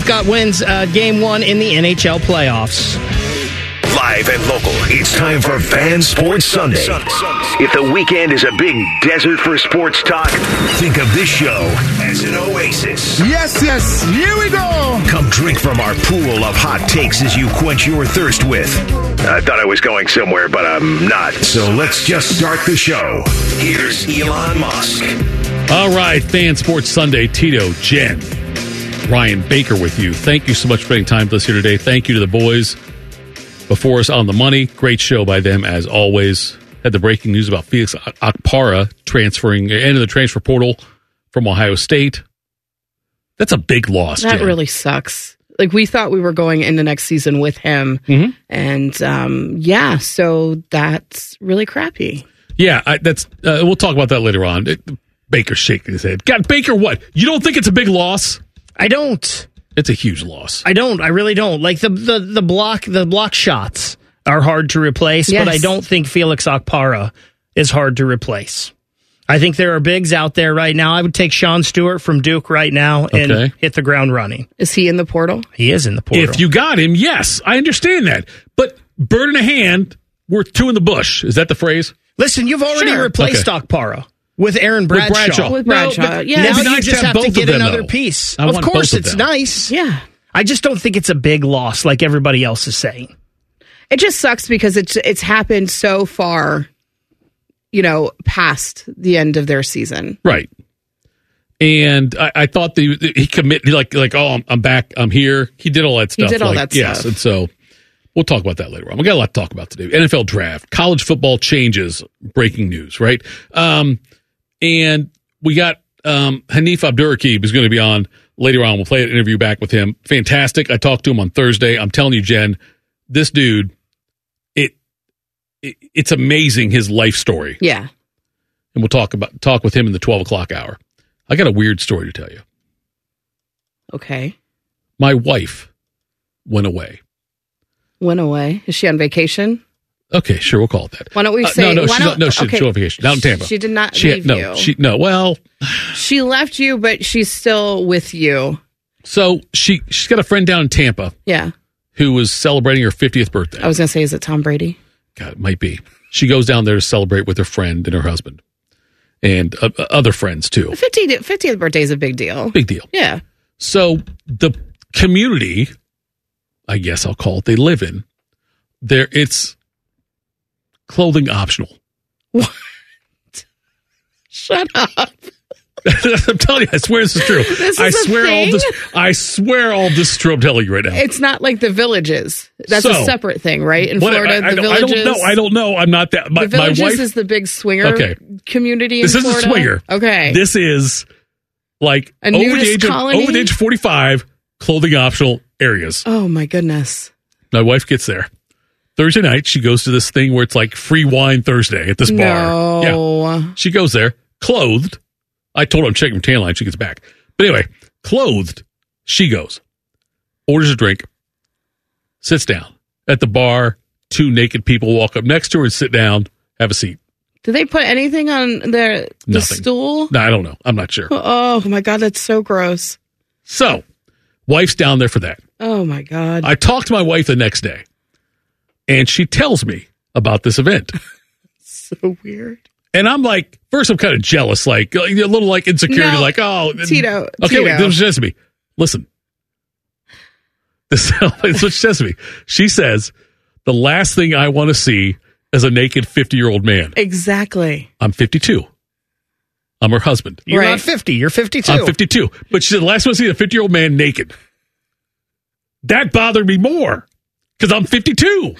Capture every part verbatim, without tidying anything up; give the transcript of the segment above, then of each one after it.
Prescott wins uh, game one in the N H L playoffs. Live and local, it's time for Fan Sports Sunday. If the weekend is a big desert for sports talk, think of this show as an oasis. Yes, yes, here we go. Come drink from our pool of hot takes as you quench your thirst with. I thought I was going somewhere, but I'm not. So let's just start the show. Here's Elon Musk. All right, Fan Sports Sunday. Tito, Jen, Ryan Baker with you. Thank you so much for spending time with us here today. Thank you to the boys before us on the money. Great show by them, as always. Had the breaking news about Felix Okpara transferring, into the transfer portal from Ohio State. That's a big loss, That Jen. really sucks. Like, we thought we were going into next season with him. Mm-hmm. And, um, yeah, so that's really crappy. Yeah, I, that's. Uh, we'll talk about that later on. It, Baker's shaking his head. God, Baker, what? You don't think it's a big loss? I don't. It's a huge loss. I don't. I really don't. Like the the the block the block shots are hard to replace, Yes. but I don't think Felix Okpara is hard to replace. I think there are bigs out there right now. I would take Sean Stewart from Duke right now and Okay. hit the ground running. Is he in the portal? He is in the portal. If you got him, yes, I understand that. But bird in a hand, worth two in the bush. Is that the phrase? Listen, you've already Sure. replaced Okay. Okpara with Aaron Bradshaw. Bradshaw. With No, Bradshaw, but yeah. Now It'd be you nice to just have have to both get of them, another though. piece. I Of want course, both of it's them. nice. Yeah. I just don't think it's a big loss like everybody else is saying. It just sucks because it's it's happened so far, you know, past the end of their season. Right. And I, I thought the he committed like like oh I'm, I'm back, I'm here. He did all that He stuff. did all like, that yes, stuff. and so we'll talk about that later on. We got a lot to talk about today. N F L draft, college football changes, breaking news, right? Um, and we got um, Hanif Abdurraqib is going to be on later on. We'll play an interview back with him. Fantastic. I talked to him on Thursday. I'm telling you, Jen, this dude, it, it it's amazing his life story. Yeah. And we'll talk about talk with him in the twelve o'clock hour. I got a weird story to tell you. Okay. My wife went away. Went away. Is she on vacation? Okay, sure, we'll call it that. Why don't we Uh, say? no, no, why she's don't, not, no, she's okay. she's on vacation down in Tampa. She did not She, leave no, you. she no. Well, She left you, but she's still with you. so she she's got a friend down in Tampa Yeah. who was celebrating her fiftieth birthday. I was gonna say, is it Tom Brady? God, it might be. She goes down there to celebrate with her friend and her husband, and uh, uh, other friends too. fiftieth, fiftieth birthday is a big deal. Big deal. Yeah. So the community, I guess I'll call it, they live in, there it's clothing optional. Shut up. I'm telling you, I swear this is true. This is I a swear all thing? this. I swear all this is true. I'm telling you right now. It's not like the Villages. That's So, a separate thing, right? In What- Florida, I, I the don't, I Villages. don't know. I don't know. I'm not that. My, the my Villages wife is the big swinger Okay. community in This Florida. is a swinger. Okay. This is like A over the nudist age of colony? over the age of forty-five, clothing optional areas. oh my goodness. My wife gets there Thursday night. She goes to this thing where it's like free wine Thursday at this bar. Yeah, No. she goes there clothed. I told her I'm checking her tan line. She gets back, but anyway, clothed. She goes, orders a drink, sits down at the bar. Two naked people walk up next to her and sit down, have a seat. Did they put anything on their the Nothing. stool? No, I don't know. I'm not sure. Oh my God, that's so gross. So, wife's down there for that. Oh my God. I talked to my wife the next day, and she tells me about this event. so weird. And I'm like, first I'm kind of jealous, like a little like insecurity, No, like, oh. Tito, Okay, Tito. wait, this is what she says to me. Listen. This is what she says to me. She says, the last thing I want to see is a naked fifty-year-old man. Exactly. I'm fifty-two. I'm her husband. You're Right. not fifty. You're fifty-two. I'm fifty-two. But she said, the last one I see is a fifty-year-old man naked. That bothered me more because I'm fifty-two.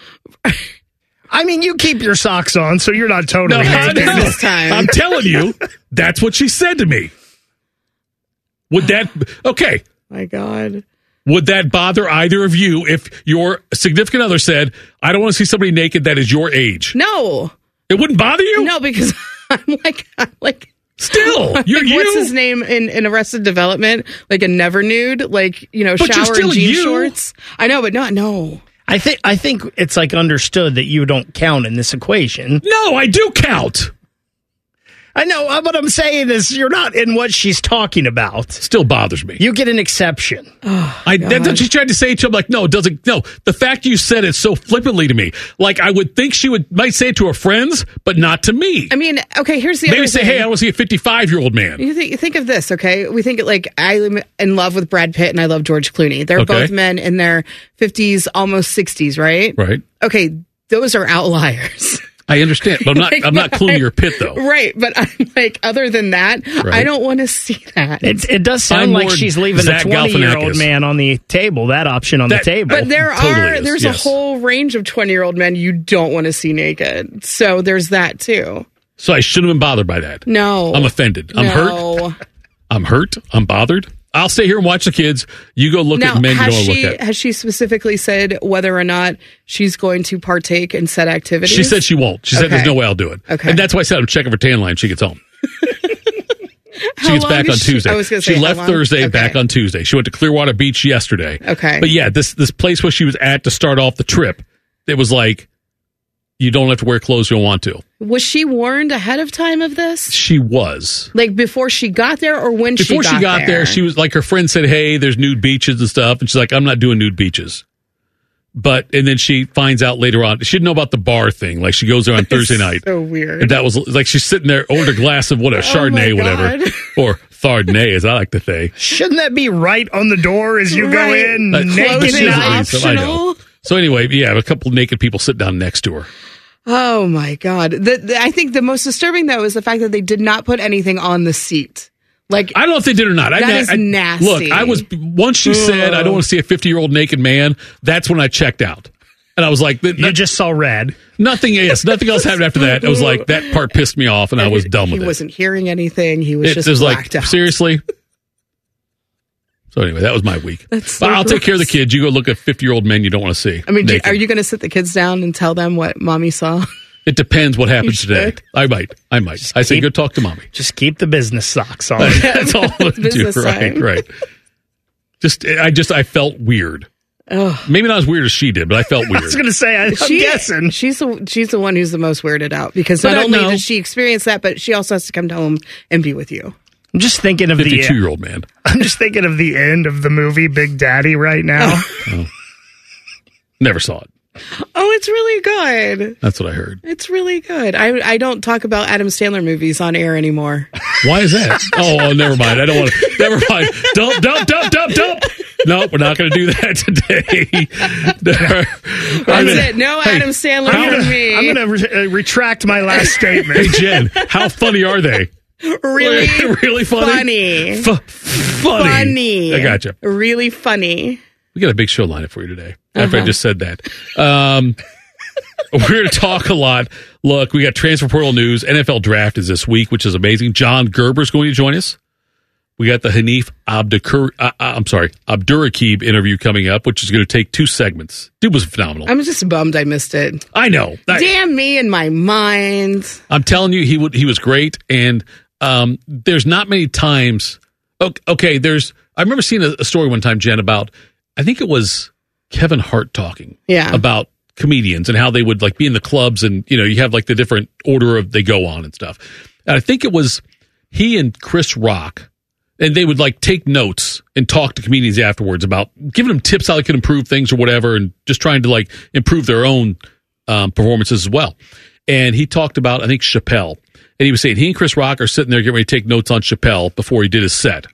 I mean, you keep your socks on, so you're not totally No, I naked. know. This time. I'm telling you, that's what she said to me. Would that, okay, My God. would that bother either of you if your significant other said, I don't want to see somebody naked that is your age? No. It wouldn't bother you? No, because I'm like, I'm like, Still, like, you're you. what's his name in, in Arrested Development? Like a never nude, like, you know, But you're shower still and jean you. shorts. I know, but not, no. I think I think it's like understood that you don't count in this equation. No, I do count. I know. uh, What I'm saying is you're not in what she's talking about. Still bothers me. You get an exception. I, that's what she tried to say to him. Like, no, it doesn't. No, the fact you said it so flippantly to me. Like, I would think she would might say it to her friends, but not to me. I mean, okay, here's the Maybe other say, thing. hey, I want to see a fifty-five-year-old man. You think, you think of this, okay? We think like I'm in love with Brad Pitt and I love George Clooney. They're Okay. both men in their fifties, almost sixties, right? Right. Okay, those are outliers. I understand, but I'm not. I'm not Clooney or Pitt though. Right, but I'm like, other than that, Right. I don't want to see that. It, it does sound I'm like more she's leaving Zach a twenty-year-old Galifianakis. man on the table, that option on That- the table. But there totally are is, there's yes. a whole range of twenty-year-old men you don't want to see naked. So there's that too. So I shouldn't have been bothered by that. No. I'm offended. I'm hurt. no. I'm hurt. I'm bothered. I'll stay here and watch the kids. You go look Now, at men you has don't want to she look at. has she specifically said whether or not she's going to partake in said activities? She said she won't. She said Okay. there's no way I'll do it. Okay. And that's why I said I'm checking for tan line when she gets home. How She gets long back is on she- Tuesday. I was gonna she say, how left long? Thursday, Okay. back on Tuesday. She went to Clearwater Beach yesterday. Okay. But yeah, this this place where she was at to start off the trip, it was like, you don't have to wear clothes you don't want to. Was she warned ahead of time of this? She was. Like before she got there or when Before she got, she got there, she was like, her friend said, hey, there's nude beaches and stuff. And she's like, I'm not doing nude beaches. But, and then she finds out later on, she didn't know about the bar thing. Like, she goes there on Thursday night. so weird. And that was like, she's sitting there, ordered a glass of what, a Chardonnay, Oh my whatever. God. Or Thardonnay, as I like to say. Shouldn't that be right on the door as you go Right. in? Like, naked closing and This is eyes? a reason, I know. optional. So anyway, yeah, a couple of naked people sit down next to her. Oh my God. The, the, I think the most disturbing though is the fact that they did not put anything on the seat. Like, I don't know if they did or not. That I, is I, nasty. Look, I was once she said I don't want to see a fifty-year-old naked man. That's when I checked out, and I was like, You just saw red. nothing. Yes, nothing else happened after that. It was like that part pissed me off, and I was done he with it. wasn't hearing anything. He was It just was like blacked out. seriously. So anyway, that was my week. That's so But I'll take care of the gross. kids. You go look at fifty-year-old men you don't want to see. I mean, do, naked. are you going to sit the kids down and tell them what mommy saw? It depends what happens You today. should. I might. I might. I say, keep- go talk to mommy. Just keep the business socks on. That's all I'm gonna do. Business Right, time. right. Just, I just, I felt weird. Oh. Maybe not as weird as she did, but I felt I was weird. going to say, I, I'm She- guessing. she's the she's the one who's the most weirded out because But not I only know. does she experience that, but she also has to come home and be with you. I'm just thinking of the. fifty-two-year-old man. I'm just thinking of the end of the movie Big Daddy right now. Never saw it. Oh, it's really good. That's what I heard. It's really good. I I don't talk about Adam Sandler movies on air anymore. Why is that? oh, oh, never mind. I don't want to. Never mind. Dump, dump, dump, dump, dump. No, we're not going to do that today. That's I mean, it. No hey, Adam Sandler how- for me. I'm going to re- uh, retract my last statement. Hey, Jen, how funny are they? really, really funny? funny. F- funny. Funny. I gotcha. Really funny. We got a big show lineup for you today. After Uh-huh. I just said that. Um, we're going to talk a lot. Look, we got transfer portal news. N F L draft is this week, which is amazing. John Gerber's going to join us. We got the Hanif Abdur, uh, I'm sorry, Abdurakib interview coming up, which is going to take two segments. Dude was phenomenal. I'm just bummed I missed it. I know. I, Damn me in my mind. I'm telling you, he would, he was great. And um, there's not many times. Okay, okay, there's. I remember seeing a, a story one time, Jen, about. I think it was Kevin Hart talking. Yeah. About comedians and how they would like be in the clubs, and you know, you have like the different order of they go on and stuff. And I think it was he and Chris Rock. And they would like take notes and talk to comedians afterwards about giving them tips how they could improve things or whatever, and just trying to like improve their own um, performances as well. And he talked about, I think, Chappelle. And he was saying he and Chris Rock are sitting there getting ready to take notes on Chappelle before he did his set.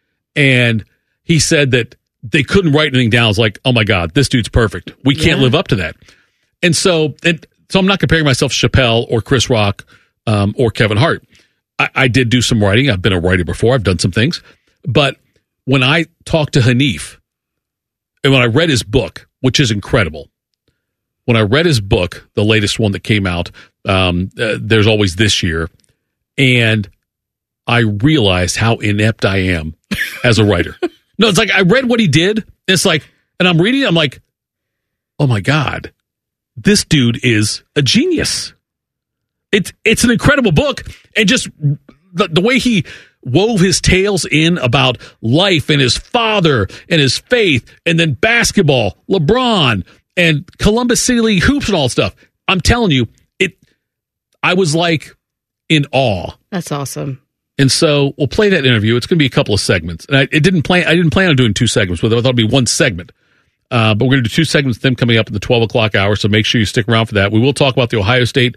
And he said that they couldn't write anything down. It's like, oh my God, this dude's perfect. We can't Yeah. live up to that. And so, and so I'm not comparing myself to Chappelle or Chris Rock um, or Kevin Hart. I, I did do some writing. I've been a writer before. I've done some things. But when I talked to Hanif, and when I read his book, which is incredible, when I read his book, the latest one that came out, um, uh, There's Always This Year, and I realized how inept I am as a writer. No, it's like I read what he did. It's like, and I'm reading, I'm like, oh my God, this dude is a genius. It's it's an incredible book, and just the, the way he wove his tales in about life and his father and his faith, and then basketball, LeBron, and Columbus City League hoops and all stuff. I'm telling you, it. I was like in awe That's awesome. And so we'll play that interview. It's going to be a couple of segments. And I it didn't plan. I didn't plan on doing two segments with it. I thought it'd be one segment. Uh, but we're going to do two segments with them coming up in the twelve o'clock hour. So make sure you stick around for that. We will talk about the Ohio State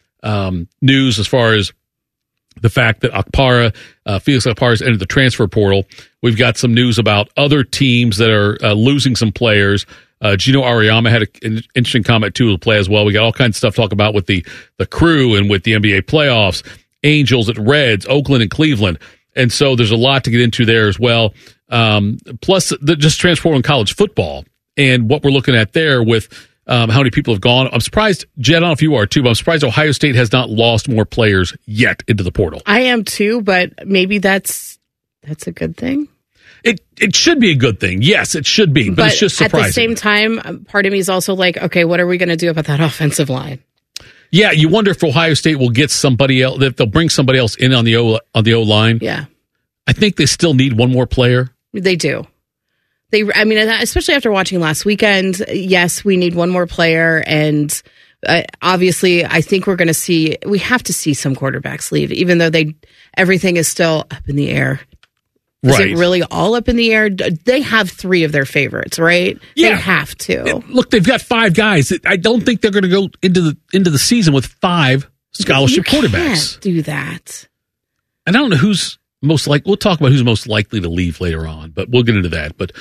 um, news as far as the fact that Okpara, uh, Felix Okpara has entered the transfer portal. We've got some news about other teams that are uh, losing some players. Uh, Gino Auriemma had a, an interesting comment too to play as well. We got all kinds of stuff to talk about with the the crew and with the N B A playoffs. Angels at Reds, Oakland and Cleveland. And so there's a lot to get into there as well. Um, plus, the, just transforming college football and what we're looking at there with um, how many people have gone. I'm surprised, Jen, I don't know if you are too, but I'm surprised Ohio State has not lost more players yet into the portal. I am too, but maybe that's that's a good thing. It it should be a good thing. Yes, it should be, but, but it's just surprising. At the same time, part of me is also like, okay, what are we going to do about that offensive line? Yeah, you wonder if Ohio State will get somebody else, if they'll bring somebody else in on the O on the O line. Yeah, I think they still need one more player. They do. They, I mean, especially after watching last weekend. Yes, we need one more player, and uh, obviously, I think we're going to see. We have to see some quarterbacks leave, even though they everything is still up in the air. Is right. it really all up in the air? They have three of their favorites, right? Yeah. They have to. Look, they've got five guys. I don't think they're going to go into the into the season with five scholarship you quarterbacks. Can't do that. And I don't know who's most like. We'll talk about who's most likely to leave later on, but we'll get into that. But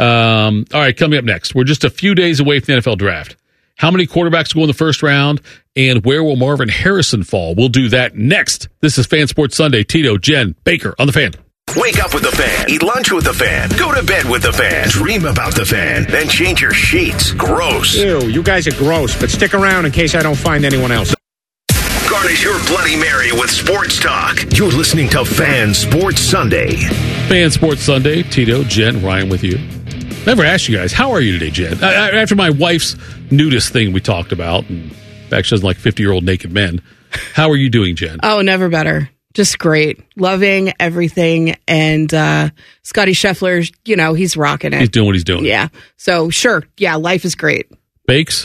um, all right, coming up next, we're just a few days away from the N F L draft. How many quarterbacks go in the first round, and where will Marvin Harrison fall? We'll do that next. This is Fan Sports Sunday. Tito, Jen, Baker on the Fan. Wake up with the Fan. Eat lunch with the Fan. Go to bed with the Fan. Dream about the Fan. Then change your sheets. Gross. Ew, you guys are gross, but stick around in case I don't find anyone else. Garnish your Bloody Mary with sports talk. You're listening to Fan Sports Sunday. Fan Sports Sunday. Tito, Jen, Ryan with you. Never asked you guys, how are you today, Jen? I, I, after my wife's nudist thing we talked about, and in fact, she doesn't like fifty-year-old naked men. How are you doing, Jen? Oh, never better. Just great. Loving everything. And uh, Scotty Scheffler, you know, he's rocking it. He's doing what he's doing. Yeah. So, sure. Yeah, life is great. Bakes?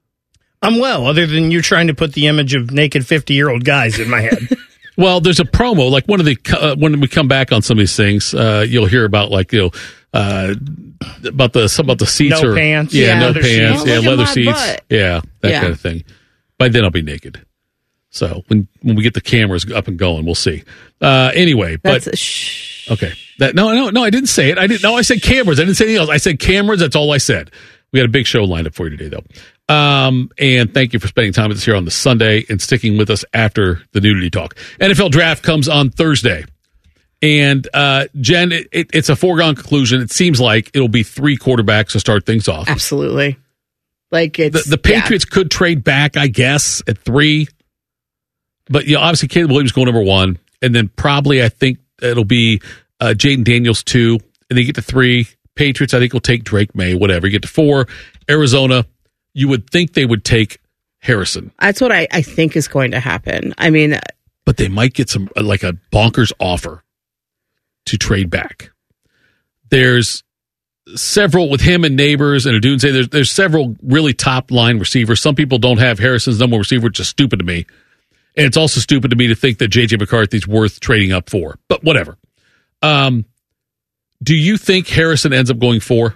I'm well, other than you trying to put the image of naked fifty-year-old guys in my head. Well, there's a promo. Like, one of the uh, when we come back on some of these things, uh, you'll hear about, like, you know, uh, about the some about the seats. No or, pants. Yeah, Yeah. no Leather pants. seats. Yeah, Look at leather my seats. butt. Yeah, that Yeah. kind of thing. By then, I'll be naked. So when when we get the cameras up and going, we'll see. Uh, anyway, but That's shh. okay. That no, no, no. I didn't say it. I didn't. No, I said cameras. I didn't say anything else. I said cameras. That's all I said. We got a big show lined up for you today, though. Um, and thank you for spending time with us here on the Sunday and sticking with us after the nudity talk. N F L draft comes on Thursday, and uh, Jen, it, it, it's a foregone conclusion. It seems like it'll be three quarterbacks to start things off. Absolutely. Like it's The, the Patriots could trade back, I guess, at three. But, you know, obviously, Caleb Williams going number one. And then probably, I think it'll be uh, Jaden Daniels two. And then you get to three. Patriots, I think, will take Drake May, whatever. You get to four. Arizona, you would think they would take Harrison. That's what I, I think is going to happen. I mean, But they might get some, like a bonkers offer to trade back. There's several with him and Neighbors and Odunze. There's, there's several really top line receivers. Some people don't have Harrison's number one receiver, which is stupid to me. And it's also stupid to me to think that J J McCarthy's worth trading up for. But whatever. Um, do you think Harrison ends up going four?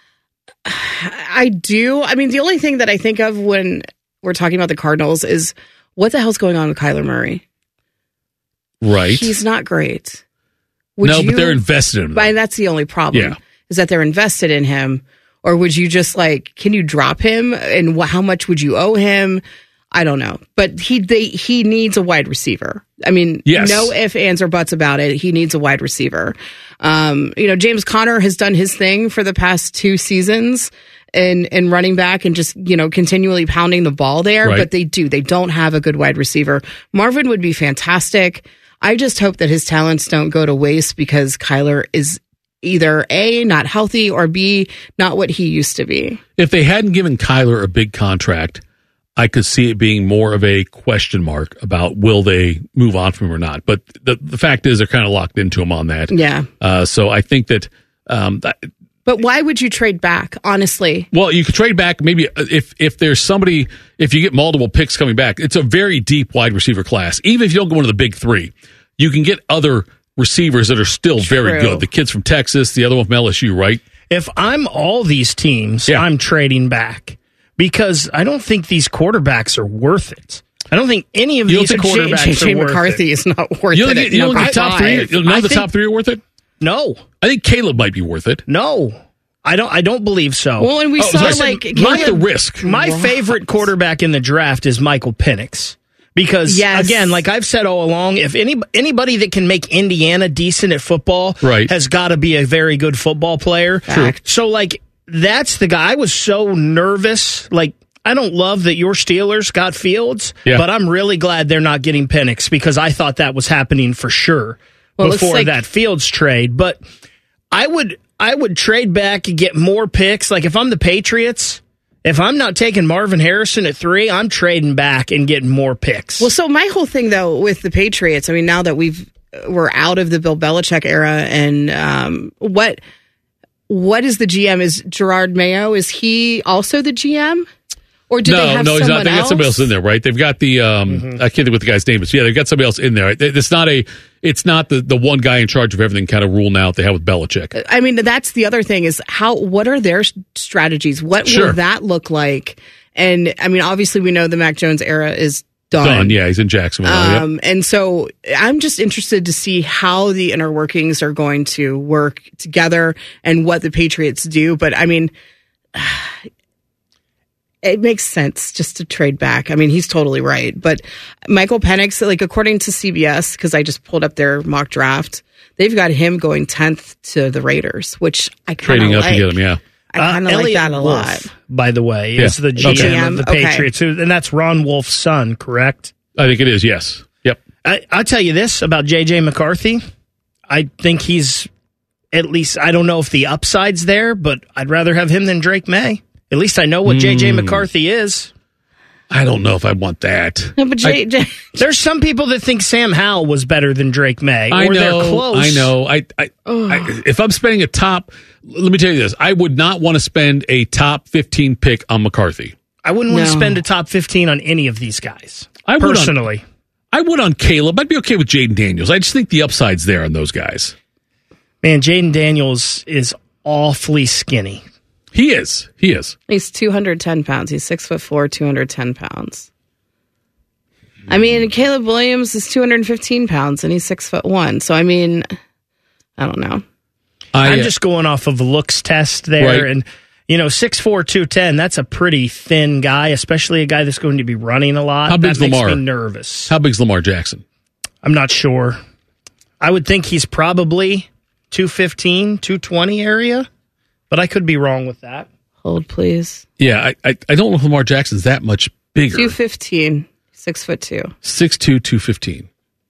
I do. I mean, the only thing that I think of when we're talking about the Cardinals is what the hell's going on with Kyler Murray? Right. He's not great. Would no, you, but they're invested in him. And that's the only problem. Yeah. Is that they're invested in him. Or would you just like, can you drop him? And wh- how much would you owe him? I don't know, but he they, he needs a wide receiver. I mean, Yes. no ifs, ands, or buts about it. He needs a wide receiver. Um, you know, James Conner has done his thing for the past two seasons in, in running back and just, you know, continually pounding the ball there. Right. But they do. They don't have a good wide receiver. Marvin would be fantastic. I just hope that his talents don't go to waste because Kyler is either A, not healthy, or B, not what he used to be. If they hadn't given Kyler a big contract, I could see it being more of a question mark about will they move on from him or not. But the, the fact is they're kind of locked into him on that. Yeah. Uh, so I think that um, that But why would you trade back, honestly? Well, you could trade back maybe if if there's somebody, if you get multiple picks coming back. It's a very deep wide receiver class. Even if you don't go into the big three, you can get other receivers that are still True. very good. The kids from Texas, the other one from L S U, right? If I'm all these teams, Yeah. I'm trading back because I don't think these quarterbacks are worth it. I don't think any of You don't these think quarterbacks J J are worth McCarthy it. is not worth You it. know, at you know number the top five. three. You know I the think- top three are worth it. No, I think Caleb might be worth it. no, I don't. I don't believe so. Well, and we Oh, saw so I said, like not Caleb- the risk. My What? favorite quarterback in the draft is Michael Penix. Because, Yes. again, like I've said all along, if any anybody that can make Indiana decent at football Right. has got to be a very good football player. True. So, like, that's the guy. I was so nervous. Like, I don't love that your Steelers got Fields, Yeah. but I'm really glad they're not getting Penix because I thought that was happening for sure Well, it's before like- that Fields trade. But I would I would trade back and get more picks. Like, if I'm the Patriots, if I'm not taking Marvin Harrison at three, I'm trading back and getting more picks. Well, so my whole thing though with the Patriots, I mean, now that we've we're out of the Bill Belichick era, and um, what what is the G M? Is Gerard Mayo? Is he also the G M? Or do no, they have no, he's someone not. They got else? somebody else in there, right? They've got the um, Mm-hmm. I can't think what the guy's name is. Yeah, they've got somebody else in there. It- It's not a. It's not the, the one guy in charge of everything kind of rule now that they have with Belichick. I mean, that's the other thing is how. What are their strategies? What Sure. will that look like? And I mean, obviously, we know the Mac Jones era is done. Done. Yeah, he's in Jacksonville. now, yep. Um, and so I'm just interested to see how the inner workings are going to work together and what the Patriots do. But I mean, it makes sense just to trade back. I mean, he's totally right. But Michael Penix, like according to C B S, because I just pulled up their mock draft, they've got him going tenth to the Raiders, which I kind Trading of up like. to get him. Yeah. I kind of Uh, like Elliot that a Wolf, lot. by the way, is Yeah. the G M Okay. of the Okay. Patriots, who, and that's Ron Wolf's son, correct? I think it is. Yes. Yep. I, I'll tell you this about J J McCarthy. I think he's, at least, I don't know if the upside's there, but I'd rather have him than Drake May. At least I know what J J Hmm. McCarthy is. I don't know if I want that. No, but J, J, There's some people that think Sam Howell was better than Drake May, I or know. they're close. I know. I, I, I. If I'm spending a top, let me tell you this: I would not want to spend a top fifteen pick on McCarthy. I wouldn't want to No. spend a top fifteen on any of these guys. I would on- personally. I would on Caleb. I'd be okay with Jaden Daniels. I just think the upside's there on those guys. Man, Jaden Daniels is awfully skinny. He is. He is. he's two hundred ten pounds. He's six foot four, two hundred ten pounds. I mean, Caleb Williams is two hundred fifteen pounds and he's six foot one. So, I mean, I don't know. I, I'm uh, just going off of looks test there. Right. And, you know, six four, two ten, that's a pretty thin guy, especially a guy that's going to be running a lot. How big's that makes Lamar? me nervous. How big's Lamar Jackson? I'm not sure. I would think he's probably two fifteen, two twenty area, but I could be wrong with that. Hold, please. Yeah, I, I, I don't know if Lamar Jackson's that much bigger. two fifteen, six foot two. six two, two fifteen.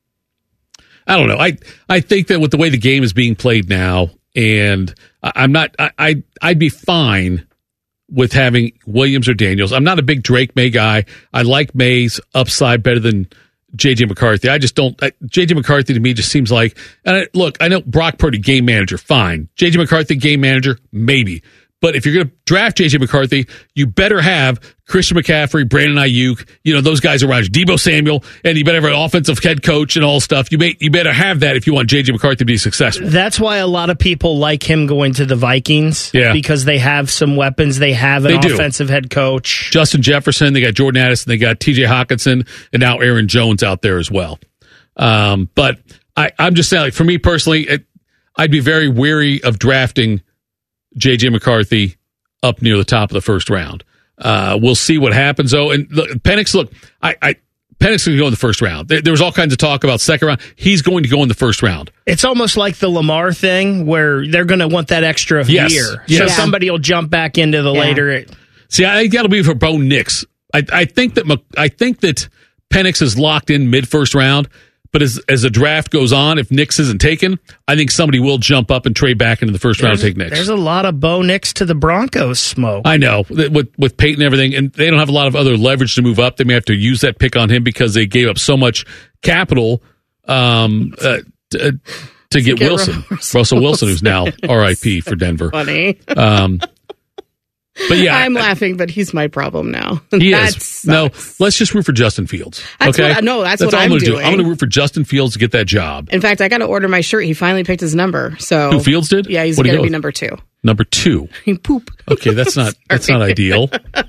I don't know. I I think that with the way the game is being played now, and I, I'm not, I, I I'd be fine with having Williams or Daniels. I'm not a big Drake May guy. I like May's upside better than J J McCarthy. I just don't. I, J J McCarthy to me just seems like. And I, look, I know Brock Purdy game manager, fine. J J McCarthy game manager, maybe. But if you're going to draft J J McCarthy, you better have Christian McCaffrey, Brandon Ayuk, you know, those guys around you, Debo Samuel, and you better have an offensive head coach and all stuff. You may, you better have that if you want J J McCarthy to be successful. That's why a lot of people like him going to the Vikings. Yeah. Because they have some weapons. They have an They do. offensive head coach. Justin Jefferson, they got Jordan Addison, they got T J Hawkinson, and now Aaron Jones out there as well. Um, but I, I'm just saying, like, for me personally, it, I'd be very weary of drafting J J McCarthy up near the top of the first round. Uh, we'll see what happens, though. And look, Penix, look, I, I Penix is going to go in the first round. There, there was all kinds of talk about second round. He's going to go in the first round. It's almost like the Lamar thing where they're going to want that extra Yes. year. Yes. So Yeah. somebody will jump back into the Yeah. later. See, I think that'll be for Bo Nix. I, I think that Mc- I think that Penix is locked in mid first round. But as as the draft goes on, if Nix isn't taken, I think somebody will jump up and trade back into the first round There's, and take Nix. there's a lot of Bo Nix to the Broncos smoke. I know with with Peyton and everything, and they don't have a lot of other leverage to move up. They may have to use that pick on him because they gave up so much capital um, uh, to, to get, get Wilson, Russell Russell Wilson, who's now R I P for Denver. Funny. Um, but yeah, I'm laughing, but he's my problem now. he That is. sucks. No, let's just root for Justin Fields. That's okay, what- no, that's what all I'm gonna do. doing. I'm going to root for Justin Fields to get that job. In fact, I got to order my shirt. He finally picked his number. So Who, Fields did? Yeah, he's What'd he going to go be with? number two. Number two. Poop. Okay, that's not that's not ideal.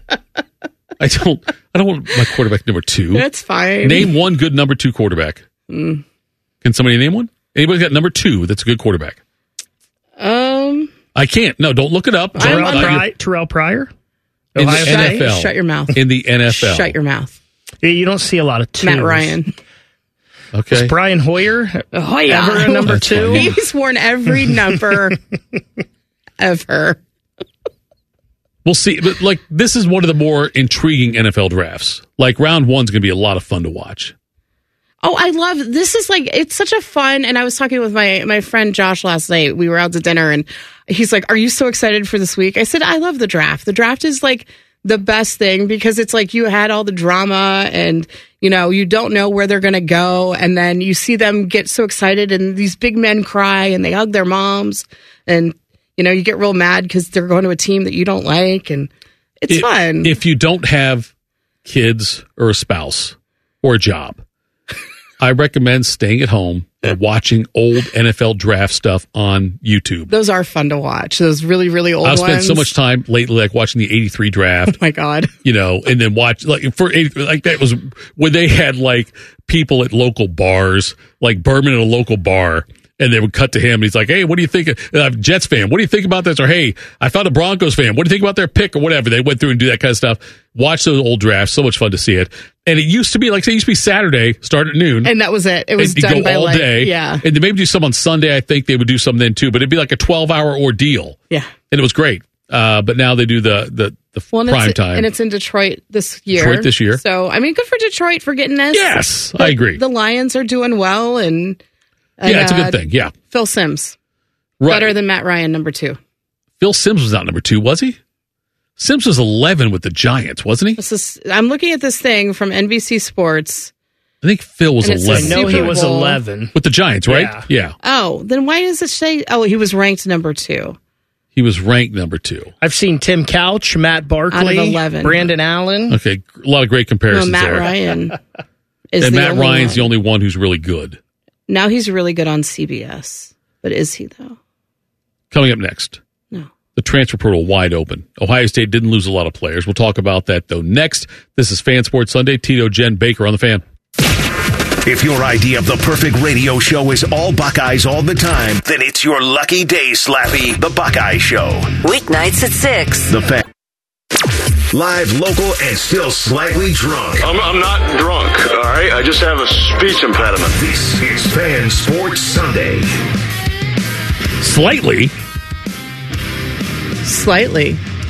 I don't I don't want my quarterback number two. That's fine. Name one good number two quarterback. Mm. Can somebody name one? Anybody got number two that's a good quarterback? Um, I can't. No, don't look it up. Terrell, I'm- Pri- Terrell Pryor? In the Ohio State? N F L. Shut your mouth. In the N F L. Shut your mouth. Yeah, you don't see a lot of twos. Matt Ryan. Okay. Is Brian Hoyer Oh, yeah. ever a number That's two? funny. He's worn every number ever. We'll see. But like this is one of the more intriguing N F L drafts. Like round one's going to be a lot of fun to watch. Oh, I love this. Is like it's such a fun. And I was talking with my my friend Josh last night. We were out to dinner, and he's like, "Are you so excited for this week?" I said, "I love the draft. The draft is like the best thing because it's like you had all the drama, and you know you don't know where they're going to go, and then you see them get so excited, and these big men cry, and they hug their moms, and you know you get real mad because they're going to a team that you don't like, and it's If- fun. If you don't have kids or a spouse or a job, I recommend staying at home and watching old N F L draft stuff on YouTube. Those are fun to watch. Those really really old I've ones. spent so much time lately, like watching the eighty-three draft. Oh my god. You know, and then watch like for like that was when they had like people at local bars, like Berman at a local bar, and they would cut to him, and he's like, "Hey, what do you think? Of, uh, Jets fan, what do you think about this?" Or, "Hey, I found a Broncos fan. What do you think about their pick?" Or whatever. They went through and do that kind of stuff. Watch those old drafts. So much fun to see it. And it used to be like, say, it used to be Saturday, start at noon. And that was it. It was and done go by all like, day. yeah. And they maybe do some on Sunday. I think they would do some then too, but it'd be like a twelve hour ordeal. Yeah. And it was great. Uh, but now they do the, the, the Well, and prime it's, time. and it's in Detroit this year. Detroit this year. So, I mean, good for Detroit for getting this. Yes, The- I agree. The Lions are doing well, and, and yeah, it's a uh, good thing. Yeah. Phil Sims, Right. better than Matt Ryan, number two. Phil Sims was not number two, was he? Sims was eleven with the Giants, wasn't he? This is, I'm looking at this thing from N B C Sports. I think Phil was And it says eleven. No, he Super was Bowl. eleven. With the Giants, right? Yeah. Yeah. Oh, then why does it say? Oh, he was ranked number two. He was ranked number two. I've seen Tim Couch, Matt Barkley, Out of eleven. Brandon Allen. Okay. A lot of great No, comparisons Matt there. Ryan is And the Matt only Ryan's one. the only one who's really good. Now he's really good on C B S, but is he though? Coming up next. No. The transfer portal wide open. Ohio State didn't lose a lot of players. We'll talk about that, though, next. This is Fan Sports Sunday. Tito, Jen, Baker on the Fan. If your idea of the perfect radio show is all Buckeyes all the time, then it's your lucky day, Slappy, the Buckeye Show. Weeknights at six. The Fan. Live, local, and still slightly drunk. I'm, I'm not drunk, all right? I just have a speech impediment. This is Fan Sports Sunday. Slightly. Slightly.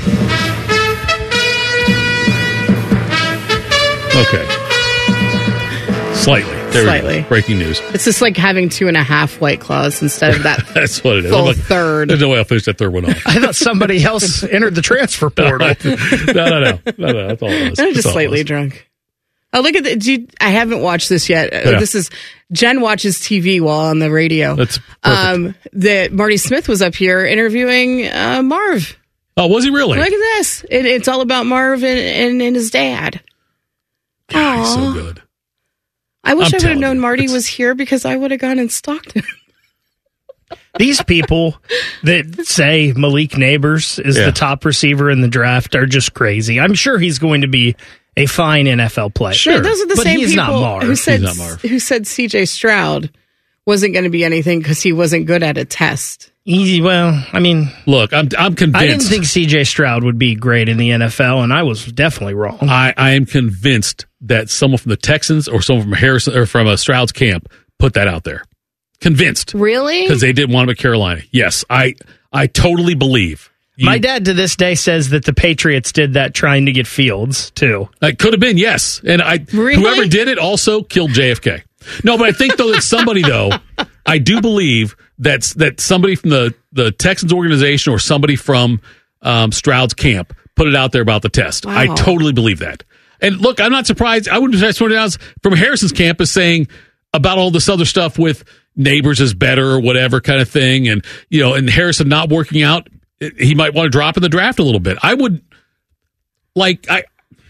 Okay. Slightly. There we go. Slightly. Breaking news. It's just like having two and a half White Claws instead of that That's what it is. full I'm like, third. There's no way I'll finish that third one off. I thought somebody else entered the transfer portal. no, no, no, no, no. That's all it was. I'm That's just all it slightly was. drunk. Oh, look at the. Do you, I haven't watched this yet. Uh, Yeah. This is Jen watches T V while on the radio. That's perfect. um that Marty Smith was up here interviewing uh, Marv. Oh, was he really? Look at this. It, it's all about Marv and, and, and his dad. God, he's so Aw. good. I wish I'm I would have telling known you, Marty it's- was here because I would have gone and stalked him. These people that say Malik Neighbors is Yeah. the top receiver in the draft are just crazy. I'm sure he's going to be a fine N F L player. Sure. Those are the But same he's not people Marv. who He's said not Marv. who said C J Stroud wasn't going to be anything because he wasn't good at a test. Easy. Well, I mean, Look, I'm I'm convinced. I didn't think C J Stroud would be great in the N F L, and I was definitely wrong. I, I am convinced that someone from the Texans or someone from Harrison or from a Stroud's camp put that out there. Convinced Really? because they didn't want him at Carolina. Yes, I I totally believe. You, My dad to this day says that the Patriots did that trying to get Fields, too. It could have been, yes. And I Really? whoever did it also killed J F K. No, but I think though that somebody though, I do believe that's that somebody from the, the Texans organization or somebody from um, Stroud's camp put it out there about the test. I Wow. totally believe that. And look, I'm not surprised. I wouldn't be surprised if someone else from Harrison's camp is saying about all this other stuff with Neighbors is better or whatever kind of thing. And, you know, and Harrison not working out, he might want to drop in the draft a little bit. I would, like, I,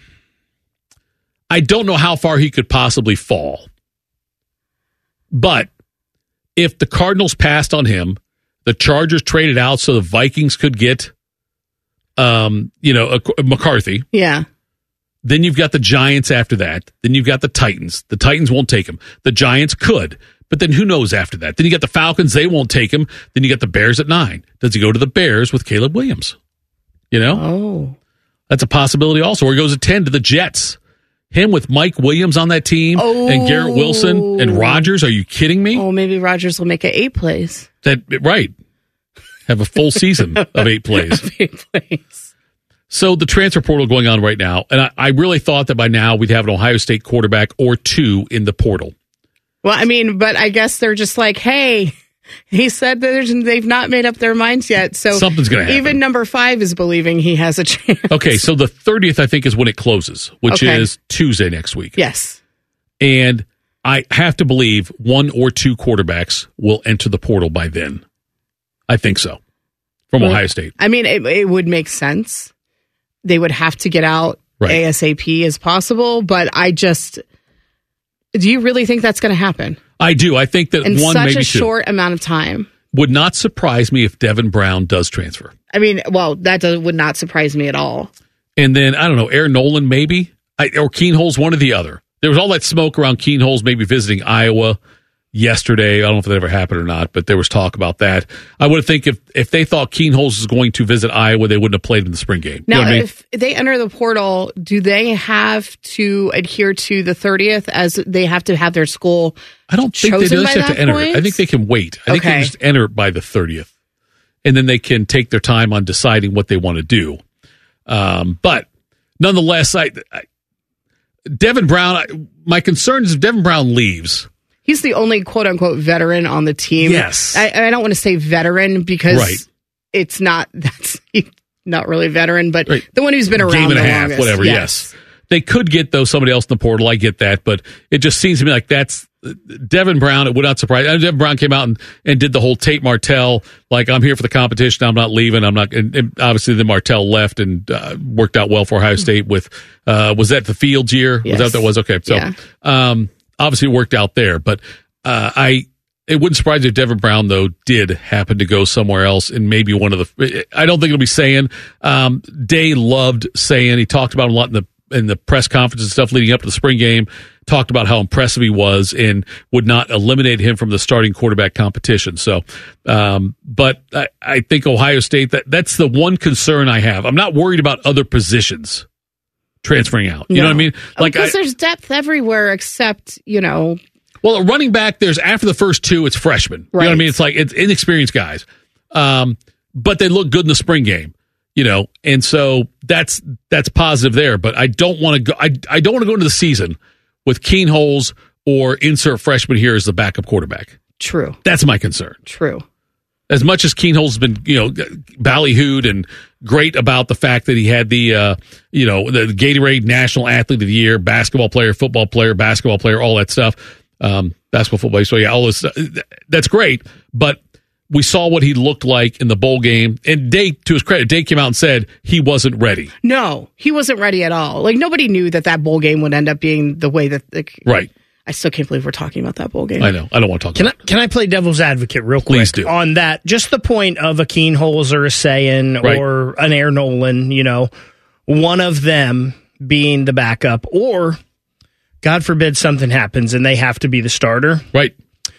I don't know how far he could possibly fall. But if the Cardinals passed on him, the Chargers traded out so the Vikings could get, um, you know, a, McCarthy. Yeah. Then you've got the Giants after that. Then you've got the Titans. The Titans won't take him. The Giants could, but then who knows after that? Then you got the Falcons. They won't take him. Then you got the Bears at nine. Does he go to the Bears with Caleb Williams? You know? Oh. That's a possibility also. Or he goes at ten to the Jets. Him with Mike Williams on that team oh. and Garrett Wilson and Rodgers. Are you kidding me? Oh, maybe Rodgers will make it eight plays. That right. Have a full season of eight plays. Of eight plays. So the transfer portal going on right now, and I, I really thought that by now we'd have an Ohio State quarterback or two in the portal. Well, I mean, but I guess they're just like, hey, he said that there's, they've not made up their minds yet. So something's going to happen. Even number five is believing he has a chance. Okay, so the thirtieth, I think, is when it closes, which okay. is Tuesday next week. Yes. And I have to believe one or two quarterbacks will enter the portal by then. I think so. From well, Ohio State. I mean, it, it would make sense. They would have to get out right. ASAP as possible, but I just... Do you really think that's going to happen? I do. I think that in one, such maybe a two. short amount of time. Would not surprise me if Devin Brown does transfer. I mean, well, that does, would not surprise me at all. And then, I don't know, Aaron Nolan maybe? I, or Keenholz, one or the other. There was all that smoke around Keenholz maybe visiting Iowa yesterday. I don't know if that ever happened or not, but there was talk about that. I would think if, if they thought Keenholz was going to visit Iowa, they wouldn't have played in the spring game. Now, you know what I mean? If they enter the portal, do they have to adhere to the thirtieth as they have to have their school I don't think they just have to enter point? it. I think they can wait. I okay. think they can just enter it by the thirtieth. And then they can take their time on deciding what they want to do. Um, but nonetheless, I, I Devin Brown, I, my concern is if Devin Brown leaves... He's the only quote-unquote veteran on the team. Yes. I, I don't want to say veteran because right. it's not, that's not really veteran, but right. the one who's been around Game and the a half, longest. whatever, yes. yes. They could get, though, somebody else in the portal. I get that, but it just seems to me like that's Devin Brown. It would not surprise. Devin Brown came out and, and did the whole Tate Martell, like, I'm here for the competition, I'm not leaving, I'm not, and, and obviously then Martell left and uh, worked out well for Ohio State with, uh, was that the Fields year? Yes. Was that what that was? Okay, so yeah. um, obviously it worked out there, but Uh, I it wouldn't surprise me if Devin Brown though did happen to go somewhere else and maybe one of the. I don't think it'll be saying. Um, Day loved saying he talked about him a lot in the in the press conference and stuff leading up to the spring game. Talked about how impressive he was and would not eliminate him from the starting quarterback competition. So, um, but I, I think Ohio State that that's the one concern I have. I'm not worried about other positions transferring out. You no. know what I mean? Like because I, there's depth everywhere except you know. Well, a running back, there's after the first two, it's freshmen. Right. You know what I mean? It's like it's inexperienced guys. Um, but they look good in the spring game, you know, and so that's that's positive there. But I don't want to go I, I don't want to go into the season with Keenholz or insert freshman here as the backup quarterback. True. That's my concern. True. As much as Keenholz has been, you know, ballyhooed and great about the fact that he had the, uh, you know, the Gatorade National Athlete of the Year, basketball player, football player, basketball player, all that stuff. Um, basketball, football, so yeah, all this, that's great, but we saw what he looked like in the bowl game, and Day, to his credit, Day came out and said he wasn't ready. No, he wasn't ready at all. Like, nobody knew that that bowl game would end up being the way that, like, right. I still can't believe we're talking about that bowl game. I know, I don't want to talk can about I, it. Can I play devil's advocate real quick? Please do. On that, just the point of a Keenholz or a Sayin right. or an Aaron Nolan, you know, one of them being the backup, or God forbid something happens and they have to be the starter. Right.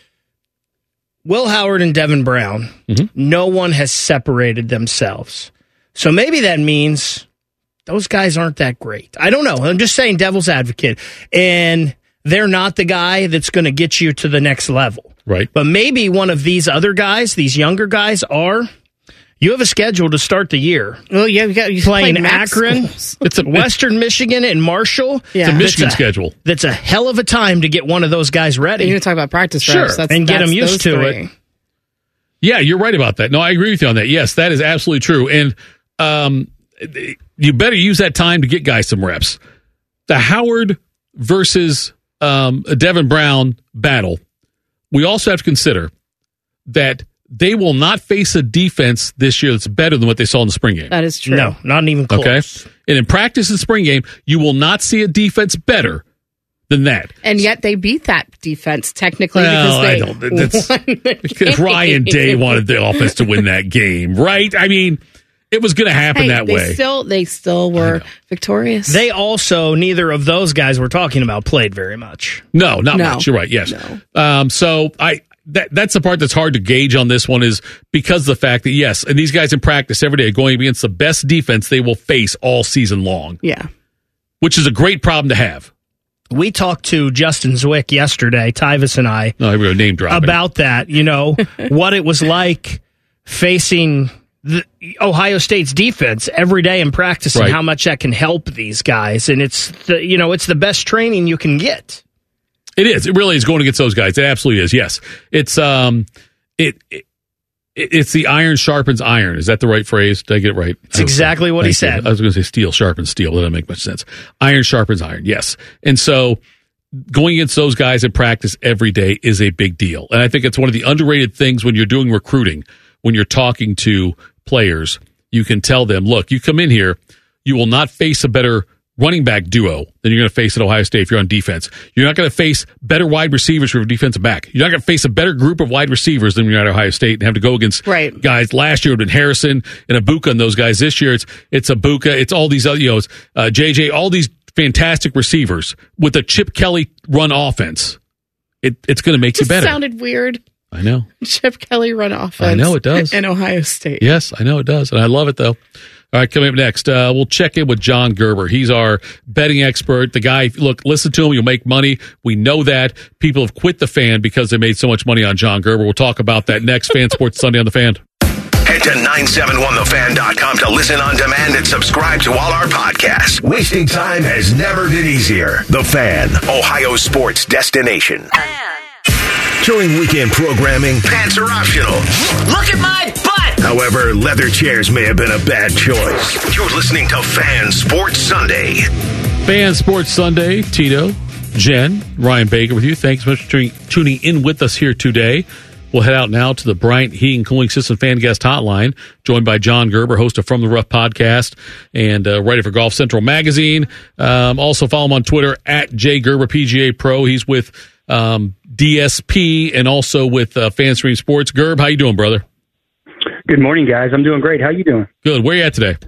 Will Howard and Devin Brown, mm-hmm. no one has separated themselves. So maybe that means those guys aren't that great. I don't know. I'm just saying devil's advocate. And they're not the guy that's going to get you to the next level. Right. But maybe one of these other guys, these younger guys, are. You have a schedule to start the year. Well, yeah, you got you playing Akron, it's a Western Michigan, and Marshall. Yeah. It's a Michigan that's a, schedule. That's a hell of a time to get one of those guys ready. You're going to talk about practice sure, reps. That's, and get that's them used to three. it. Yeah, you're right about that. No, I agree with you on that. Yes, that is absolutely true. And um, you better use that time to get guys some reps. The Howard versus um, Devin Brown battle we also have to consider that they will not face a defense this year that's better than what they saw in the spring game. That is true. No, not even close. Okay. And in practice in the spring game, you will not see a defense better than that. And yet they beat that defense technically Well, I because they don't, that's, won the because game. Ryan Day wanted the offense to win that game, right? I mean, it was going to happen Hey, that they way. Still, they still were victorious. They also, neither of those guys we're talking about played very much. No, not No. much. You're right. Yes. No. Um, so I that that's the part that's hard to gauge on this one is because of the fact that yes, and these guys in practice every day going against the best defense they will face all season long, yeah. which is a great problem to have. We talked to Justin Zwick yesterday, Tyvis and I, No, we were name dropping about that, you know, what it was like facing the Ohio State's defense every day in practice Right. and how much that can help these guys. And it's the, you know, it's the best training you can get. It is. It really is going against those guys. It absolutely is. Yes, it's um, it, it it's the iron sharpens iron. Is that the right phrase? Did I get it right? It's exactly what he Thank you. said. I was going to say steel sharpens steel. That doesn't make much sense. Iron sharpens iron. Yes, and so going against those guys in practice every day is a big deal. And I think it's one of the underrated things when you're doing recruiting, when you're talking to players, you can tell them, look, you come in here, you will not face a better running back duo than you're going to face at Ohio State if you're on defense. You're not going to face better wide receivers for a defensive back. You're not going to face a better group of wide receivers than you're at Ohio State and have to go against Right. guys. Last year it had been Harrison and Abuka and those guys. This year it's it's Abuka, it's all these other, you know, it's, uh, J J, all these fantastic receivers with a Chip Kelly run offense. It, it's going to make Just you better. sounded weird. I know. Chip Kelly run offense. I know it does. In Ohio State. Yes, I know it does, and I love it though. All right, coming up next, uh, we'll check in with John Gerber. He's our betting expert. The guy, look, listen to him. You'll make money. We know that. People have quit the Fan because they made so much money on John Gerber. We'll talk about that next. Fan Sports Sunday on the Fan. Head to nine seven one the fan dot com to listen on demand and subscribe to all our podcasts. Wasting time has never been easier. The Fan, Ohio sports destination. During weekend programming, pants are optional. Look at my butt! However, leather chairs may have been a bad choice. You're listening to Fan Sports Sunday. Fan Sports Sunday, Tito, Jen, Ryan Baker with you. Thanks so much for tuning, tuning in with us here today. We'll head out now to the Bryant Heating Cooling System Fan Guest Hotline, joined by John Gerber, host of From the Rough podcast and uh, writer for Golf Central Magazine. Um, also follow him on Twitter at J Gerber P G A Pro. He's with um, D S P and also with uh, FanStream Sports. Gerb, how you doing, brother? Good morning, guys. I'm doing great. How you doing? Good. Where you at today?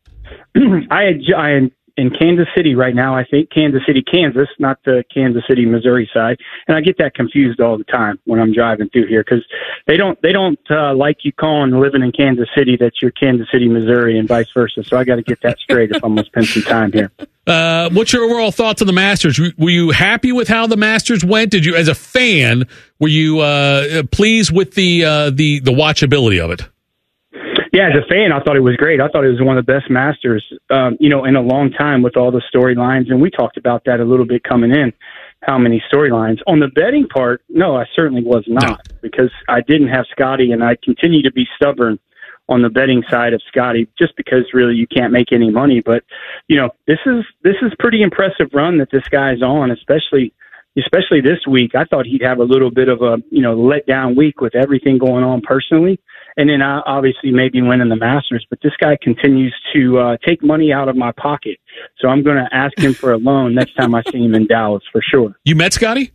I had, I am in Kansas City right now. I think Kansas City, Kansas, not the Kansas City, Missouri side. And I get that confused all the time when I'm driving through here because they don't they don't uh, like you calling living in Kansas City that you're Kansas City, Missouri, and vice versa. So I got to get that straight if I'm going to spend some time here. Uh, what's your overall thoughts on the Masters? Were you happy with how the Masters went? Did you, as a fan, were you uh, pleased with the uh, the the watchability of it? Yeah, as a fan, I thought it was great. I thought it was one of the best Masters, um, you know, in a long time with all the storylines. And we talked about that a little bit coming in, how many storylines. On the betting part, no, I certainly was not no. because I didn't have Scotty, and I continue to be stubborn on the betting side of Scotty just because really you can't make any money. But, you know, this is this is pretty impressive run that this guy's on, especially especially this week. I thought he'd have a little bit of a, you know, letdown week with everything going on personally. And then I obviously maybe winning the Masters, but this guy continues to uh, take money out of my pocket. So I'm going to ask him for a loan next time I see him in Dallas for sure. You met Scotty?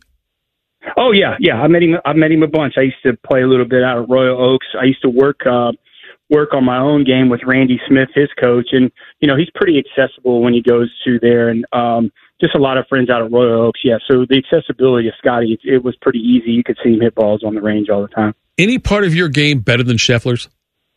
Oh yeah, yeah. I met him. I met him a bunch. I used to play a little bit out of Royal Oaks. I used to work uh, work on my own game with Randy Smith, his coach, and you know he's pretty accessible when he goes to there, and um, just a lot of friends out of Royal Oaks. Yeah, so the accessibility of Scotty, it, it was pretty easy. You could see him hit balls on the range all the time. Any part of your game better than Scheffler's?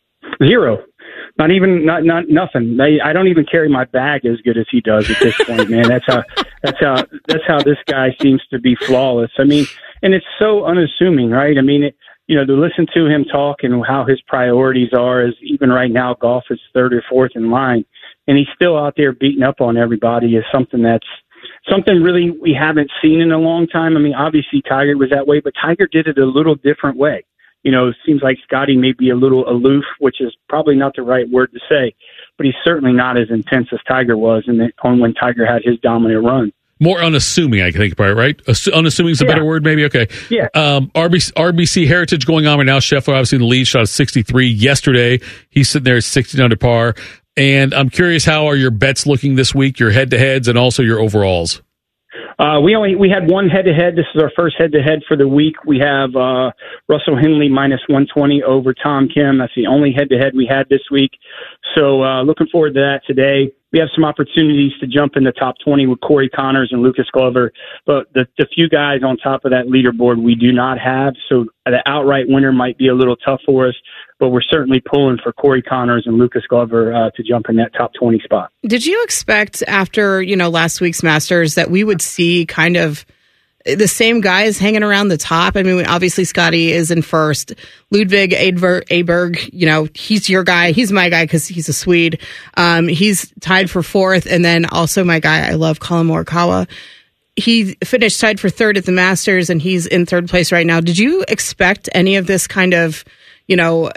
Zero. Not even, not, not, nothing. They, I don't even carry my bag as good as he does at this point, man. That's how, that's how, that's how this guy seems to be flawless. I mean, and it's so unassuming, right? I mean, it, you know, to listen to him talk and how his priorities are is even right now, golf is third or fourth in line, and he's still out there beating up on everybody is something that's, something really we haven't seen in a long time. I mean, obviously Tiger was that way, but Tiger did it a little different way. You know, it seems like Scotty may be a little aloof, which is probably not the right word to say, but he's certainly not as intense as Tiger was in the, on when Tiger had his dominant run. More unassuming, I think, probably, right? Assu- unassuming is a Yeah. better word, maybe? Okay. Yeah. Um, R B C, R B C Heritage going on right now. Scheffler, obviously, in the lead, shot a sixty-three yesterday. He's sitting there at sixteen under par. And I'm curious, how are your bets looking this week, your head-to-heads, and also your overalls? Uh, we only we had one head-to-head. This is our first head-to-head for the week. We have uh, Russell Henley minus one twenty over Tom Kim. That's the only head-to-head we had this week. So uh, looking forward to that today. We have some opportunities to jump in the top twenty with Corey Connors and Lucas Glover, but the, the few guys on top of that leaderboard we do not have. So the outright winner might be a little tough for us, but we're certainly pulling for Corey Connors and Lucas Glover uh, to jump in that top twenty spot. Did you expect after, you know, last week's Masters that we would see kind of the same guys hanging around the top? I mean, obviously Scotty is in first. Ludwig Aberg, Aberg, you know, he's your guy. He's my guy because he's a Swede. Um, he's tied for fourth. And then also my guy, I love Colin Morikawa. He finished tied for third at the Masters, and he's in third place right now. Did you expect any of this kind of, you know,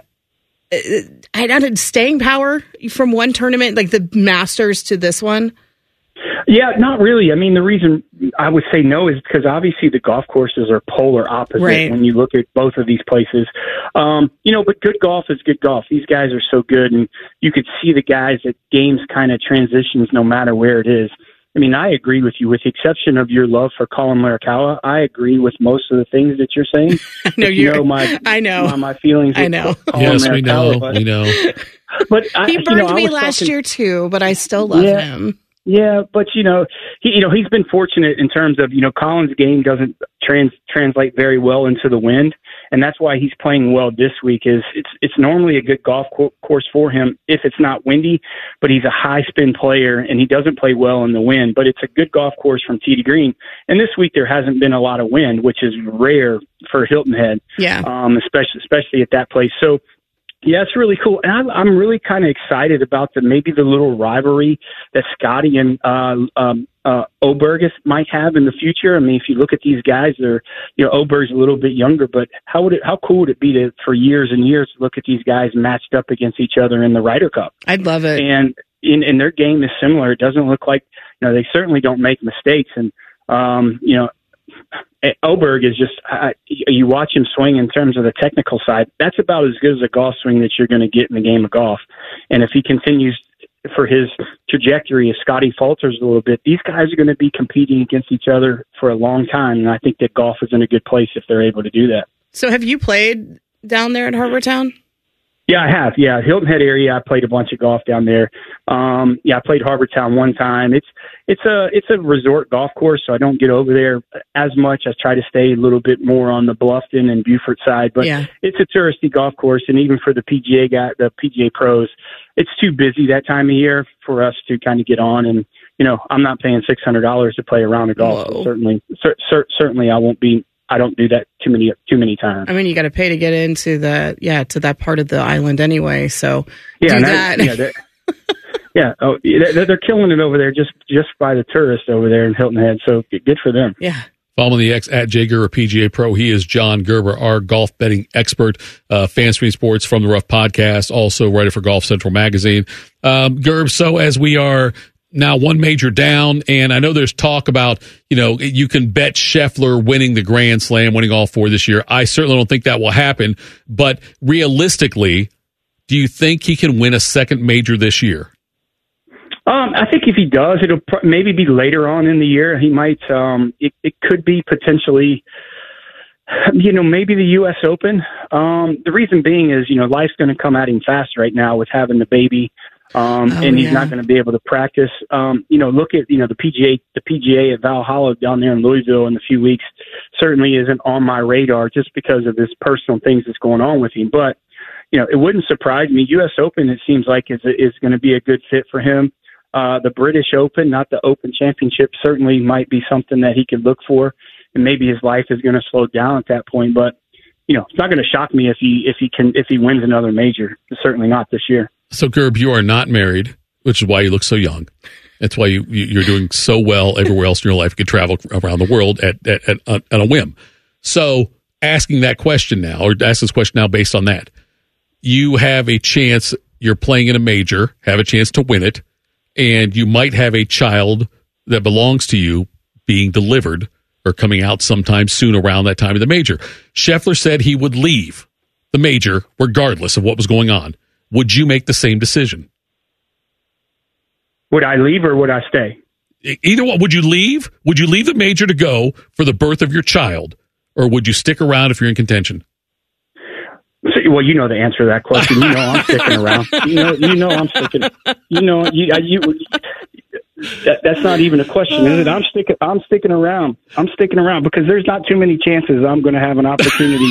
I don't know, staying power from one tournament, like the Masters, to this one? Yeah, not really. I mean, the reason I would say no is because obviously the golf courses are polar opposite right. when you look at both of these places. Um, you know, but good golf is good golf. These guys are so good, and you could see the guys that games kind of transitions no matter where it is. I mean, I agree with you. With the exception of your love for Colin Morikawa, I agree with most of the things that you're saying. I know you you're, know my I know my, my feelings. I know. Colin Yes, we know. But, we know. But I, he burned you know, I me was last talking, year too, but I still love yeah, him. Yeah, but you know, he you know he's been fortunate in terms of you know Colin's game doesn't trans translate very well into the wind, and that's why he's playing well this week. Is it's it's normally a good golf co- course for him if it's not windy, but he's a high spin player and he doesn't play well in the wind. But it's a good golf course from tee to green, and this week there hasn't been a lot of wind, which is rare for Hilton Head. Yeah, um, especially especially at that place. So. Yeah, it's really cool. And I'm, I'm really kind of excited about the maybe the little rivalry that Scotty and uh, um, uh, Oberg might have in the future. I mean, if you look at these guys, they're, you know, Oberg's a little bit younger, but how would it, how cool would it be to, for years and years to look at these guys matched up against each other in the Ryder Cup? I'd love it. And in, in their game is similar. It doesn't look like, you know, they certainly don't make mistakes. And, um, you know, Oberg is just, uh, you watch him swing in terms of the technical side, that's about as good as a golf swing that you're going to get in the game of golf. And if he continues for his trajectory, if Scotty falters a little bit, these guys are going to be competing against each other for a long time. And I think that golf is in a good place if they're able to do that. So have you played down there at Harbor Town? Yeah, I have. Yeah, Hilton Head area. I played a bunch of golf down there. Um, yeah, I played Harbor Town one time. It's it's a it's a resort golf course, so I don't get over there as much. I try to stay a little bit more on the Bluffton and Beaufort side, but yeah. It's a touristy golf course, and even for the P G A guy, the P G A pros, it's too busy that time of year for us to kind of get on. And you know, I'm not paying six hundred dollars to play a round of golf. So certainly, cer- cer- certainly, I won't be. I don't do that too many too many times. I mean, you got to pay to get into the yeah to that part of the island anyway. So yeah, do that, that. yeah, yeah. Oh, they're, they're killing it over there just just by the tourists over there in Hilton Head. So good for them. Yeah. Follow the X at Jay Gerber, P G A Pro. He is John Gerber, our golf betting expert, uh, FanStream Sports from the Rough Podcast, also writer for Golf Central Magazine. Um, Gerb, so as we are now one major down, and I know there's talk about, you know, you can bet Scheffler winning the Grand Slam, winning all four this year. I certainly don't think that will happen, but realistically, do you think he can win a second major this year? Um, I think if he does, it'll pr- maybe be later on in the year. He might, um, it, it could be potentially, you know, maybe the U S Open. Um, the reason being is, you know, life's going to come at him fast right now with having the baby. Um, oh, and he's yeah. not going to be able to practice. Um, you know, look at, you know, the P G A, the P G A at Valhalla down there in Louisville in a few weeks certainly isn't on my radar just because of this personal things that's going on with him. But, you know, it wouldn't surprise me. U S Open, it seems like is, is going to be a good fit for him. Uh, the British Open, not the Open Championship, certainly might be something that he could look for. And maybe his life is going to slow down at that point, but, you know, it's not going to shock me if he, if he can, if he wins another major. Certainly not this year. So, Gerb, you are not married, which is why you look so young. That's why you, you're doing so well everywhere else in your life. You can travel around the world at, at, at, at a whim. So asking that question now, or ask this question now based on that, you have a chance, you're playing in a major, have a chance to win it, and you might have a child that belongs to you being delivered or coming out sometime soon around that time of the major. Scheffler said he would leave the major regardless of what was going on. Would you make the same decision? Would I leave or would I stay? Either one. Would you leave? Would you leave the major to go for the birth of your child, or would you stick around if you're in contention? So, well, you know the answer to that question. You know I'm sticking around. You know, you know I'm sticking. You know, you, you that, that's not even a question, is it? I'm sticking. I'm sticking around. I'm sticking around because there's not too many chances I'm going to have an opportunity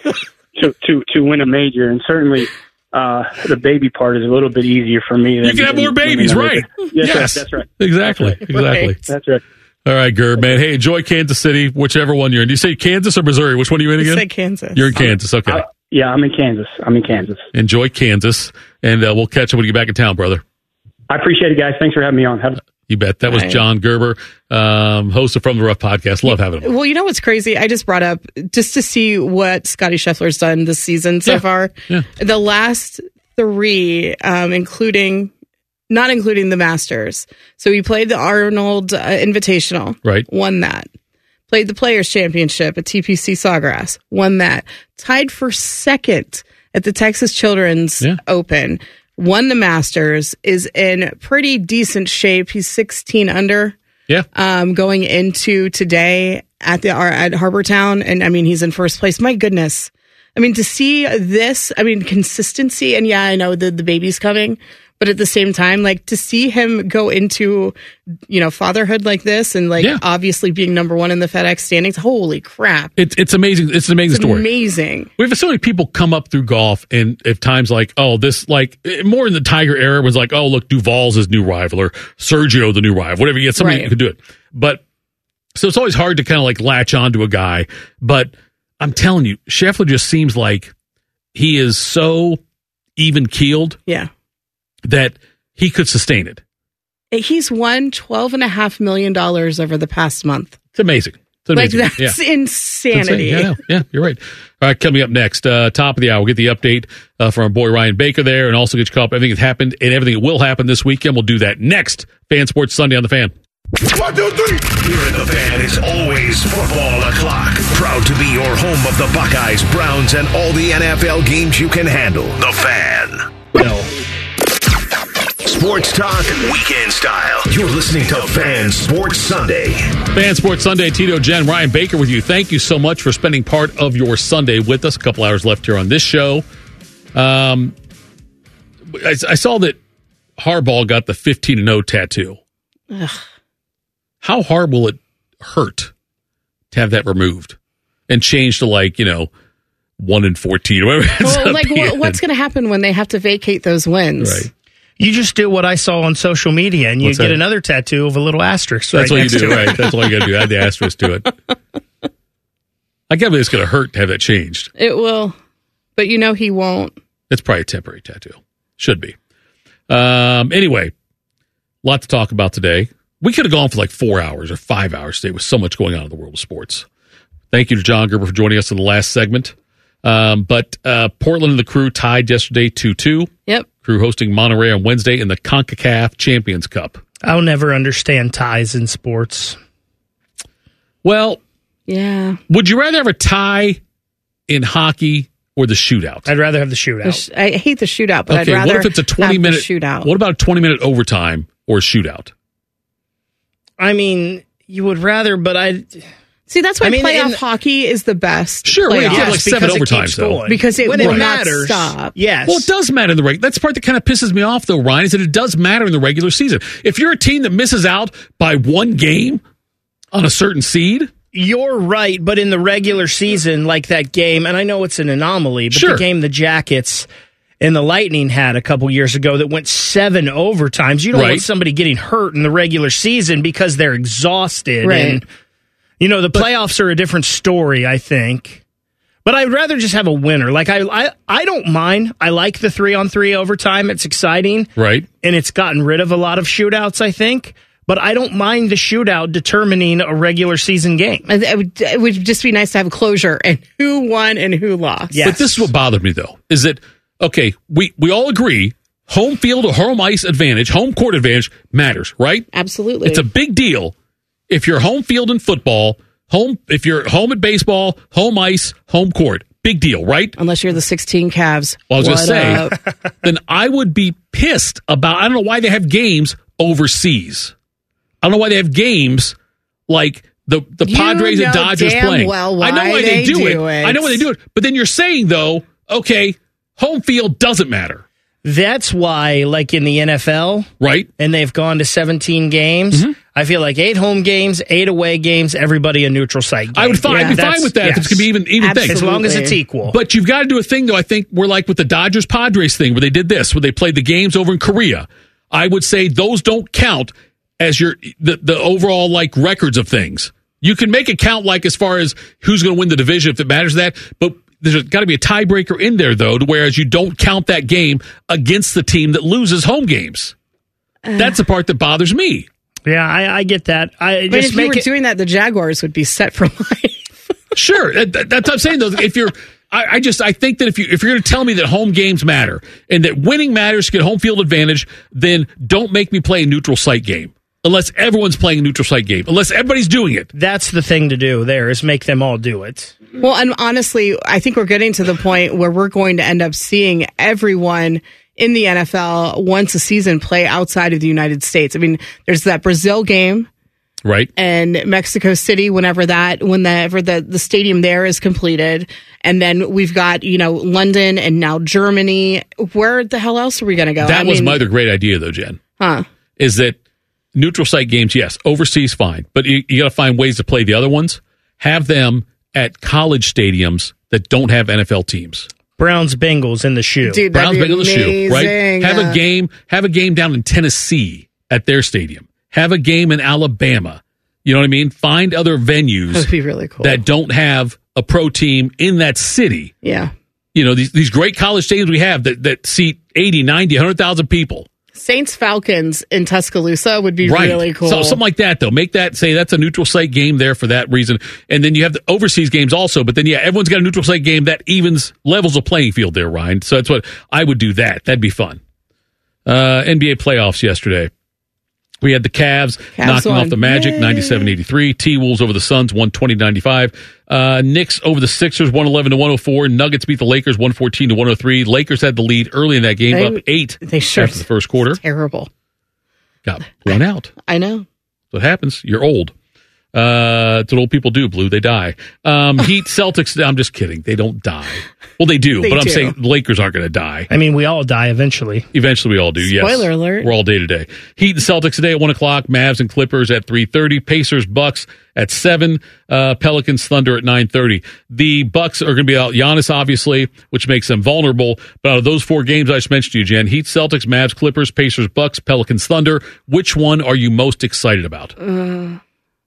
to, to to win a major, and certainly uh, the baby part is a little bit easier for me. Than, you can have more babies, right? Yes, yes. that's right. Exactly. That's right. Exactly. Right. That's right. All right, Gerb, man. Hey, enjoy Kansas City, whichever one you're in. Do you say Kansas or Missouri? Which one are you in again? I say Kansas. You're in Kansas. Okay. I, yeah, I'm in Kansas. I'm in Kansas. Enjoy Kansas, and uh, we'll catch up when you get back in town, brother. I appreciate it, guys. Thanks for having me on. Have- You bet. That was Right. John Gerber, um, host of From the Rough podcast. Love having him. Well, you know what's crazy? I just brought up just to see what Scotty Scheffler's done this season so Yeah. far. Yeah. The last three, um, including, not including the Masters. So he played the Arnold uh, Invitational. Right. Won that. Played the Players Championship at T P C Sawgrass. Won that. Tied for second at the Texas Children's Yeah. Open. Won the Masters. Is in pretty decent shape. He's sixteen under. Yeah. Um, going into today at the at Harbortown, and I mean he's in first place. My goodness, I mean to see this, I mean consistency, and yeah, I know the the baby's coming, but at the same time, like to see him go into you know fatherhood like this, and like Yeah. obviously being number one in the FedEx standings. Holy crap! It's it's amazing. It's an amazing It's story. amazing. We have so many people come up through golf, and if times like, oh, this, like, more in the Tiger era was like, oh, look, Duval's his new rival, or Sergio the new rival, whatever. You get somebody Right. who can do it. But, so it's always hard to kind of like latch on to a guy. But I'm telling you, Scheffler just seems like he is so even keeled Yeah, that he could sustain it. he's won twelve and a half million dollars over the past month. It's amazing. It's Like amazing. that's yeah. insanity. Yeah, yeah, yeah, you're right. All right, coming up next, uh, top of the hour, we'll get the update uh, from our boy Ryan Baker there, and also get you caught up everything that's happened and everything that will happen this weekend. We'll do that next. Fan Sports Sunday on the Fan. One, two, three. Here in the Fan is always football o'clock. Proud to be your home of the Buckeyes, Browns, and all the N F L games you can handle. The Fan. No. Sports talk, weekend style. You're listening to Fan Sports Sunday. Fan Sports Sunday, Tito, Jen, Ryan Baker with you. Thank you so much for spending part of your Sunday with us. A couple hours left here on this show. Um, I, I saw that Harbaugh got the fifteen and oh tattoo. Ugh. How hard will it hurt to have that removed and changed to, like, you know, one and fourteen or whatever? it ends Well, up like being? what, what's going to happen when they have to vacate those wins? Right. You just do what I saw on social media, and you What's get that? another tattoo of a little asterisk. That's right what you next do, to it. right? That's all you got to do. Add the asterisk to it. I can't believe it's going to hurt to have that changed. It will, but you know he won't. It's probably a temporary tattoo. Should be. Um, anyway, a lot to talk about today. We could have gone for like four hours or five hours today with so much going on in the world of sports. Thank you to John Gerber for joining us in the last segment. Um, but uh, Portland and the Crew tied yesterday two two. Yep. Crew hosting Monterey on Wednesday in the CONCACAF Champions Cup. I'll never understand ties in sports. Well, Yeah. would you rather have a tie in hockey or the shootout? I'd rather have the The shootout. sh- I hate the shootout, but Okay, I'd rather what if it's a twenty have minute the shootout. What about a twenty minute overtime or shootout? I mean, you would rather, but I. See, that's why I mean, playoff in- hockey is the best. Sure, we playoff. have Yes, like seven because it overtimes, keeps though. going. Because it when will it not matters, stop. Yes. Well, it does matter in the regular. That's the part that kind of pisses me off, though, Ryan, is that it does matter in the regular season. If you're a team that misses out by one game on a certain seed, You're right, but in the regular season, like that game, and I know it's an anomaly, but Sure. the game the Jackets and the Lightning had a couple years ago that went seven overtimes, you don't Right. want somebody getting hurt in the regular season because they're exhausted. Right. And, you know, the playoffs are a different story, I think. But I'd rather just have a winner. Like, I, I, I don't mind. I like the three-on-three overtime. It's exciting. right? And it's gotten rid of a lot of shootouts, I think. But I don't mind the shootout determining a regular season game. And It would, it would just be nice to have closure and who won and who lost. Yes. But this is what bothered me, though, is that, okay, we, we all agree home field or home ice advantage, home court advantage matters, right? Absolutely. It's a big deal If you're home field in football, home if you're home at baseball, home ice, home court, big deal, right? Unless you're the sixteen Cavs. Well, I was going to say, up? then I would be pissed about, I don't know why they have games overseas. I don't know why they have games like the, the You Padres and know Dodgers damn playing. well why I know why they they, do, do it. it. I know why they do it. But then you're saying, though, okay, home field doesn't matter. That's why, like in the N F L, right? And they've gone to seventeen games. Mm-hmm. I feel like eight home games, eight away games, everybody a neutral site game. I would find, yeah, I'd be fine with that yes. if it's going to be even even thing. As long as it's equal. But you've got to do a thing, though, I think we're like with the Dodgers Padres thing where they did this, where they played the games over in Korea. I would say those don't count as your the, the overall like records of things. You can make it count like as far as who's going to win the division if it matters that, but there's got to be a tiebreaker in there, though, to whereas you don't count that game against the team that loses home games. Uh, That's the part that bothers me. Yeah, I, I get that. I but just if make you were it, doing that, the Jaguars would be set for life. Sure, that, that's what I'm saying. Though, if you're, I, I just I think that if you if you're going to tell me that home games matter and that winning matters to get home field advantage, then don't make me play a neutral site game. Unless everyone's playing a neutral site game. Unless everybody's doing it. That's the thing to do there, is make them all do it. Well, and honestly, I think we're getting to the point where we're going to end up seeing everyone in the N F L once a season play outside of the United States. I mean, there's that Brazil game. Right. And Mexico City, whenever that, whenever the, the stadium there is completed. And then we've got, you know, London and now Germany. Where the hell else are we going to go? That I was mean, my other great idea, though, Jen. Huh. Is that neutral site games, yes. Overseas, fine. But you, you got to find ways to play the other ones. Have them at college stadiums that don't have N F L teams. Browns Bengals in the shoe. Dude, Browns Bengals in the shoe, right? amazing. Have Uh, a game, have a game down in Tennessee at their stadium. Have a game in Alabama. You know what I mean? Find other venues That would be really cool. that don't have a pro team in that city. Yeah. You know, these these great college stadiums we have that, that seat eighty, ninety, one hundred thousand people. Saints Falcons in Tuscaloosa would be Right. really cool. So something like that, though. Make that, say that's a neutral site game there for that reason. And then you have the overseas games also. But then, yeah, everyone's got a neutral site game that evens levels of playing field there, Ryan. So that's what I would do that. That'd be fun. Uh, N B A playoffs yesterday. We had the Cavs, Cavs knocking won. off the Magic, ninety-seven eighty-three. T-Wolves over the Suns, one twenty to ninety-five. Uh, Knicks over the Sixers, one eleven to one oh four. Nuggets beat the Lakers, one fourteen to one oh three. Lakers had the lead early in that game, They- up eight they sure after the first quarter. Terrible. Got blown out. I know. That's what happens. You're old. Uh, it's what old people do, Blue. They die. Um, Heat, Celtics, I'm just kidding. They don't die. Well, they do, They but I'm do. saying the Lakers aren't going to die. I mean, we all die eventually. Eventually we all do, yes. Spoiler alert. We're all day to day. Heat and Celtics today at one o'clock. Mavs and Clippers at three thirty. Pacers, Bucks at seven. Uh, Pelicans, Thunder at nine thirty. The Bucks are going to be out Giannis, obviously, which makes them vulnerable. But out of those four games I just mentioned to you, Jen, Heat, Celtics, Mavs, Clippers, Pacers, Bucks, Pelicans, Thunder, which one are you most excited about? Uh,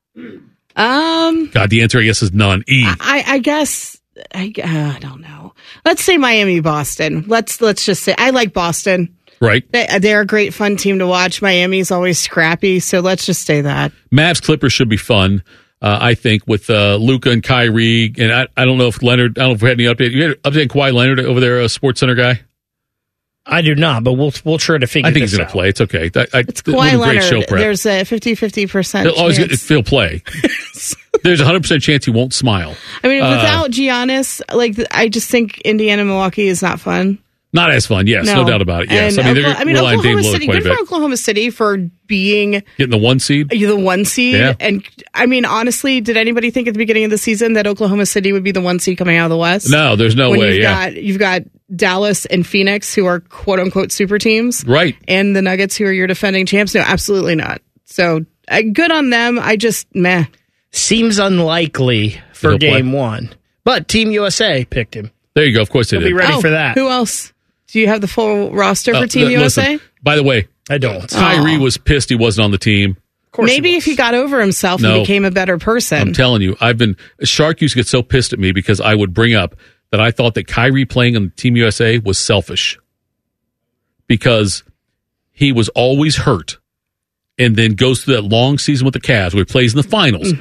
um, God, the answer, I guess, is none. E. I, I guess I, uh, I don't know. Let's say Miami, Boston. Let's let's just say I like Boston. Right. They, they're a great fun team to watch. Miami's always scrappy, so let's just say that. Mavs Clippers should be fun. Uh, I think with uh, Luka and Kyrie, and I, I don't know if Leonard. I don't know if we had any update. You had an update on Kawhi Leonard over there, a Sports Center guy. I do not, but we'll we'll try to figure. I think this he's going out. to play. It's okay. I, I, It's Kawhi a great show Leonard. prep. There's a fifty-fifty percent He'll always get, chance. he'll play. There's a hundred percent chance he won't smile. I mean, Uh, without Giannis, like I just think Indiana Milwaukee is not fun. Not as fun. Yes, no, doubt about it. Yes, And I mean they're Oklahoma, I mean, relying Oklahoma Dame Lillard City. quite a Good bit. for Oklahoma City for being Getting the one seed. the one seed. Yeah. And I mean, honestly, did anybody think at the beginning of the season that Oklahoma City would be the one seed coming out of the West? No, there's no when way. You've Yeah, got you've got Dallas and Phoenix, who are quote unquote super teams, right. and the Nuggets, who are your defending champs. No, absolutely not. So uh, good on them. I just meh. Seems unlikely for He'll play. game one, but Team U S A picked him. There you go. Of course they He'll did. be ready Oh, for that. Who else? Do you have the full roster for Uh, Team li- U S A? listen, by the way, I don't. Kyrie was pissed he wasn't on the team. Of course Maybe he if he was. got over himself No. and became a better person. I'm telling you, I've been Shark used to get so pissed at me because I would bring up that I thought that Kyrie playing on Team U S A was selfish because he was always hurt and then goes through that long season with the Cavs where he plays in the finals. Mm-hmm.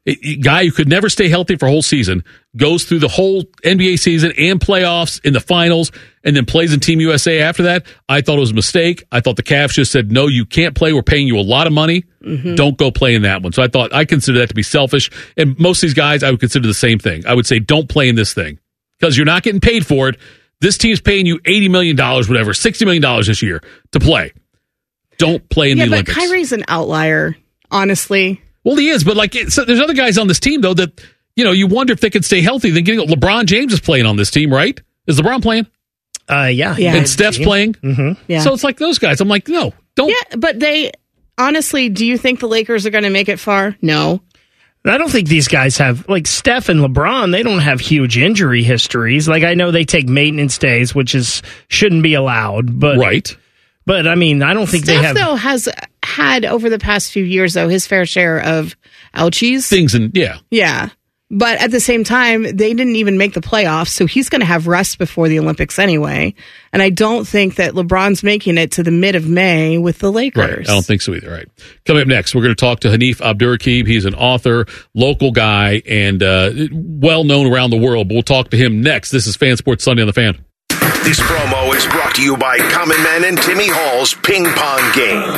A guy who could never stay healthy for a whole season, goes through the whole N B A season and playoffs in the finals, and then plays in Team U S A after that. I thought it was a mistake. I thought the Cavs just said, no, you can't play. We're paying you a lot of money. Mm-hmm. Don't go play in that one. So I thought, I consider that to be selfish. And most of these guys, I would consider the same thing. I would say, don't play in this thing because you're not getting paid for it. This team's paying you eighty million dollars, whatever, sixty million dollars this year to play. Don't play in yeah, the but Olympics. Kyrie's an outlier, honestly. Well, he is, but like, so there's other guys on this team though that you know you wonder if they can stay healthy. Then getting LeBron James is playing on this team, right? Is LeBron playing? Uh, yeah, yeah. And Steph's playing. Mm-hmm. Yeah. So it's like those guys. I'm like, no, don't. Yeah, but they honestly, do you think the Lakers are going to make it far? No. I don't think these guys have, like Steph and LeBron, they don't have huge injury histories. Like I know they take maintenance days, which is shouldn't be allowed, but right. But I mean, I don't think Steph, they have. though, has had over the past few years, though, his fair share of ouchies. Things and yeah. Yeah. But at the same time, they didn't even make the playoffs, so he's going to have rest before the Olympics anyway. And I don't think that LeBron's making it to the mid of May with the Lakers. Right. I don't think so either. All right. Coming up next, we're going to talk to Hanif Abdurraqib. He's an author, local guy, and uh, well known around the world. But we'll talk to him next. This is Fan Sports Sunday on the Fan. This promo is brought to you by Common Man and Timmy Hall's Ping Pong Game.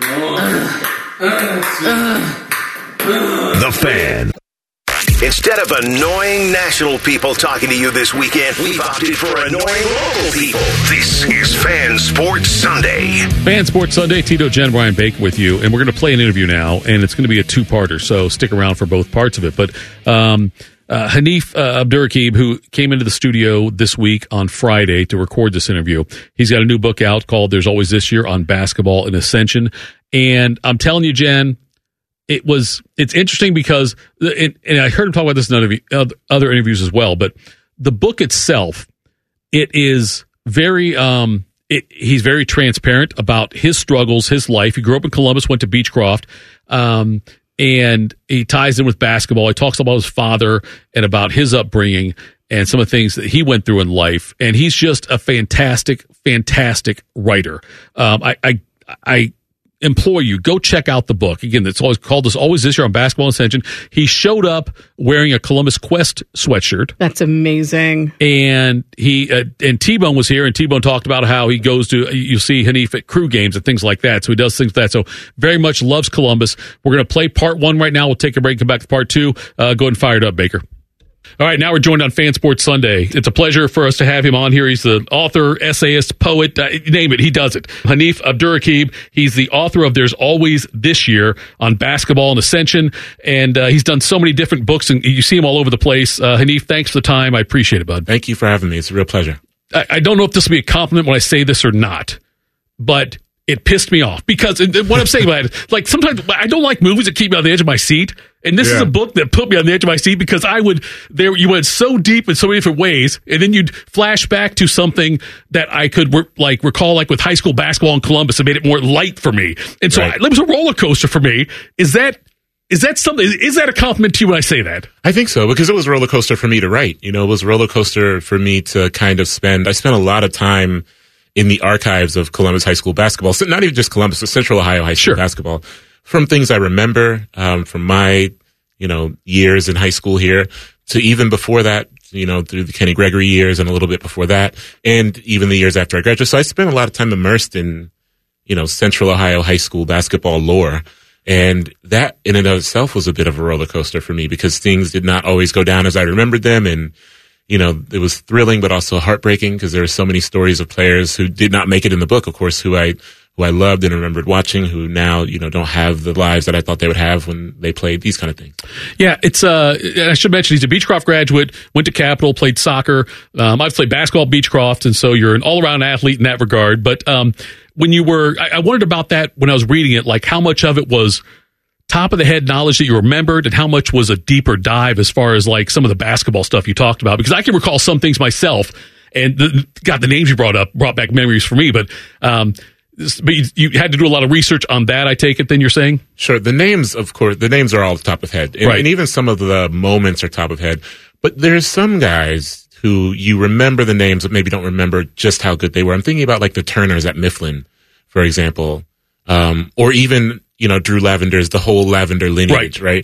The Fan. Instead of annoying national people talking to you this weekend, we've opted for annoying local people. This is Fan Sports Sunday. Fan Sports Sunday, Tito, Jen, Brian Baker with you, and we're going to play an interview now, and it's going to be a two-parter, so stick around for both parts of it. But um, uh, Hanif uh, Abdurraqib, who came into the studio this week on Friday to record this interview, he's got a new book out called There's Always This Year on Basketball and Ascension, and I'm telling you, Jen, It was. It's interesting because, it, and I heard him talk about this in other, other interviews as well. But the book itself, it is very. Um, it, he's very transparent about his struggles, his life. He grew up in Columbus, went to Beechcroft, um, and he ties in with basketball. He talks about his father and about his upbringing and some of the things that he went through in life. And he's just a fantastic, fantastic writer. Um, I, I, I. implore you, go check out the book. Again, it's always called this Always This Year on Basketball and Ascension. He showed up wearing a Columbus Quest sweatshirt. That's amazing. And he uh, and T-Bone was here, and T-Bone talked about how he goes to, you see Hanif at crew games and things like that. So he does things like that. So very much loves Columbus. We're going to play part one right now. We'll take a break and come back to part two. Uh, go ahead and fire it up, Baker. All right, now we're joined on Fan Sports Sunday. It's a pleasure for us to have him on here. He's the author, essayist, poet, uh, name it, he does it. Hanif Abdurraqib, he's the author of There's Always This Year on Basketball and Ascension, and uh, he's done so many different books, and you see him all over the place. Uh, Hanif, thanks for the time. I appreciate it, bud. Thank you for having me. It's a real pleasure. I, I don't know if this will be a compliment when I say this or not, but it pissed me off because what I'm saying about it, like sometimes I don't like movies that keep me on the edge of my seat. And this yeah. is a book that put me on the edge of my seat because I would, there, you went so deep in so many different ways. And then you'd flash back to something that I could like recall, like with high school basketball in Columbus, and made it more light for me. And so right. I, it was a roller coaster for me. Is that, is that something, is that a compliment to you when I say that? I think so, because it was a roller coaster for me to write. You know, it was a roller coaster for me to kind of spend, I spent a lot of time in the archives of Columbus High School basketball. So not even just Columbus, but Central Ohio High School sure. basketball. From things I remember, um, from my, you know, years in high school here to even before that, you know, through the Kenny Gregory years and a little bit before that, and even the years after I graduated. So I spent a lot of time immersed in, you know, Central Ohio High School basketball lore. And that in and of itself was a bit of a roller coaster for me because things did not always go down as I remembered them. And, you know, it was thrilling, but also heartbreaking because there were so many stories of players who did not make it in the book, of course, who I, who I loved and remembered watching, who now, you know, don't have the lives that I thought they would have when they played these kind of things. Yeah, it's, uh, I should mention he's a Beechcroft graduate, went to Capital, played soccer. Um, I've played basketball at Beechcroft, and so you're an all-around athlete in that regard. But, um, when you were, I, I wondered about that when I was reading it, like how much of it was top of the head knowledge that you remembered and how much was a deeper dive as far as like some of the basketball stuff you talked about, because I can recall some things myself and the, God, the names you brought up brought back memories for me, but, um, but you, you had to do a lot of research on that, I take it, then you're saying? Sure. The names, of course, the names are all top of head. And, right. and even some of the moments are top of head. But there's some guys who you remember the names but maybe don't remember just how good they were. I'm thinking about like the Turners at Mifflin, for example. Um, or even, you know, Drew Lavender's, the whole Lavender lineage, right? right?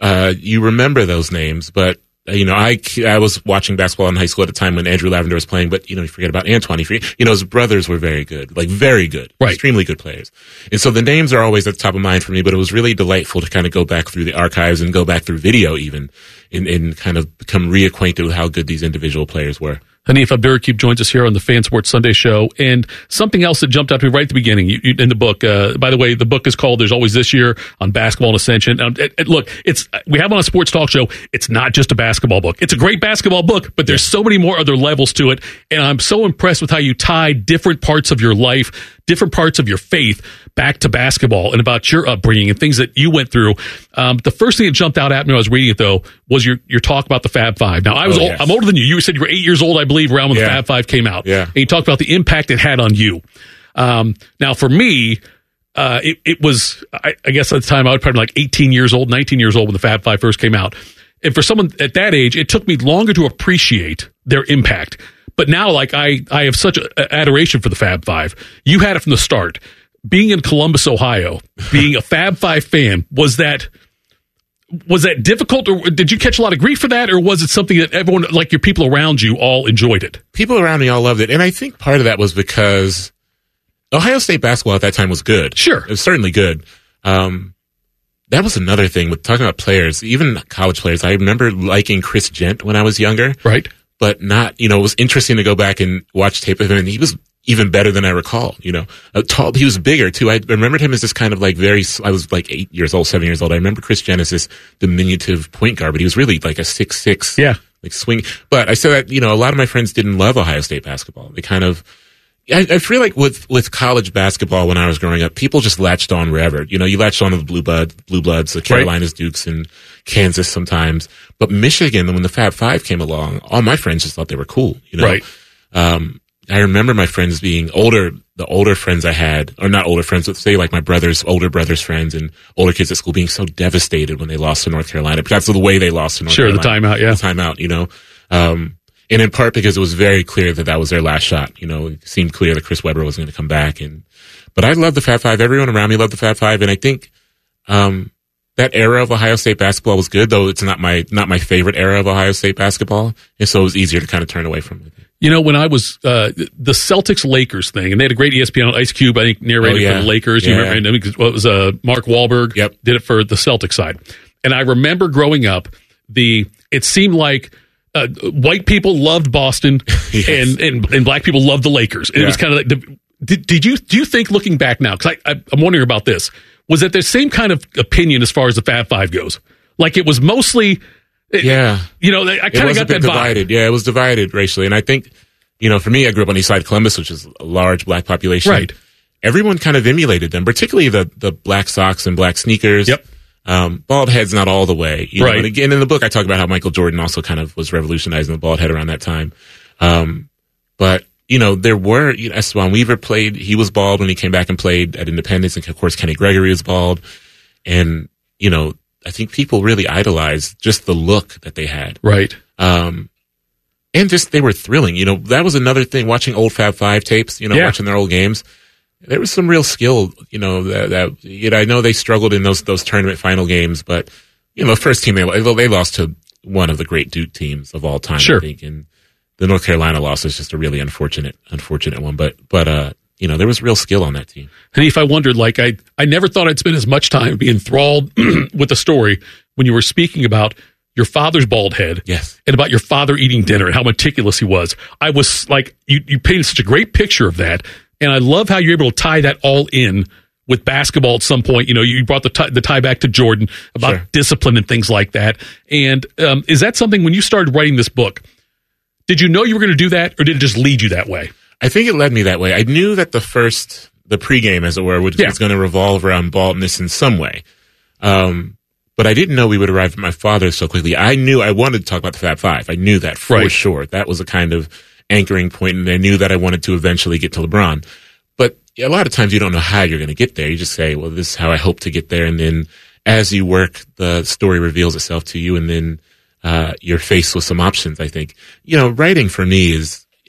uh, you remember those names, but you know, I, I was watching basketball in high school at a time when Andrew Lavender was playing, but, you know, you forget about Antoine. You, forget, you know, his brothers were very good, like very good, right. extremely good players. And so the names are always at the top of mind for me, but it was really delightful to kind of go back through the archives and go back through video even and, and kind of become reacquainted with how good these individual players were. Hanif Abdurraqib joins us here on the Fan Sports Sunday Show. And something else that jumped out to me right at the beginning you, you, in the book, uh, by the way, the book is called There's Always This Year on Basketball and Ascension. Um, it, it, look, it's we have on a sports talk show. It's not just a basketball book. It's a great basketball book, but there's so many more other levels to it. And I'm so impressed with how you tie different parts of your life, different parts of your faith back to basketball and about your upbringing and things that you went through. Um, the first thing that jumped out at me when I was reading it, though, was your, your talk about the Fab Five. Now, I was oh, old, yes. I'm older than you. You said you were eight years old, I believe, around when yeah. the Fab Five came out. Yeah. And you talked about the impact it had on you. Um, now, for me, uh, it, it was, I, I guess at the time, I was probably like eighteen years old, nineteen years old when the Fab Five first came out. And for someone at that age, it took me longer to appreciate their impact. But now, like, I, I have such a, adoration for the Fab Five. You had it from the start. Being in Columbus, Ohio, being a Fab Five fan, was that was that difficult, or did you catch a lot of grief for that, or was it something that everyone, like your people around you, all enjoyed it? People around me all loved it, and I think part of that was because Ohio State basketball at that time was good. Sure. It was certainly good. Um, that was another thing with talking about players, even college players. I remember liking Chris Gent when I was younger. Right. But not, you know, it was interesting to go back and watch tape of him, and he was even better than I recall, you know. Uh, tall, he was bigger, too. I remembered him as this kind of like very, I was like eight years old, seven years old. I remember Chris Gent as this diminutive point guard, but he was really like a six six, yeah, like swing. But I said that, you know, a lot of my friends didn't love Ohio State basketball. They kind of, I, I feel like with, with college basketball when I was growing up, people just latched on wherever. You know, you latched on to the Blue Blood, Blue Bloods, the Carolinas, right. Dukes, and Kansas sometimes. But Michigan, when the Fab Five came along, all my friends just thought they were cool, you know. Right. Um, I remember my friends being older, the older friends I had, or not older friends, but say like my brother's, older brother's friends and older kids at school being so devastated when they lost to North Carolina. Because that's the way they lost to North sure, Carolina. Sure, the timeout, yeah. The timeout, you know. Um, and in part because it was very clear that that was their last shot. You know, it seemed clear that Chris Webber wasn't going to come back. And, but I love the Fab Five. Everyone around me loved the Fab Five. And I think, um, that era of Ohio State basketball was good, though it's not my, not my favorite era of Ohio State basketball. And so it was easier to kind of turn away from it. You know, when I was, uh, the Celtics-Lakers thing, and they had a great E S P N on Ice Cube, I think, narrated oh, yeah. for the Lakers. Yeah. You remember, and it was, uh, Mark Wahlberg yep. did it for the Celtics side. And I remember growing up, the, it seemed like, uh, white people loved Boston yes. and, and, and black people loved the Lakers. And yeah. it was kind of like, the, did, did you, do you think looking back now, cause I, I, I'm wondering about this, was that the same kind of opinion as far as the Fab Five goes? Like it was mostly, yeah, you know, I kind of got that divided. vibe. Yeah, it was divided racially. And I think, you know, for me, I grew up on East Side Columbus, which is a large black population. Right. Everyone kind of emulated them, particularly the, the black socks and black sneakers. Yep. Um, bald head's not all the way. You right. know? And again, in the book, I talk about how Michael Jordan also kind of was revolutionizing the bald head around that time. Um, but, you know, there were, you know, Esteban Weaver played, he was bald when he came back and played at Independence. And of course, Kenny Gregory was bald. And, you know, I think people really idolized just the look that they had. Right. Um, and just, they were thrilling. You know, that was another thing, watching old Fab Five tapes, you know, yeah. watching their old games. There was some real skill, you know, that, that, you know, I know they struggled in those, those tournament final games, but, you know, the first team, they, they lost to one of the great Duke teams of all time, sure. I think. And the North Carolina loss is just a really unfortunate, unfortunate one. But, but, uh, you know, there was real skill on that team. And if I wondered, like, I, I never thought I'd spend as much time being enthralled with the story when you were speaking about your father's bald head. Yes. And about your father eating dinner and how meticulous he was. I was like, you, you painted such a great picture of that. And I love how you're able to tie that all in with basketball at some point. You know, you brought the tie, the tie back to Jordan about sure. discipline and things like that. And um, is that something, when you started writing this book, did you know you were going to do that, or did it just lead you that way? I think it led me that way. I knew that the first, the pregame, as it were, was, yeah. was going to revolve around baldness in some way. Um, but I didn't know we would arrive at my father so quickly. I knew I wanted to talk about the Fab Five. I knew that for right. sure. That was a kind of anchoring point, and I knew that I wanted to eventually get to LeBron. But a lot of times you don't know how you're going to get there. You just say, well, this is how I hope to get there. And then as you work, the story reveals itself to you, and then uh, you're faced with some options, I think. You know, writing for me is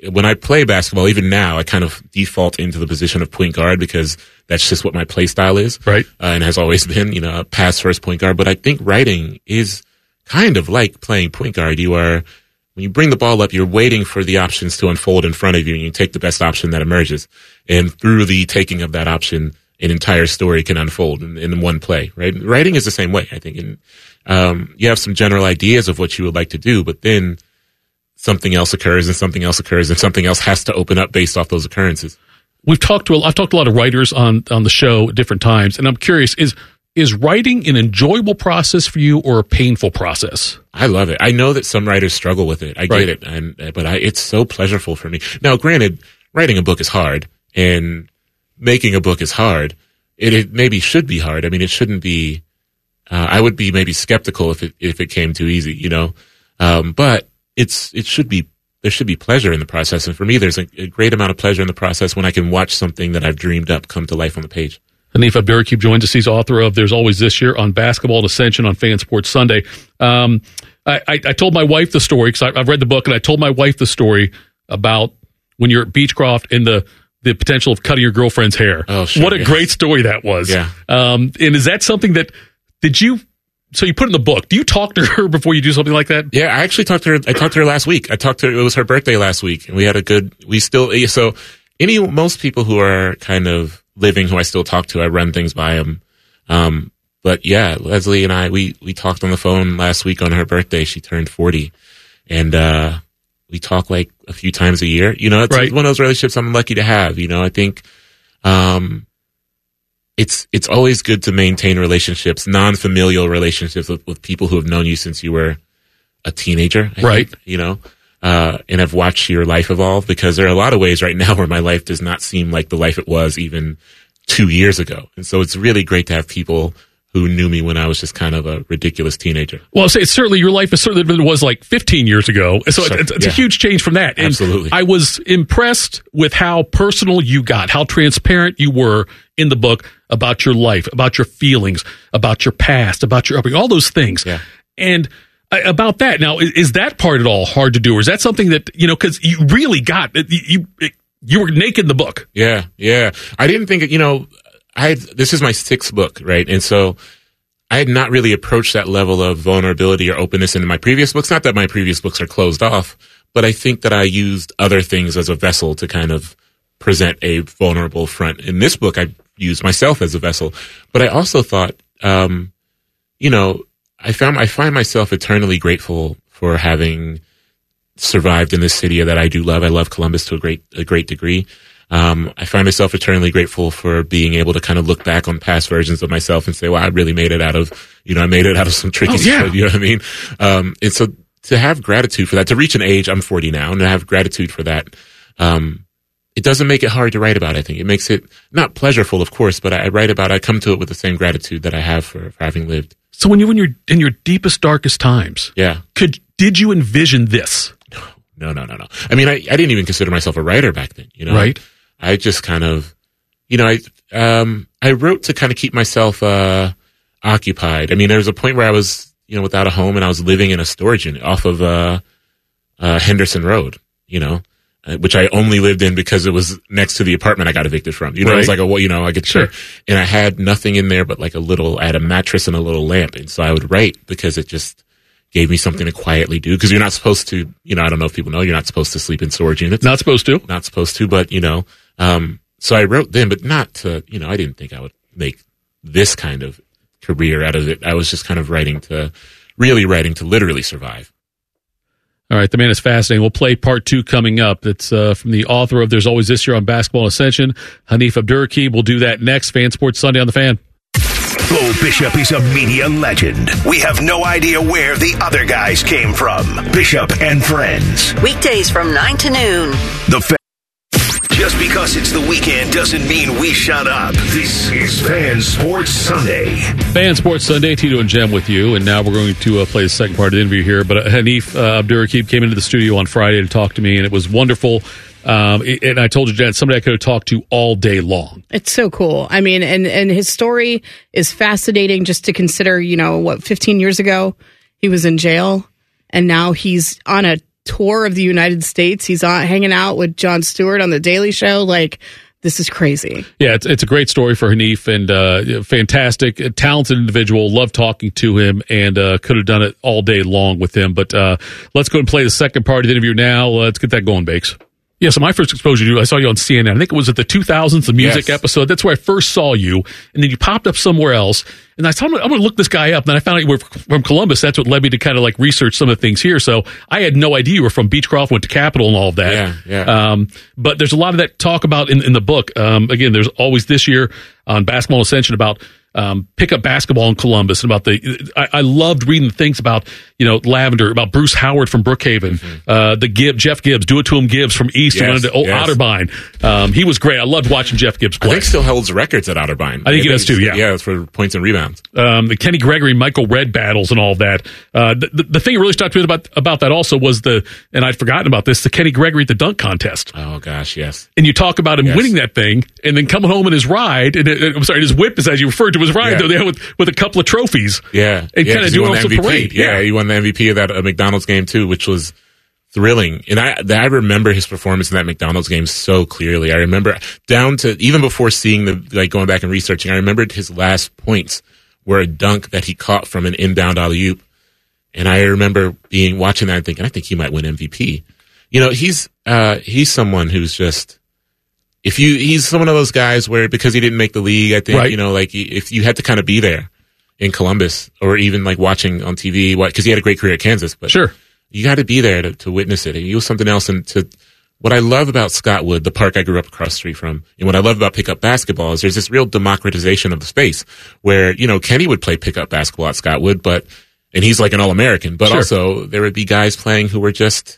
when I play basketball, even now, I kind of default into the position of point guard because that's just what my play style is. Right. Uh, and has always been, you know, a pass first point guard. But I think writing is kind of like playing point guard. You are, when you bring the ball up, you're waiting for the options to unfold in front of you and you take the best option that emerges. And through the taking of that option, an entire story can unfold in, in one play, right? Writing is the same way, I think. And, um, you have some general ideas of what you would like to do, but then something else occurs and something else occurs and something else has to open up based off those occurrences. We've talked to a, I've talked to a lot of writers on, on the show at different times, and I'm curious, is, is writing an enjoyable process for you or a painful process? I love it. I know that some writers struggle with it. I right. get it. And, but I, it's so pleasurable for me. Now, granted, writing a book is hard and making a book is hard. It, it maybe should be hard. I mean, it shouldn't be, uh, I would be maybe skeptical if it, if it came too easy, you know? Um, but it's, it should be, there should be pleasure in the process. And for me, there's a, a great amount of pleasure in the process when I can watch something that I've dreamed up come to life on the page. Hanif Abdurraqib joins us. He's author of There's Always This Year on Basketball and Ascension on Fan Sports Sunday. Um, I, I, I told my wife the story because I've read the book, and I told my wife the story about when you're at Beechcroft and the, the potential of cutting your girlfriend's hair. Oh, sure. What a yeah. great story that was. Yeah. Um, and is that something that, did you, so you put in the book, do you talk to her before you do something like that? Yeah, I actually talked to her. I talked to her last week. I talked to her. It was her birthday last week, and we had a good. We still so any most people who are kind of living who I still talk to, I run things by them. Um, but yeah, Leslie and I we we talked on the phone last week on her birthday. She turned forty, and uh, we talk like a few times a year. You know, it's right. one of those relationships I'm lucky to have. You know, I think. Um, It's it's always good to maintain relationships, non-familial relationships with, with people who have known you since you were a teenager, I right? think, you know, uh, and have watched your life evolve. Because there are a lot of ways right now where my life does not seem like the life it was even two years ago, and so it's really great to have people who knew me when I was just kind of a ridiculous teenager. Well, it's certainly your life is certainly than it was like fifteen years ago. So Sure. it's, it's yeah. a huge change from that. And Absolutely. I was impressed with how personal you got, how transparent you were in the book about your life, about your feelings, about your past, about your upbringing, all those things. Yeah. And uh, about that now, is, is that part at all hard to do? Or is that something that, you know, because you really got, you, you you were naked in the book. Yeah, yeah. I didn't think, you know, I had, this is my sixth book, right? And so I had not really approached that level of vulnerability or openness in my previous books. Not that my previous books are closed off, but I think that I used other things as a vessel to kind of present a vulnerable front. In this book, I used myself as a vessel, but I also thought, um, you know, I found, I find myself eternally grateful for having survived in this city that I do love. I love Columbus to a great, a great degree. Um, I find myself eternally grateful for being able to kind of look back on past versions of myself and say, well, I really made it out of, you know, I made it out of some tricky oh, yeah. stuff. You know what I mean? Um, and so to have gratitude for that, to reach an age, I'm forty now, and to have gratitude for that, um, it doesn't make it hard to write about. I think it makes it not pleasureful, of course, but I, I write about, I come to it with the same gratitude that I have for, for having lived. So when you were in your, in your deepest, darkest times, yeah, could, did you envision this? No, no, no, no. I mean, I, I didn't even consider myself a writer back then, you know? Right. I just kind of, you know, I, um, I wrote to kind of keep myself, uh, occupied. I mean, there was a point where I was, you know, without a home and I was living in a storage unit off of, uh, uh, Henderson Road, you know, uh, which I only lived in because it was next to the apartment I got evicted from. You know, right. it was like a, well, you know, I get sure. And I had nothing in there but like a little, I had a mattress and a little lamp. And so I would write because it just gave me something to quietly do. Because you're not supposed to, you know, I don't know if people know, you're not supposed to sleep in storage units. Not supposed to. Not supposed to, but, you know, um, so I wrote then, but not to, you know, I didn't think I would make this kind of career out of it. I was just kind of writing to, really writing to literally survive. All right, the man is fascinating. We'll play part two coming up. It's uh, from the author of There's Always This Year on Basketball Ascension, Hanif Abdurraqib. We'll do that next. Fan Sports Sunday on the Fan. Bo Bishop is a media legend. We have no idea where the other guys came from. Bishop and Friends. Weekdays from nine to noon. The Fan. Just because it's the weekend doesn't mean we shut up. This is Fan Sports Sunday. Fan Sports Sunday, Tito and Jem with you. And now we're going to uh, play the second part of the interview here. But uh, Hanif uh, Abdurraqib came into the studio on Friday to talk to me, and it was wonderful. Um, and I told you, Jen, somebody I could have talked to all day long. It's so cool. I mean, and, and his story is fascinating just to consider, you know, what, fifteen years ago, he was in jail, and now he's on a tour of the United States. He's on, hanging out with Jon Stewart on The Daily Show. Like, this is crazy. Yeah, it's, it's a great story for Hanif, and uh, fantastic, talented individual. Love talking to him, and uh, could have done it all day long with him. But uh, let's go and play the second part of the interview now. Let's get that going, Bakes. Yeah, so my first exposure to you, I saw you on C N N. I think it was at the two thousands, the music yes. episode. That's where I first saw you. And then you popped up somewhere else. And I thought, I'm going to look this guy up. And then I found out you were from Columbus. That's what led me to kind of like research some of the things here. So I had no idea you were from Beechcroft, went to Capitol and all of that. Yeah, yeah. Um, but there's a lot of that talk about in, in the book. Um, again, there's always this year on Basketball Ascension about um, pickup basketball in Columbus, and about the. I, I loved reading the things about you know Lavender, about Bruce Howard from Brookhaven, mm-hmm. uh, the Gibb, Jeff Gibbs, Do It To Him Gibbs from East, yes, who went to oh, yes. Otterbein. Um, he was great. I loved watching Jeff Gibbs play. I think still holds records at Otterbein. I think he does too. Yeah, yeah, for points and rebounds. Um, the Kenny Gregory, Michael Redd battles, and all of that. Uh, the, the, the thing that really stuck to me about about that also was the, and I'd forgotten about this, the Kenny Gregory at the dunk contest. Oh gosh, yes. And you talk about him yes. winning that thing, and then coming home in his ride. And it, I'm sorry, his whip is as you referred to his ride. Yeah. Though they had with, with a couple of trophies. Yeah, and yeah, kind of doing the also M V P. parade. Yeah. yeah, he won the M V P of that uh, McDonald's game too, which was thrilling. And I I remember his performance in that McDonald's game so clearly. I remember down to even before seeing the like going back and researching. I remembered his last points were a dunk that he caught from an inbound alley-oop. And I remember being watching that and thinking, I think he might win M V P. You know, he's uh, he's someone who's just if you he's one of those guys where because he didn't make the league, I think right. you know, like if you had to kind of be there in Columbus or even like watching on T V, because he had a great career at Kansas, but sure, you got to be there to, to witness it. And he was something else. And to what I love about Scott Wood, the park I grew up across the street from, and what I love about pickup basketball is there's this real democratization of the space where you know Kenny would play pickup basketball at Scott Wood, but and he's like an All-American, but sure. also there would be guys playing who were just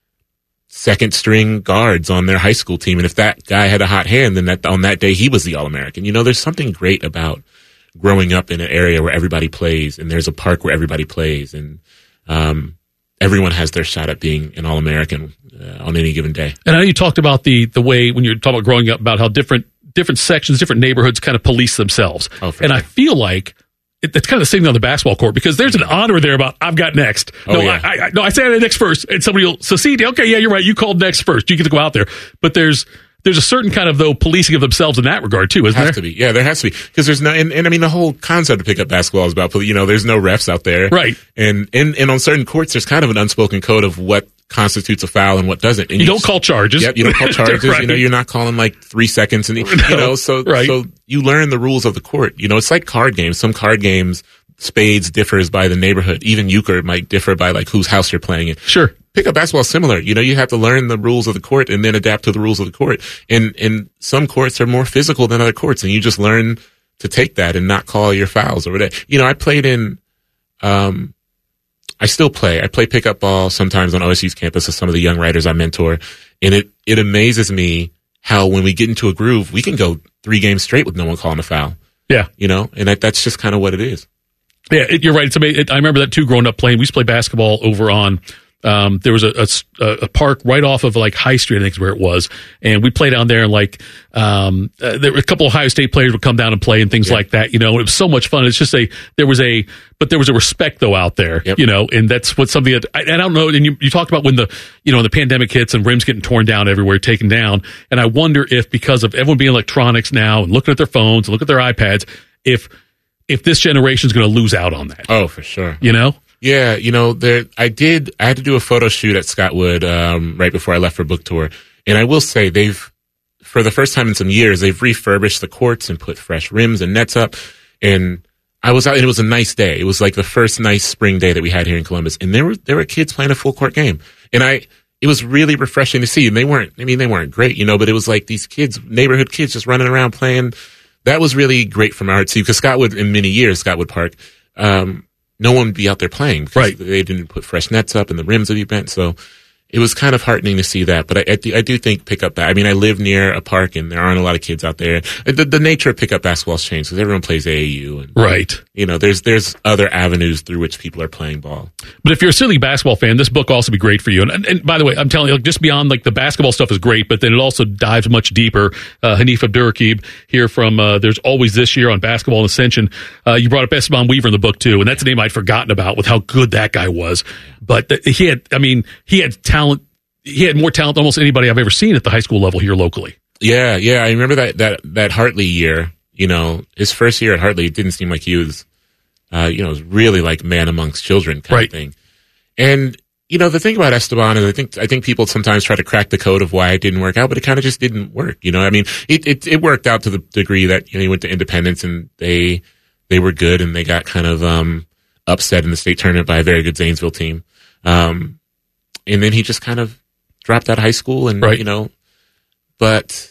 second string guards on their high school team. And if that guy had a hot hand, then that on that day he was the All-American. You know, there's something great about growing up in an area where everybody plays and there's a park where everybody plays and um, everyone has their shot at being an All-American uh, on any given day. And I know you talked about the the way when you're talking about growing up about how different different sections, different neighborhoods kind of police themselves. Oh, for and sure. I feel like it, it's kind of the same thing on the basketball court because there's an honor there about I've got next. Oh, no, yeah. I, I, no, I say I next first, and somebody will secede. Okay, yeah, you're right. You called next first. You get to go out there, but there's there's a certain kind of though policing of themselves in that regard too, isn't there? Has to be, yeah, there has to be because there's no, and, and I mean the whole concept of pickup basketball is about you know there's no refs out there, right? And and and on certain courts there's kind of an unspoken code of what constitutes a foul and what doesn't. And you, you don't call charges. Yep, you don't call charges. Right. You know, you're not calling like three seconds, and you no, know, so right. so you learn the rules of the court. You know, it's like card games. Some card games, spades differs by the neighborhood. Even euchre might differ by like whose house you're playing in. Sure. Pickup basketball is similar. You know, you have to learn the rules of the court and then adapt to the rules of the court. And and some courts are more physical than other courts, and you just learn to take that and not call your fouls or whatever. You know, I played in. Um, I still play. I play pickup ball sometimes on O S U's campus with some of the young writers I mentor. And it, it amazes me how when we get into a groove, we can go three games straight with no one calling a foul. Yeah. You know, and that, that's just kind of what it is. Yeah, it, you're right. It's amazing. It, I remember that too growing up playing. We used to play basketball over on, um, there was a, a, a park right off of like High Street, I think is where it was. And we played down there and like, um, uh, there were a couple of Ohio State players would come down and play and things yeah. like that, you know, and it was so much fun. It's just a, there was a, but there was a respect though out there, yep. you know, and that's what something that, I, I don't know. And you, you talked about when the, you know, the pandemic hits and rims getting torn down everywhere, taken down. And I wonder if because of everyone being electronics now and looking at their phones and looking at their iPads, if, if this generation is going to lose out on that. Oh, for sure. You know? Yeah, you know, there. I did. I had to do a photo shoot at Scott Wood um, right before I left for book tour, and I will say they've, for the first time in some years, they've refurbished the courts and put fresh rims and nets up. And I was out, and it was a nice day. It was like the first nice spring day that we had here in Columbus, and there were there were kids playing a full court game, and I. It was really refreshing to see. And they weren't. I mean, they weren't great, you know, but it was like these kids, neighborhood kids, just running around playing. That was really great from our team because Scott Wood, in many years, Scott Wood Park. Um, No one would be out there playing because right. they didn't put fresh nets up and the rims would be bent. So it was kind of heartening to see that. But I, I, do, I do think pickup. I mean, I live near a park, and there aren't a lot of kids out there. The, the nature of pickup basketball has changed because everyone plays A A U, and right. You know, there's there's other avenues through which people are playing ball. But if you're a City League basketball fan, this book will also be great for you. And, and, and by the way, I'm telling you, like, just beyond like the basketball stuff is great, but then it also dives much deeper. Uh, Hanif Abdurraqib here from uh, There's Always This Year on Basketball and Ascension. Uh, you brought up Esteban Weaver in the book too, and that's a name I'd forgotten about with how good that guy was. But th- he had, I mean, he had talent. He had more talent than almost anybody I've ever seen at the high school level here locally. Yeah, yeah. I remember that that that Hartley year. You know, his first year at Hartley, it didn't seem like he was, uh, you know, it was really like man amongst children kind right. of thing. And you know, the thing about Esteban is, I think I think people sometimes try to crack the code of why it didn't work out, but it kind of just didn't work. You know, I mean, it, it it worked out to the degree that you know he went to Independence and they they were good and they got kind of um, upset in the state tournament by a very good Zanesville team. Um, and then he just kind of dropped out of high school and, right. you know, but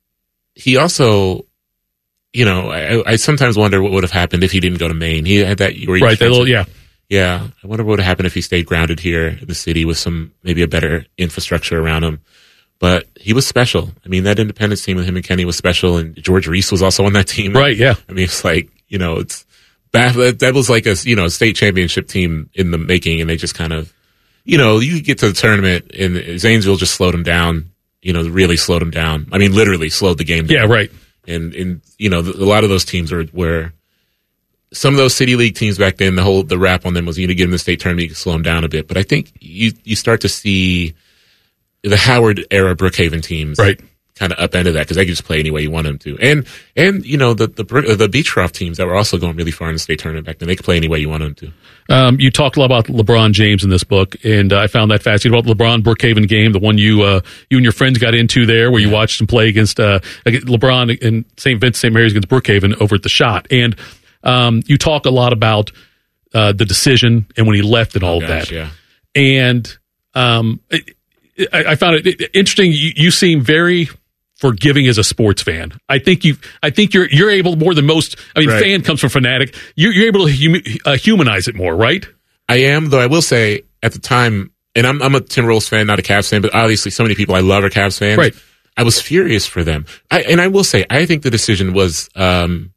he also, you know, I, I sometimes wonder what would have happened if he didn't go to Maine. He had that, where he right, that little, yeah. Yeah. I wonder what would have happened if he stayed grounded here in the city with some, maybe a better infrastructure around him. But he was special. I mean, that Independence team with him and Kenny was special. And George Reese was also on that team. Right. Yeah. I mean, it's like, you know, it's, that was like a, you know, state championship team in the making, and they just kind of, you know, you get to the tournament and Zanesville just slowed them down, you know, really slowed them down. I mean, literally slowed the game down. Yeah, right. And, and you know, a lot of those teams were, were some of those City League teams back then, the whole, the rap on them was you need to get them in the state tournament, you can slow them down a bit. But I think you, you start to see the Howard era Brookhaven teams. Right. Kind of upended that because they could just play any way you want them to, and and you know the the the Beechcroft teams that were also going really far in the state tournament back then, they could play any way you want them to. Um, you talked a lot about LeBron James in this book, and uh, I found that fascinating about the LeBron Brookhaven game, the one you uh, you and your friends got into there, where you yeah. watched him play against uh, LeBron in Saint Vincent Saint Mary's against Brookhaven over at the Shot, and um, you talk a lot about uh, the decision and when he left and all oh, of gosh, that, yeah. and um, I, I found it interesting. You, you seem very forgiving as a sports fan. I think you. I think you're you're able more than most. I mean, right. fan comes from fanatic. You're, you're able to hum, uh, humanize it more, right? I am, though. I will say at the time, and I'm I'm a Timberwolves fan, not a Cavs fan, but obviously so many people I love are Cavs fans. Right. I was furious for them. I, and I will say, I think the decision was um,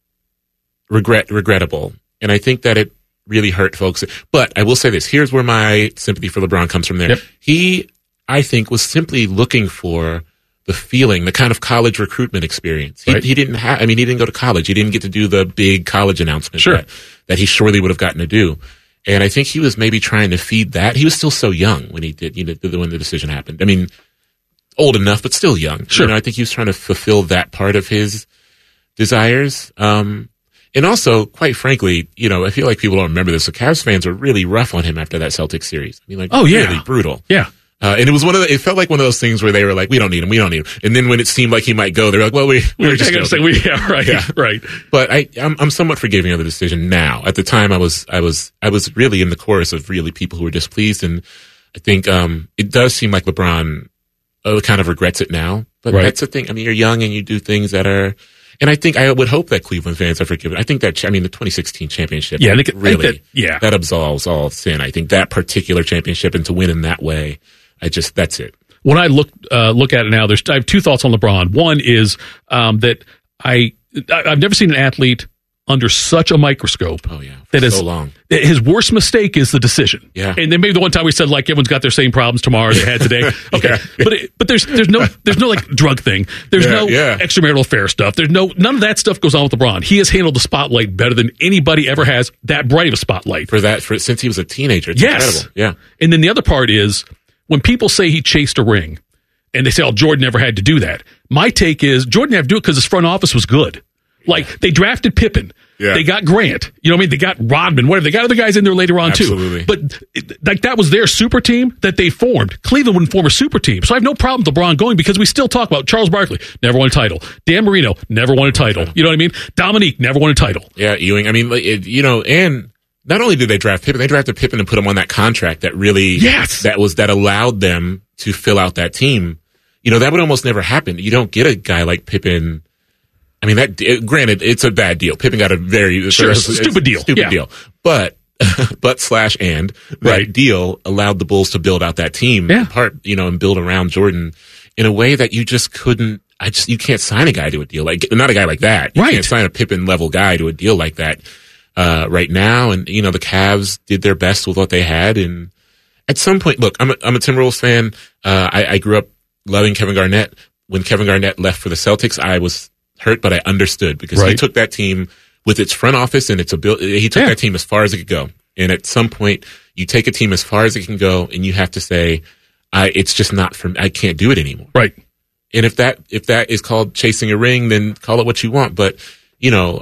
regret regrettable, and I think that it really hurt folks. But I will say this: here's where my sympathy for LeBron comes from. There, yep. he, I think, was simply looking for the feeling, the kind of college recruitment experience. He, right. he didn't have, I mean, he didn't go to college. He didn't get to do the big college announcement sure. that, that he surely would have gotten to do. And I think he was maybe trying to feed that. He was still so young when he did, you know, when the decision happened. I mean, old enough, but still young. Sure. You know, I think he was trying to fulfill that part of his desires. Um, and also, quite frankly, you know, I feel like people don't remember this. So Cavs fans were really rough on him after that Celtics series. I mean, like, oh, yeah. really brutal. Yeah. Uh, and it was one of the, it felt like one of those things where they were like, we don't need him, we don't need him. And then when it seemed like he might go, they were like, well, we, we were just going to say, we, yeah, right, yeah. right. But I, I'm, I'm somewhat forgiving of the decision now. At the time, I was, I was, I was really in the chorus of really people who were displeased. And I think, um, it does seem like LeBron uh, kind of regrets it now. But right. that's the thing. I mean, you're young and you do things that are, and I think I would hope that Cleveland fans are forgiven. I think that, I mean, the twenty sixteen championship, yeah, I think, really, I think that, yeah. that absolves all sin. I think that particular championship and to win in that way, I just, that's it. When I look uh, look at it now, there's I have two thoughts on LeBron. One is um, that I I've never seen an athlete under such a microscope. Oh yeah, for that so is, long. His worst mistake is the decision. Yeah, and then maybe the one time we said like everyone's got their same problems tomorrow they had today. Okay, yeah. but it, but there's there's no there's no like drug thing. There's yeah, no yeah. extramarital affair stuff. There's no none of that stuff goes on with LeBron. He has handled the spotlight better than anybody ever has. That bright of a spotlight for that for since he was a teenager. It's yes, incredible. Yeah, and then the other part is when people say he chased a ring. And they say, oh, Jordan never had to do that. My take is Jordan had to do it because his front office was good. Like, they drafted Pippen. Yeah. They got Grant. You know what I mean? They got Rodman, whatever. They got other guys in there later on, Absolutely. too. But, it, like, that was their super team that they formed. Cleveland wouldn't form a super team. So I have no problem with LeBron going because we still talk about Charles Barkley, never won a title. Dan Marino, never won a title. You know what I mean? Dominique, never won a title. Yeah, Ewing. I mean, it, you know, and not only did they draft Pippen, they drafted Pippen and put him on that contract that really, yes. that was, that allowed them to fill out that team. You know, that would almost never happen. You don't get a guy like Pippen. I mean, that, it, granted, it's a bad deal. Pippen got a very sure, it's, stupid it's deal. Stupid yeah. deal. But but slash and that right. deal allowed the Bulls to build out that team, yeah. part, you know, and build around Jordan in a way that you just couldn't. I just you can't sign a guy to a deal like not a guy like that. You right. can't sign a Pippen level guy to a deal like that uh, right now. And you know, the Cavs did their best with what they had. And at some point, look, I'm a, I'm a Timberwolves fan. Uh, I, I grew up loving Kevin Garnett. When Kevin Garnett left for the Celtics, I was hurt, but I understood because right. he took that team with its front office and its ability. He took yeah. that team as far as it could go. And at some point, you take a team as far as it can go, and you have to say, "I it's just not for me. I can't do it anymore." Right. And if that if that is called chasing a ring, then call it what you want. But you know,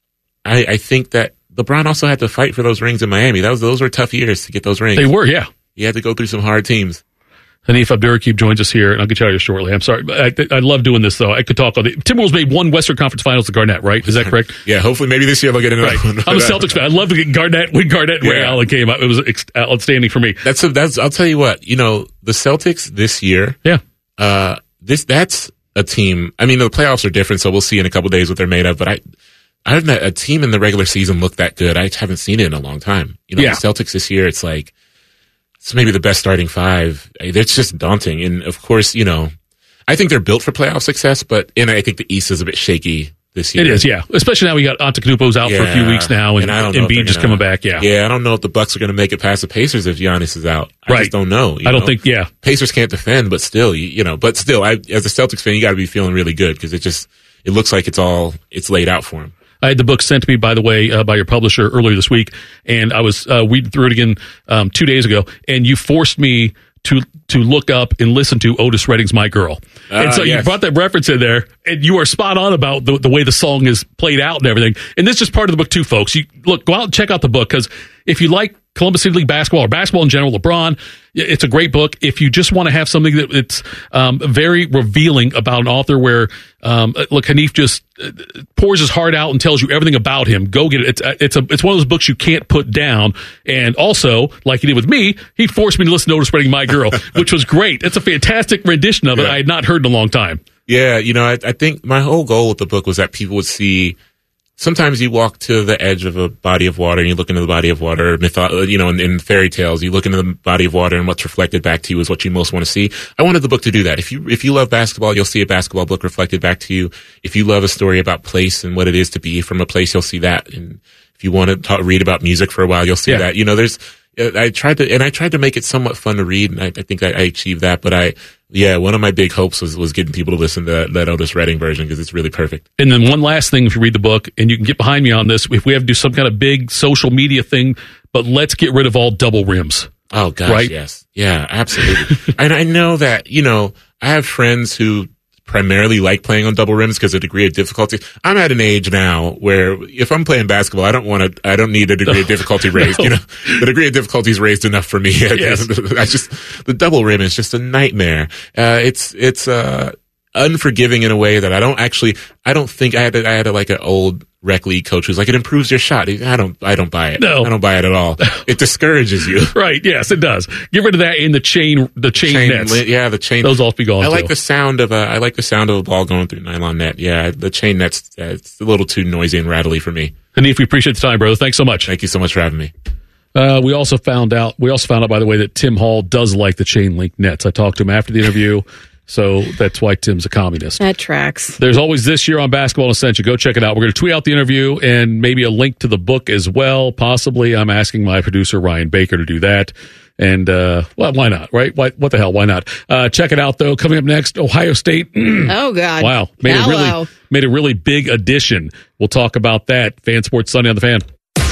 I, I think that LeBron also had to fight for those rings in Miami. That was those were tough years to get those rings. They were, yeah. He had to go through some hard teams. Hanif Abdurraqib joins us here, and I'll get you out of here shortly. I'm sorry. I, I love doing this, though. I could talk all day. Timberwolves made one Western Conference Finals to Garnett, right? Is that correct? Yeah, hopefully maybe this year they'll get another right. one. I'm a Celtics fan. I love to get Garnett when Garnett and Ray yeah. Allen came out. It was outstanding for me. That's a, that's. I'll tell you what. You know, the Celtics this year. Yeah. Uh, this that's a team. I mean, the playoffs are different, so we'll see in a couple of days what they're made of. But I, I haven't a team in the regular season look that good. I haven't seen it in a long time. You know, yeah. the Celtics this year, it's like. It's maybe the best starting five. It's just daunting. And of course, you know, I think they're built for playoff success, but, and I think the East is a bit shaky this year. It is, yeah. Especially now we got Antetokounmpo's out yeah. for a few weeks now, and, and Embiid just coming back, yeah. Yeah, I don't know if the Bucks are going to make it past the Pacers if Giannis is out. I right. just don't know. I don't know? think, yeah. Pacers can't defend, but still, you, you know, but still, I, as a Celtics fan, you got to be feeling really good because it just, it looks like it's all, it's laid out for him. I had the book sent to me, by the way, uh, by your publisher earlier this week, and I was uh, reading through it again um, two days ago, and you forced me to to look up and listen to Otis Redding's My Girl. Uh, and so yes. you brought that reference in there, and you are spot on about the, the way the song is played out and everything. And this is just part of the book, too, folks. You look, go out and check out the book, because if you like Columbus City League basketball or basketball in general, LeBron, it's a great book. If you just want to have something that it's um, very revealing about an author where, um, look, Hanif just pours his heart out and tells you everything about him, go get it. It's, it's, a, it's one of those books you can't put down. And also, like he did with me, he forced me to listen to Otis Redding My Girl, which was great. It's a fantastic rendition of it. Yeah. I had not heard in a long time. Yeah, you know, I, I think my whole goal with the book was that people would see. Sometimes you walk to the edge of a body of water and you look into the body of water, mytho- you know, in, in fairy tales, you look into the body of water and what's reflected back to you is what you most want to see. I wanted the book to do that. If you, if you love basketball, you'll see a basketball book reflected back to you. If you love a story about place and what it is to be from a place, you'll see that. And if you want to talk, read about music for a while, you'll see yeah. that. You know, there's, I tried to, and I tried to make it somewhat fun to read, and I, I think I, I achieved that. But I, yeah, one of my big hopes was, was getting people to listen to that, that Otis Redding version because it's really perfect. And then one last thing, if you read the book, and you can get behind me on this, if we have to do some kind of big social media thing, but let's get rid of all double rims. Oh gosh, right? Yes, yeah, absolutely. And I know that you know I have friends who primarily like playing on double rims because of degree of difficulty. I'm at an age now where if I'm playing basketball, I don't want to, I don't need a degree no. of difficulty raised. No. You know, the degree of difficulty is raised enough for me. Yes. I just, the double rim is just a nightmare. Uh, it's, it's, uh, unforgiving in a way that I don't actually, I don't think I had a, I had a, like an old rec league coach who's like, it improves your shot. I don't, I don't buy it. No. I don't buy it at all. It discourages you. Right. Yes, it does. Get rid of that in the chain, the chain, chain nets. Li- yeah, the chain. Those all be gone. I like too. the sound of a, I like the sound of a ball going through nylon net. Yeah, the chain nets, uh, it's a little too noisy and rattly for me. Hanif, we appreciate the time, brother. Thanks so much. Thank you so much for having me. Uh, we also found out, we also found out, by the way, that Tim Hall does like the chain link nets. I talked to him after the interview. So that's why Tim's a communist. That tracks. There's always This Year on Basketball Essential. Go check it out. We're going to tweet out the interview and maybe a link to the book as well. Possibly. I'm asking my producer, Ryan Baker, to do that. And, uh, well, why not, right? Why, what the hell? Why not? Uh, check it out, though. Coming up next, Ohio State. Oh, God. Wow. Made Hello. a really, made a really big addition. We'll talk about that. Fan Sports Sunday on the Fan.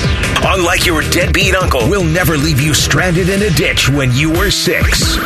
Unlike your deadbeat uncle, we'll never leave you stranded in a ditch when you were six.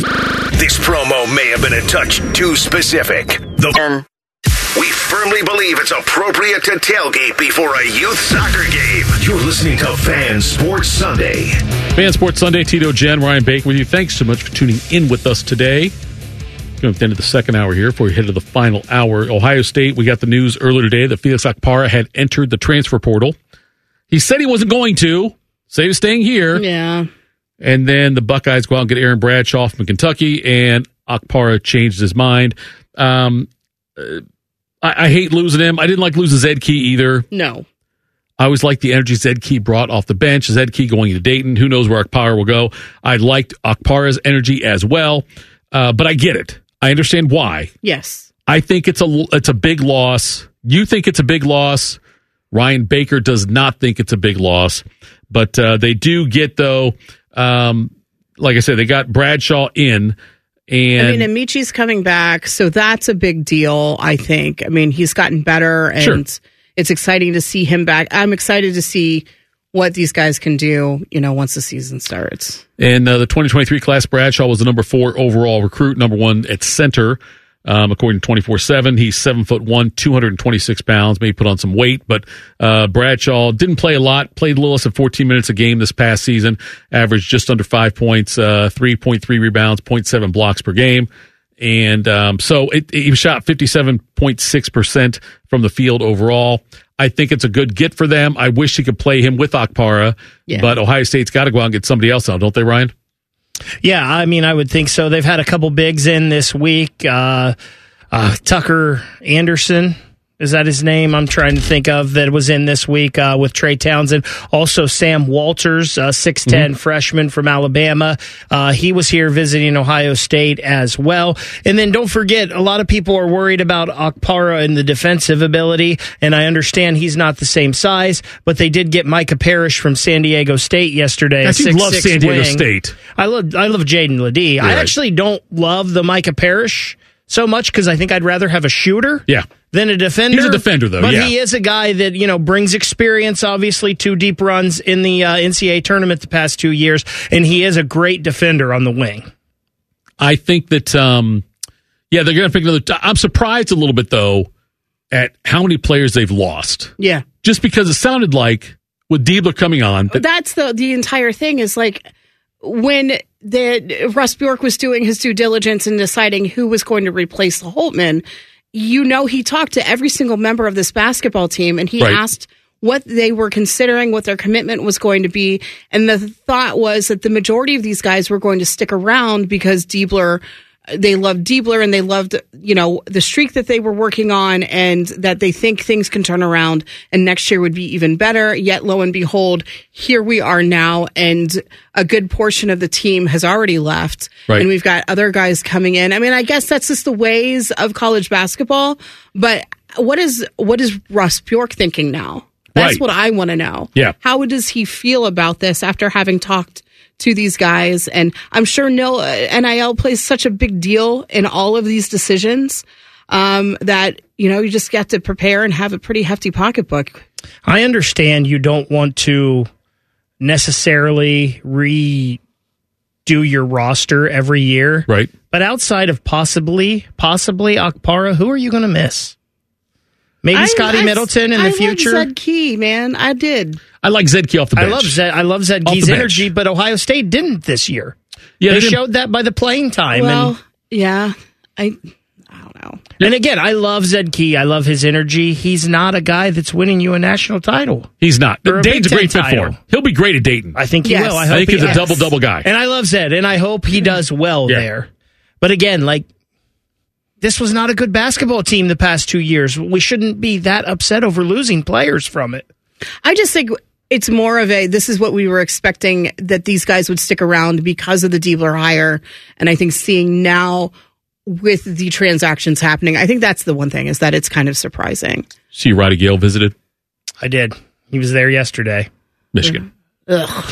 This promo may have been a touch too specific. The We firmly believe it's appropriate to tailgate before a youth soccer game. You're listening to Fan Sports Sunday. Fan Sports Sunday, Tito, Jen, Ryan Baker with you. Thanks so much for tuning in with us today. Going to the end of the second hour here before we head to the final hour. Ohio State, we got the news earlier today that Felix Okpara had entered the transfer portal. He said he wasn't going to, said he was staying here. Yeah. And then the Buckeyes go out and get Aaron Bradshaw from Kentucky, and Okpara changed his mind. Um, uh, I, I hate losing him. I didn't like losing Zed Key either. No. I always liked the energy Zed Key brought off the bench. Zed Key going to Dayton. Who knows where Okpara will go? I liked Okpara's energy as well. Uh, but I get it. I understand why. Yes. I think it's a, it's a big loss. You think it's a big loss. Ryan Baker does not think it's a big loss. But uh, they do get, though, um, like I said, they got Bradshaw in. And I mean, Amichi's coming back, so that's a big deal, I think. I mean, he's gotten better, and sure. It's exciting to see him back. I'm excited to see what these guys can do, you know, once the season starts. And uh, the twenty twenty-three class, Bradshaw was the number four overall recruit, number one at center, um, according to twenty-four seven. He's seven foot one, two hundred twenty-six pounds, maybe put on some weight, but uh, Bradshaw didn't play a lot, played a little less than fourteen minutes a game this past season, averaged just under five points, uh, three point three rebounds, zero point seven blocks per game. And um, so it, he shot fifty-seven point six percent from the field overall. I think it's a good get for them. I wish he could play him with Okpara, yeah. But Ohio State's got to go out and get somebody else out, don't they, Ryan? Yeah, I mean, I would think so. They've had a couple bigs in this week. Uh, uh, Tucker Anderson. Is that his name? I'm trying to think of that was in this week uh, with Trey Townsend. Also, Sam Walters, uh, six ten mm-hmm. freshman from Alabama. Uh, he was here visiting Ohio State as well. And then don't forget, a lot of people are worried about Okpara and the defensive ability, and I understand he's not the same size, but they did get Micah Parrish from San Diego State yesterday. I six, love San Diego wing. State. I love I love Jaden Ledee. I right. actually don't love the Micah Parrish so much because I think I'd rather have a shooter. Yeah. Than a defender. He's a defender, though, but yeah. he is a guy that, you know, brings experience, obviously, two deep runs in the uh, N C double A tournament the past two years, and he is a great defender on the wing. I think that, um, yeah, they're going to pick another. T- I'm surprised a little bit, though, at how many players they've lost. Yeah. Just because it sounded like, with Diebler coming on. That- That's the the entire thing is like, when the Russ Bjork was doing his due diligence in deciding who was going to replace Holtmann, you know, he talked to every single member of this basketball team, and he right. asked what they were considering, what their commitment was going to be. And the thought was that the majority of these guys were going to stick around because Diebler, they loved Diebler and they loved, you know, the streak that they were working on, and that they think things can turn around and next year would be even better. Yet, lo and behold, here we are now, and a good portion of the team has already left. Right. And we've got other guys coming in. I mean, I guess that's just the ways of college basketball. But what is what is Russ Bjork thinking now? That's right. What I want to know. Yeah. How does he feel about this after having talked to these guys? And I'm sure no N I L plays such a big deal in all of these decisions um, that, you know, you just get to prepare and have a pretty hefty pocketbook. I understand you don't want to necessarily redo your roster every year. Right. But outside of possibly, possibly Okpara, who are you going to miss? Maybe I, Scotty I, Middleton in the I future. I Zed Key, man. I did. I like Zed Key off the bench. I love Zed. I love Zed Key's energy, but Ohio State didn't this year. Yeah, they, they showed that by the playing time. Well, and, yeah, I, I don't know. And again, I love Zed Key. I love his energy. He's not a guy that's winning you a national title. He's not. Dayton's a great fit for him. He'll be great at Dayton. I think he yes. will. I, I hope think he he's has. a double double guy. And I love Zed, and I hope he does well yeah. there. But again, like, this was not a good basketball team the past two years. We shouldn't be that upset over losing players from it. I just think it's more of a, this is what we were expecting, that these guys would stick around because of the Diebler hire. And I think seeing now with the transactions happening, I think that's the one thing, is that it's kind of surprising. See, Roddy Gale visited? I did. He was there yesterday. Michigan. Ugh.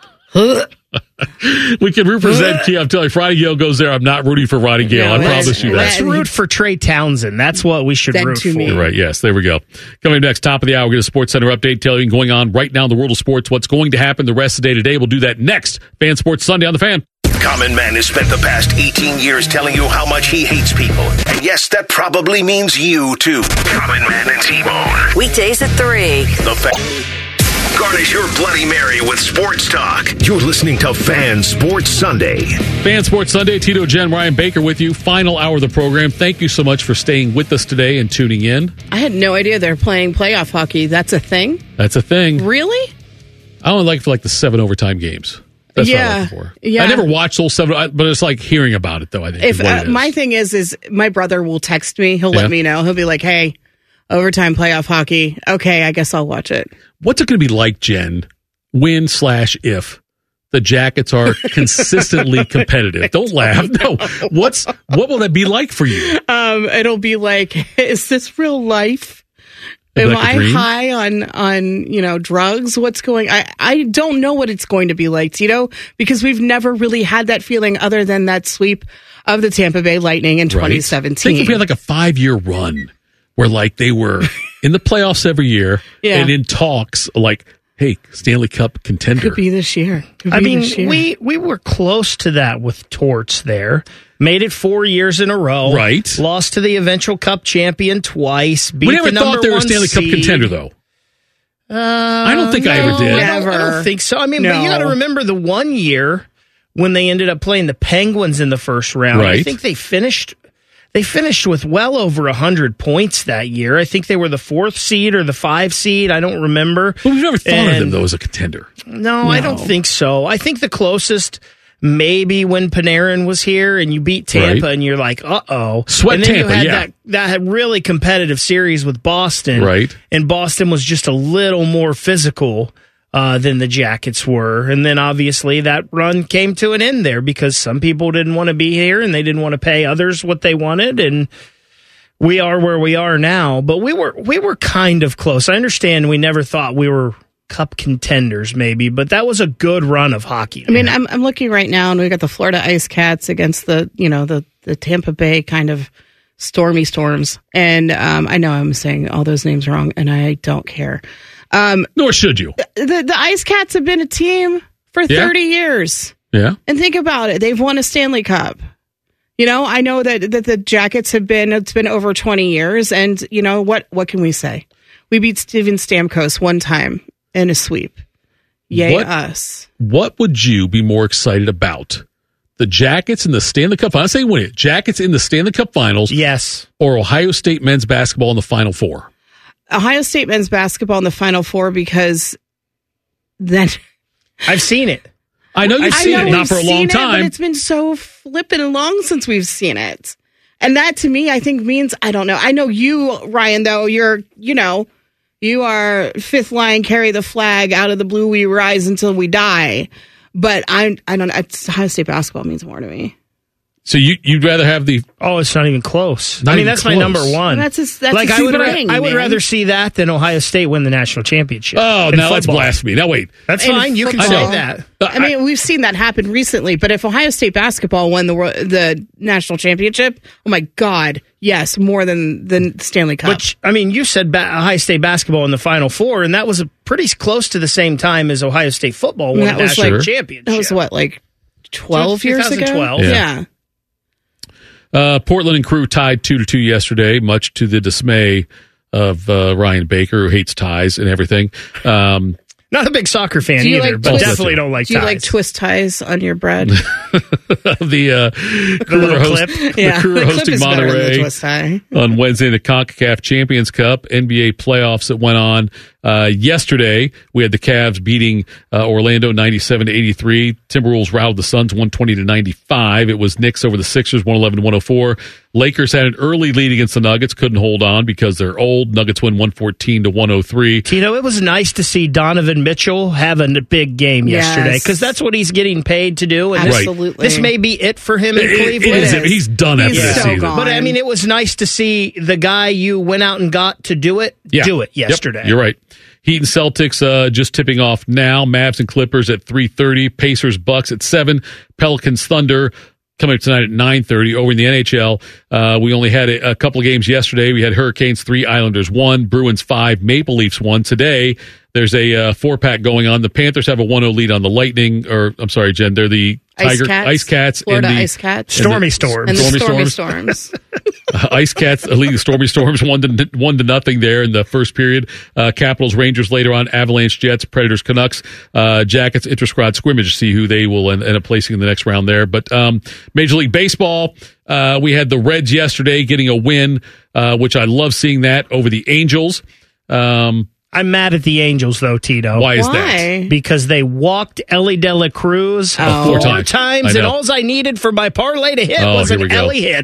We can root for Zed Key. I'm telling you, if Roddy Gale goes there, I'm not rooting for Roddy Gale. No, I promise you that. Let's root for Trey Townsend. That's what we should Zed root for. You're right. Yes, there we go. Coming up next, top of the hour, we'll get a Sports Center update telling you going on right now in the world of sports, what's going to happen the rest of the day today. We'll do that next. Fan Sports Sunday on The Fan. Common Man has spent the past eighteen years telling you how much he hates people. And yes, that probably means you, too. Common Man and T-Bone. Weekdays at three. The Fan. Garnish your Bloody Mary with sports talk. You're listening to Fan Sports Sunday. Fan Sports Sunday. Tito, Jen, Ryan Baker with you. Final hour of the program. Thank you so much for staying with us today and tuning in. I had no idea they're playing playoff hockey. That's a thing? That's a thing. Really? I only like it for like the seven overtime games. That's yeah, what I like it for. Yeah. I never watched those seven, but it's like hearing about it, though, I think. If uh, my thing is, is my brother will text me. He'll yeah. let me know. He'll be like, hey, Overtime playoff hockey. Okay, I guess I'll watch it. What's it going to be like, Jen, when slash if the Jackets are consistently competitive? Don't laugh. No. What's what will that be like for you? Um, it'll be like, is this real life? Am I high on on you know drugs? What's going? I I don't know what it's going to be like, Tito, because we've never really had that feeling other than that sweep of the Tampa Bay Lightning in twenty seventeen. I think we had like a five year run where like they were in the playoffs every year yeah. and in talks like, hey, Stanley Cup contender. Could be this year. Could I be mean, this year. we we were close to that with Torts there. Made it four years in a row. Right. Lost to the eventual Cup champion twice. Beat we never the thought they were a one Stanley seed. Cup contender, though. Uh, I don't think no, I ever did. I don't, I don't think so. I mean, no. but you got to remember the one year when they ended up playing the Penguins in the first round. Right. I think they finished. They finished with well over one hundred points that year. I think they were the fourth seed or the five seed. I don't remember. But we've never thought and, of them, though, as a contender. No, no, I don't think so. I think the closest maybe when Panarin was here and you beat Tampa right. and you're like, uh-oh. Sweat and then Tampa, you had yeah. that, that really competitive series with Boston. Right. And Boston was just a little more physical Uh, than the Jackets were. And then obviously that run came to an end there because some people didn't want to be here and they didn't want to pay others what they wanted. And we are where we are now. But we were we were kind of close. I understand we never thought we were Cup contenders maybe, but that was a good run of hockey. I mean, I'm I'm looking right now and we got the Florida Ice Cats against the, you know, the, the Tampa Bay kind of stormy storms. And um, I know I'm saying all those names wrong and I don't care. Um, Nor should you. The the Ice Cats have been a team for yeah. thirty years. Yeah. And think about it. They've won a Stanley Cup. You know, I know that, that the Jackets have been, it's been over twenty years. And, you know, what, what can we say? We beat Steven Stamkos one time in a sweep. Yay, what, us. What would you be more excited about? The Jackets in the Stanley Cup? I'm saying win it. Jackets in the Stanley Cup Finals. Yes. Or Ohio State men's basketball in the Final Four? Ohio State men's basketball in the Final Four because then I've seen it. I know you've I seen know it, not for a long it, time. But it's been so flippin' long since we've seen it. And that to me, I think means, I don't know. I know you, Ryan, though, you're, you know, you are fifth line, carry the flag, out of the blue we rise until we die. But I, I don't know. Ohio State basketball means more to me. So you, you'd rather have the... Oh, it's not even close. Not I mean, even that's close. my number one. That's a, that's like a I would, ra- ring, I would man. rather see that than Ohio State win the national championship. Oh, in now that's football. blasphemy. Now wait. That's In fine. You can football. say that. I mean, we've seen that happen recently, but if Ohio State basketball won the wor- the national championship, oh my God, yes, more than the Stanley Cup. Which, I mean, you said ba- Ohio State basketball in the Final Four, and that was a pretty close to the same time as Ohio State football won that the was national like championship. That was what, like twelve years ago? twenty twelve Yeah. yeah. Uh, Portland and Crew tied two to two yesterday, much to the dismay of uh, Ryan Baker, who hates ties and everything. Um, Not a big soccer fan Do you either, like but twist- definitely don't like Do you ties. like twist ties on your bread? the uh, crew little are host- clip? the yeah, crew are the clip hosting is better than the Monterey twist tie. on Wednesday in the CONCACAF Champions Cup N B A playoffs that went on uh, yesterday. We had the Cavs beating uh, Orlando ninety-seven to eighty-three. Timberwolves routed the Suns one twenty to ninety-five. It was Knicks over the Sixers one eleven to one oh four. Lakers had an early lead against the Nuggets, couldn't hold on because they're old. Nuggets win one fourteen to one oh three. Tino, it was nice to see Donovan Mitchell have a big game Yes. yesterday because that's what he's getting paid to do. And this, Absolutely. this may be it for him in It- it- Cleveland. it is. It is. He's done after He's this so season. gone. But I mean, it was nice to see the guy you went out and got to do it, Yeah. do it Yep. yesterday. You're right. Heat and Celtics uh, just tipping off now. Mavs and Clippers at three thirty. Pacers Bucks at seven. Pelicans Thunder coming up tonight at nine thirty. Over in the N H L, uh, we only had a, a couple of games yesterday. We had Hurricanes three, Islanders one, Bruins five, Maple Leafs one. Today, there's a uh, four-pack going on. The Panthers have a one oh lead on the Lightning, or I'm sorry, Jen, they're the Ice Tiger Cats. Ice Cats Florida and the Ice Cats. Stormy and the- storms. And the Stormy stormy storms. storms. Uh, Ice Cats leading the Stormy Storms one to one to nothing there in the first period. Uh, Capitals Rangers later on. Avalanche Jets, Predators Canucks, uh, Jackets inter squad scrimmage to see who they will end, end up placing in the next round there. But um, Major League Baseball, uh, we had the Reds yesterday getting a win, uh, which I love seeing that over the Angels. Um, I'm mad at the Angels, though, Tito. why is Why? that? Because they walked Ellie De La Cruz Oh. four Four times. times, I and know. all I needed for my parlay to hit Oh, was here an we go. Ellie hit.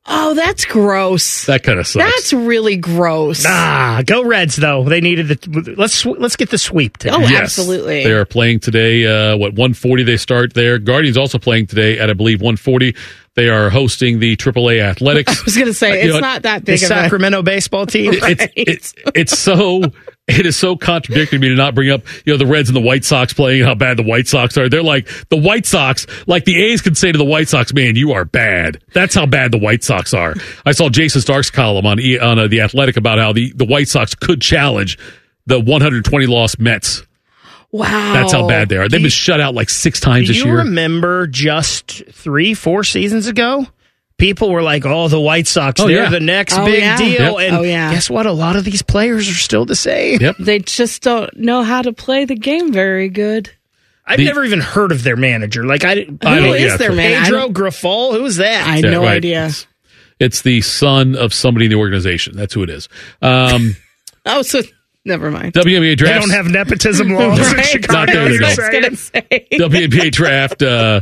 Oh, that's gross. That kind of sucks. That's really gross. Ah, go Reds though. They needed the let's let's get the sweep today. Oh, Yes. absolutely. They are playing today. Uh, what one forty they start there. Guardians also playing today at I believe one forty. They are hosting the triple A Athletics. I was going to say, Uh, you it's know, not that The big of Sacramento baseball team. It- it's, it's it's so it is so contradictory to me to not bring up you know the Reds and the White Sox playing and how bad the White Sox are. They're like the White Sox, like the A's could say to the White Sox, "Man, you are bad." That's how bad the White Sox are. I saw Jason Stark's column on E- on uh, the Athletic about how the the White Sox could challenge the one hundred twenty loss Mets. Wow. That's how bad they are. They've been shut out like six times Do this you year. remember just three, four seasons ago? People were like, "Oh, the White Sox, Oh, they're yeah. the next Oh, big yeah. deal." Yep. And Oh, yeah. guess what? A lot of these players are still the same. Yep. They just don't know how to play the game very good. I've The- never even heard of their manager. Like I, I Who don't- is yeah, their man? I Pedro don't- Grifol. Who is that? I had Yeah, no right. idea. It's, it's the son of somebody in the organization. That's who it is. Um, Oh, so never mind. W N B A they draft. don't have nepatism laws in Right. Chicago. Not there, you're they I was don't. saying? going to say. W N B A draft. Uh,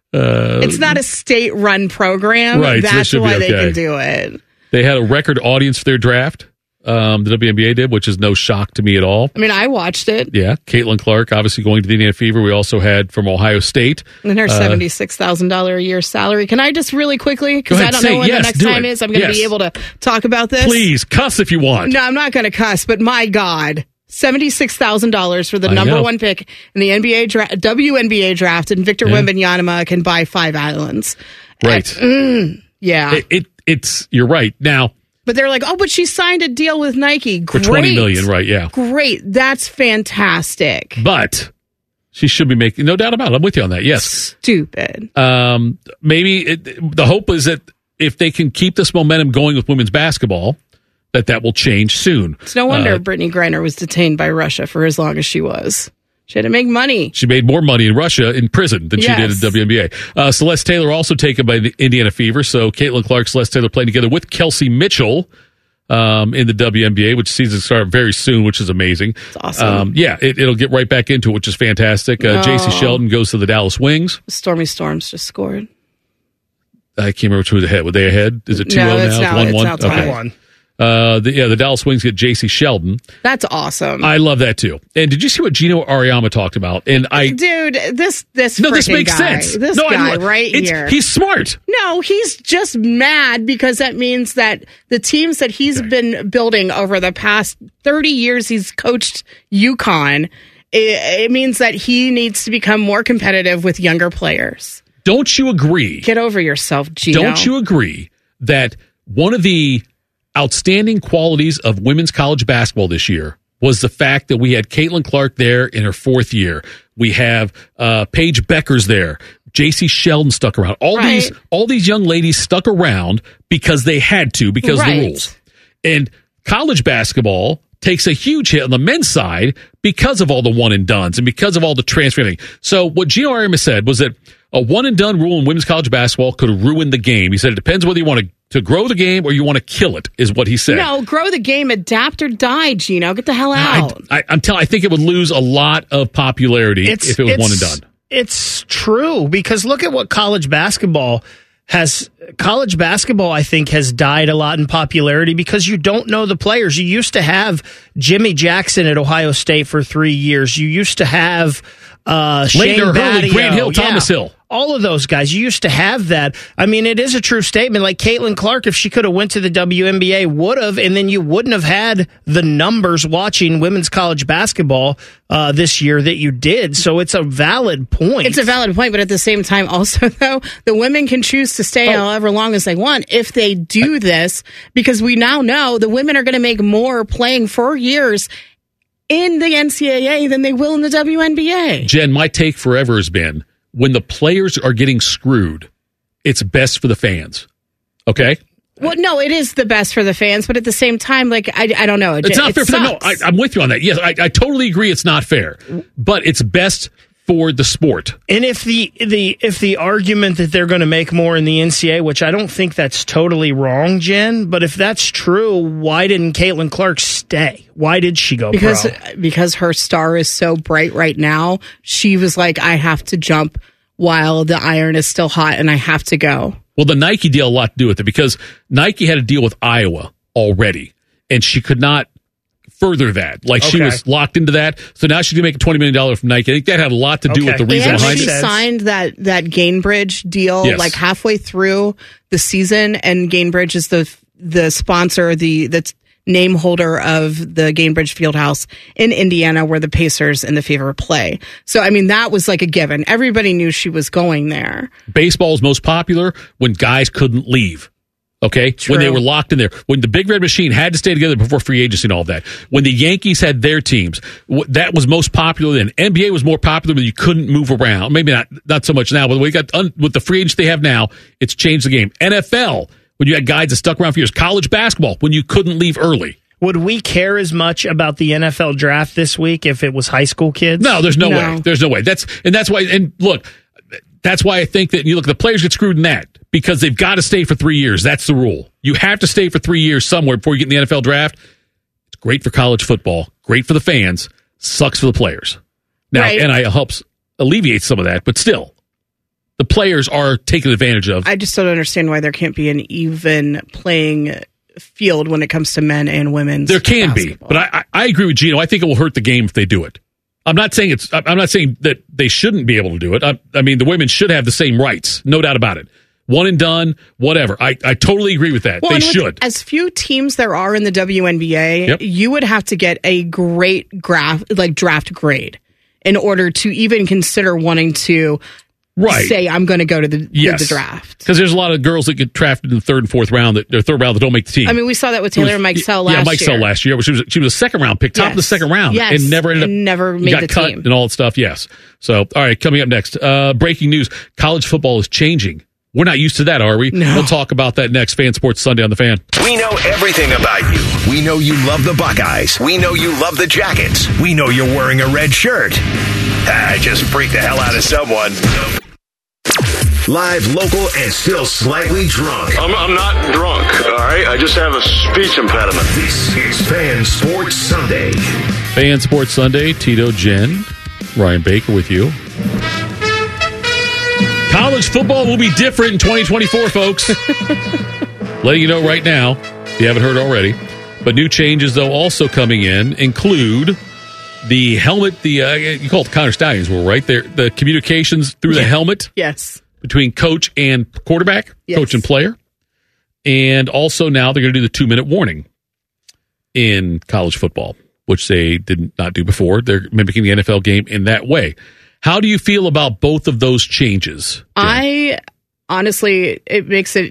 uh, It's not a state-run program. Right, so it That's should be why they okay. can do it. they had a record audience for their draft. Um, the W N B A did, which is no shock to me at all. I mean, I watched it. Yeah, Caitlin Clark obviously going to the Indiana Fever. We also had from Ohio State. And her Uh, seventy-six thousand dollars a year salary. Can I just really quickly, because Go I ahead, don't say know when yes, the next do time it. is, I'm going to Yes. be able to talk about this. Please cuss if you want. No, I'm not going to cuss, but my God, seventy-six thousand dollars for the I number know. one pick in the N B A dra- W N B A draft, and Victor Yeah. Wembanyama can buy five islands. Right. Mm, yeah. It, it it's you're right now But they're like, oh, but she signed a deal with Nike. for Great. twenty million. Right? Yeah, Great. That's fantastic. but she should be making no doubt about it. I'm with you on that. Yes. Stupid. Um, maybe it, the hope is that if they can keep this momentum going with women's basketball, that that will change soon. It's no wonder Uh, Brittany Griner was detained by Russia for as long as she was. She had to make money. She made more money in Russia in prison than she did Yes. at W N B A. Uh, Celeste Taylor also taken by the Indiana Fever. So Caitlin Clark, Celeste Taylor playing together with Kelsey Mitchell um, in the W N B A, which season start very soon, which is amazing. It's awesome. Um, yeah, it, it'll get right back into it, which is fantastic. Uh, J C Oh. Sheldon goes to the Dallas Wings. Stormy Storms just scored. I can't remember who was ahead. Were they ahead? Is it two No, oh it's now? now- it's now tied. Okay. One. Uh, the, yeah, the Dallas Wings get J C Sheldon. That's awesome. I love that too. And did you see what Gino Ariama talked about? And I Dude, this this no, this frickin' makes guy, sense. This no, I guy know. right It's- here. He's smart. No, he's just mad because that means that the teams that he's Okay. been building over the past thirty years he's coached UConn, it, it means that he needs to become more competitive with younger players. Don't you agree? Get over yourself, Gino. Don't you agree that one of the outstanding qualities of women's college basketball this year was the fact that we had Caitlin Clark there in her fourth year. We have uh, Paige Beckers there. J C Sheldon stuck around. All Right. these all these young ladies stuck around because they had to, because of Right. the rules. And college basketball takes a huge hit on the men's side because of all the one and dones and because of all the transferring. So what Gino Ariama said was that a one and done rule in women's college basketball could ruin the game. He said it depends whether you want to, to grow the game or you want to kill it, is what he said. No, grow the game, adapt or die, Gino. Get the hell I, out. I, I'm telling. I think it would lose a lot of popularity if it was one and done. It's true because look at what college basketball has. College basketball, I think, has died a lot in popularity because you don't know the players. You used to have Jimmy Jackson at Ohio State for three years. You used to have uh, Shane Laettner, Hurley, Battier, Grant Hill, yeah. Thomas Hill. All of those guys, you used to have that. I mean, it is a true statement. Like Caitlin Clark, if she could have went to the W N B A, would have, and then you wouldn't have had the numbers watching women's college basketball uh, this year that you did. So it's a valid point. It's a valid point, but at the same time, also, though, the women can choose to stay Oh. however long as they want if they do this, because we now know the women are going to make more playing for years in the N C double A than they will in the W N B A. Jen, my take forever has been when the players are getting screwed, it's best for the fans. Okay? Well, no, it is the best for the fans, but at the same time, like, I, I don't know. It, It's not it fair for them. No, sucks. I, I'm with you on that. Yes, I, I totally agree it's not fair, but it's best for the sport. And if the the if the argument that they're going to make more in the N C double A, which I don't think that's totally wrong, Jen, but if that's true, why didn't Caitlin Clark stay? Why did she go because pro? because her star is so bright right now. She was like, I have to jump while the iron is still hot, and I have to go. Well, the Nike deal had a lot to do with it because Nike had a deal with Iowa already, and she could not further that. Like okay. she was locked into that. So now she's going to make twenty million dollars from Nike. I think that had a lot to do okay. with the reason and behind she it. She signed that, that Gainbridge deal yes. like halfway through the season, and Gainbridge is the the sponsor, the that's name holder of the Gainbridge Fieldhouse in Indiana where the Pacers and the Fever play. So, I mean, that was like a given. Everybody knew she was going there. Baseball is most popular when guys couldn't leave. Okay, True. When they were locked in there, when the Big Red Machine had to stay together before free agency and all that, when the Yankees had their teams, that was most popular then. N B A was more popular when you couldn't move around. Maybe not not so much now, but we got with the free agents they have now, it's changed the game. N F L, when you had guys that stuck around for years. College basketball, when you couldn't leave early. Would we care as much about the N F L draft this week if it was high school kids? No, there's no, no. way. There's no way. That's and that's why. And look, that's why I think that you look, the players get screwed in that because they've got to stay for three years. That's the rule. You have to stay for three years somewhere before you get in the N F L draft. It's great for college football, great for the fans, sucks for the players. Now, right. N I L helps alleviate some of that, but still, the players are taken advantage of. I just don't understand why there can't be an even playing field when it comes to men and women's. There can basketball. be, but I, I agree with Gino. I think it will hurt the game if they do it. I'm not saying it's. I'm not saying that they shouldn't be able to do it. I, I mean, the women should have the same rights, no doubt about it. One and done, whatever. I, I totally agree with that. Well, they with should. As few teams there are in the W N B A, yep. you would have to get a great graph, like draft grade in order to even consider wanting to right. say I'm going to go to the, yes. the draft. Because there's a lot of girls that get drafted in the third and fourth round that or third round that don't make the team. I mean, we saw that with Taylor was, Mikesell last year. Yeah, Mikesell last year. She was she was a second round pick, top yes. of the second round, yes. and never ended up and never made got the cut team and all that stuff. Yes. So, all right, coming up next, uh, breaking news: college football is changing. We're not used to that, are we? No. We'll talk about that next. Fan Sports Sunday on the Fan. We know everything about you. We know you love the Buckeyes. We know you love the Jackets. We know you're wearing a red shirt. Ah, just freaked the hell out of someone. Live, local, and still slightly drunk. I'm, I'm not drunk, all right? I just have a speech impediment. This is Fan Sports Sunday. Fan Sports Sunday, Tito, Jen, Ryan Baker with you. College football will be different in twenty twenty-four, folks. Letting you know right now, if you haven't heard already. But new changes, though, also coming in include the helmet, the uh, you call it the Connor Stallions rule, right? They're, the communications through the helmet. Yes. Between coach and quarterback, yes. coach and player. And also now they're going to do the two-minute warning in college football, which they did not do before. They're mimicking the N F L game in that way. How do you feel about both of those changes? I honestly, it makes it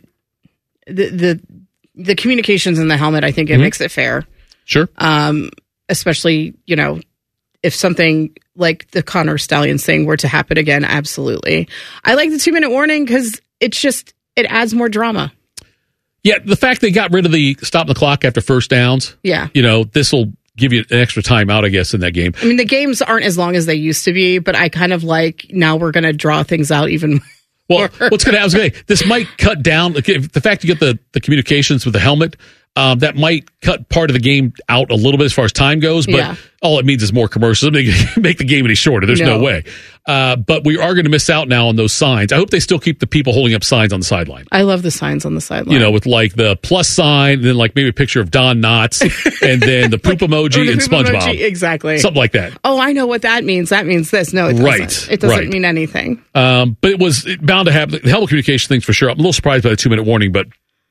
the the, the communications in the helmet. I think it mm-hmm. makes it fair. Sure. Um, especially, you know, if something like the Connor Stallions thing were to happen again, absolutely. I like the two minute warning because it's just it adds more drama. Yeah, the fact they got rid of the stop the clock after first downs. Yeah, you know, this will give you an extra time out, I guess, in that game. I mean, the games aren't as long as they used to be, but I kind of like now we're going to draw things out even more. Well, what's going to happen? This might cut down the fact you get the, the communications with the helmet. Um, that might cut part of the game out a little bit as far as time goes, but yeah. all it means is more commercials. It doesn't make the game any shorter. There's no, no way. Uh, but we are going to miss out now on those signs. I hope they still keep the people holding up signs on the sideline. I love the signs on the sideline. You know, with like the plus sign, and then like maybe a picture of Don Knotts, and then the poop like, emoji the and poop SpongeBob. Emoji, exactly. Something like that. Oh, I know what that means. That means this. No, it doesn't. Right. It doesn't right. mean anything. Um, but it was bound to happen. The helmet communication things for sure. I'm a little surprised by the two minute warning, but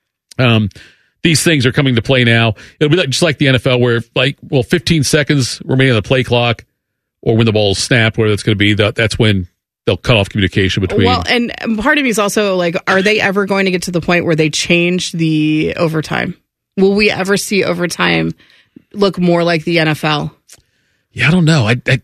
um, these things are coming to play now. It'll be like, just like the N F L where, like, well, fifteen seconds remaining on the play clock or when the ball is snapped, whether it's going to be, that, that's when they'll cut off communication between. Well, and part of me is also like, are they ever going to get to the point where they change the overtime? Will we ever see overtime look more like the N F L? Yeah, I don't know. I, I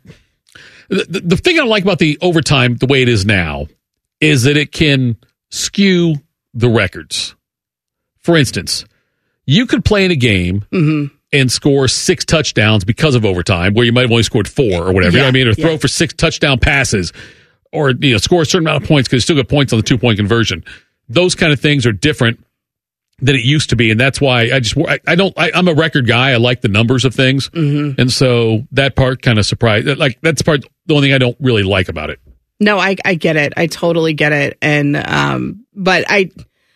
the, the thing I like about the overtime, the way it is now, is that it can skew the records. For instance, you could play in a game mm-hmm. and score six touchdowns because of overtime, where you might have only scored four or whatever. Yeah, you know what I mean? Or throw yeah. for six touchdown passes, or you know, score a certain amount of points because you still get points on the two point conversion. Those kind of things are different than it used to be, and that's why I just I, I don't I, I'm a record guy. I like the numbers of things, mm-hmm. and so that part kind of surprised. Like that's the part the only thing I don't really like about it. No, I I get it. I totally get it, and um, but I.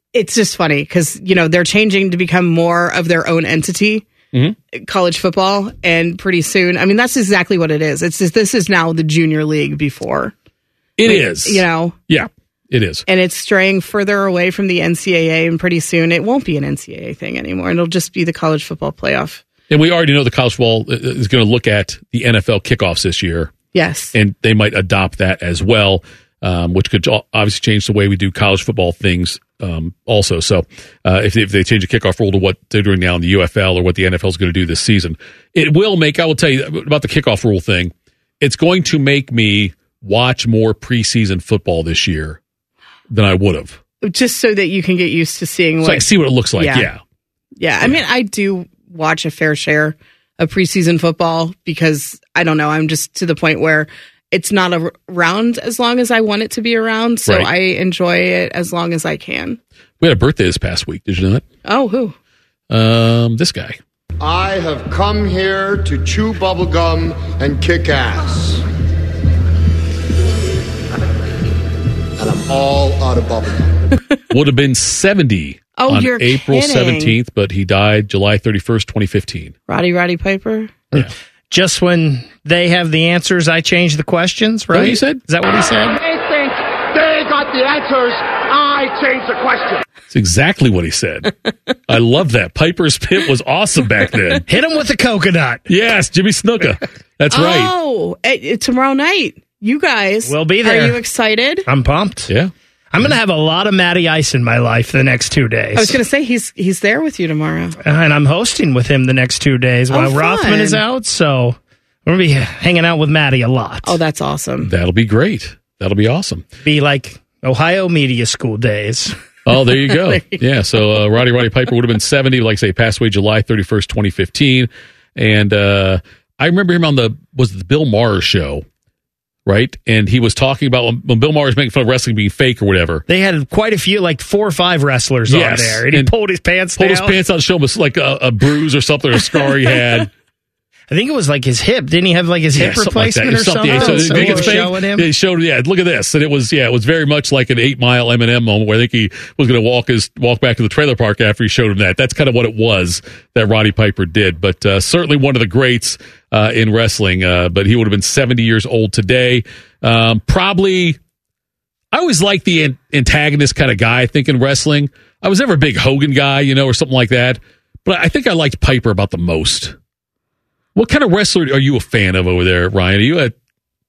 it's just funny because, you know, they're changing to become more of their own entity, mm-hmm. college football. And pretty soon, I mean, that's exactly what it is. It's just, this is now the junior league before. It like, is. You know? Yeah, it is. And it's straying further away from the N C double A. And pretty soon it won't be an N C double A thing anymore. It'll just be the college football playoff. And we already know the college football is going to look at the N F L kickoffs this year. Yes. And they might adopt that as well, um, which could obviously change the way we do college football things um, also. So uh, if, if they change the kickoff rule to what they're doing now in the U F L or what the N F L is going to do this season, it will make, I will tell you about the kickoff rule thing, it's going to make me watch more preseason football this year than I would have. Just so that you can get used to seeing so what... I see what it looks like, yeah. Yeah, yeah. I mean, I do watch a fair share of preseason football because, I don't know, I'm just to the point where it's not around as long as I want it to be around, so right. I enjoy it as long as I can. We had a birthday this past week, did you know that? Oh, who? Um, this guy. I have come here to chew bubblegum and kick ass. And I'm all out of bubblegum. Would have been seventy oh, on you're April kidding. seventeenth, but he died July thirty-first, twenty fifteen. Roddy Roddy Piper? Yeah. Just when they have the answers, I change the questions, right? Is that what he said? Is that what he said? They think they got the answers. I change the question. That's exactly what he said. I love that. Piper's Pit was awesome back then. Hit him with the coconut. Yes, Jimmy Snuka. That's oh, right. Oh, tomorrow night. You guys. We'll be there. Are you excited? I'm pumped. Yeah. I'm going to have a lot of Matty Ice in my life the next two days. I was going to say, he's he's there with you tomorrow. And I'm hosting with him the next two days while oh, Rothman is out. So we're going to be hanging out with Matty a lot. Oh, that's awesome. That'll be great. That'll be awesome. Be like Ohio Media School days. Oh, there you go. Yeah, so uh, Roddy Roddy Piper would have been seventy, like I say, passed away July thirty-first, twenty fifteen. And uh, I remember him on the, was it the Bill Maher show? Right? And he was talking about when, when Bill Maher was making fun of wrestling being fake or whatever. They had quite a few, like four or five wrestlers yes. on there. And he and pulled his pants pulled down. Pulled his pants out and showed him like a, a bruise or something, or a scar he had. I think it was like his hip. Didn't he have like his yeah, hip replacement like or something? Yeah, so, so they he was showing him. They showed, yeah, look at this. And it was, yeah, it was very much like an eight mile Eminem moment where I think he was going to walk his walk back to the trailer park after he showed him that. That's kind of what it was that Roddy Piper did. But uh, certainly one of the greats uh, in wrestling. Uh, but he would have been seventy years old today. Um, probably, I always liked the antagonist kind of guy, I think, in wrestling. I was never a big Hogan guy, you know, or something like that. But I think I liked Piper about the most. What kind of wrestler are you a fan of over there, Ryan? Are you a...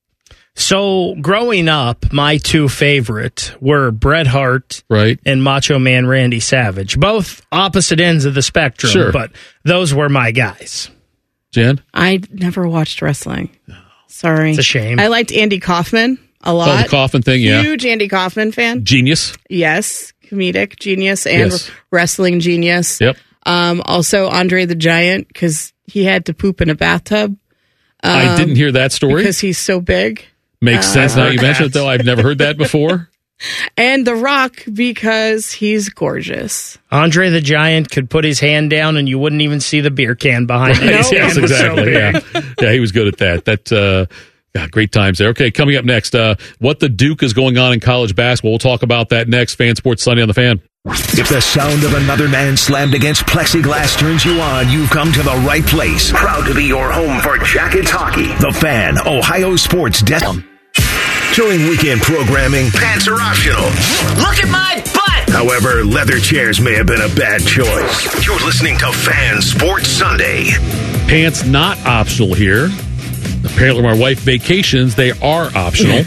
So, growing up, my two favorite were Bret Hart right. and Macho Man Randy Savage. Both opposite ends of the spectrum, sure. but those were my guys. Jen? I never watched wrestling. Sorry. It's a shame. I liked Andy Kaufman a lot. Oh, the Kaufman thing, yeah. Huge Andy Kaufman fan. Genius. Yes. Comedic genius and yes. wrestling genius. Yep. Um, also, Andre the Giant, because he had to poop in a bathtub. Um, I didn't hear that story. Because he's so big. Makes uh, sense now you mention it, though. I've never heard that before. And The Rock, because he's gorgeous. Andre the Giant could put his hand down and you wouldn't even see the beer can behind him. Right. Yes, exactly. So yeah. yeah, he was good at that. That uh, yeah, great times there. Okay, coming up next, uh, what the Duke is going on in college basketball. We'll talk about that next. Fan Sports Sunday on the Fan. If the sound of another man slammed against plexiglass turns you on, you've come to the right place. Proud to be your home for Jackets hockey. The Fan, Ohio sports desk. During weekend programming, pants are optional. Look at my butt! However, leather chairs may have been a bad choice. You're listening to Fan Sports Sunday. Pants not optional here. Apparently, my wife vacations, they are optional.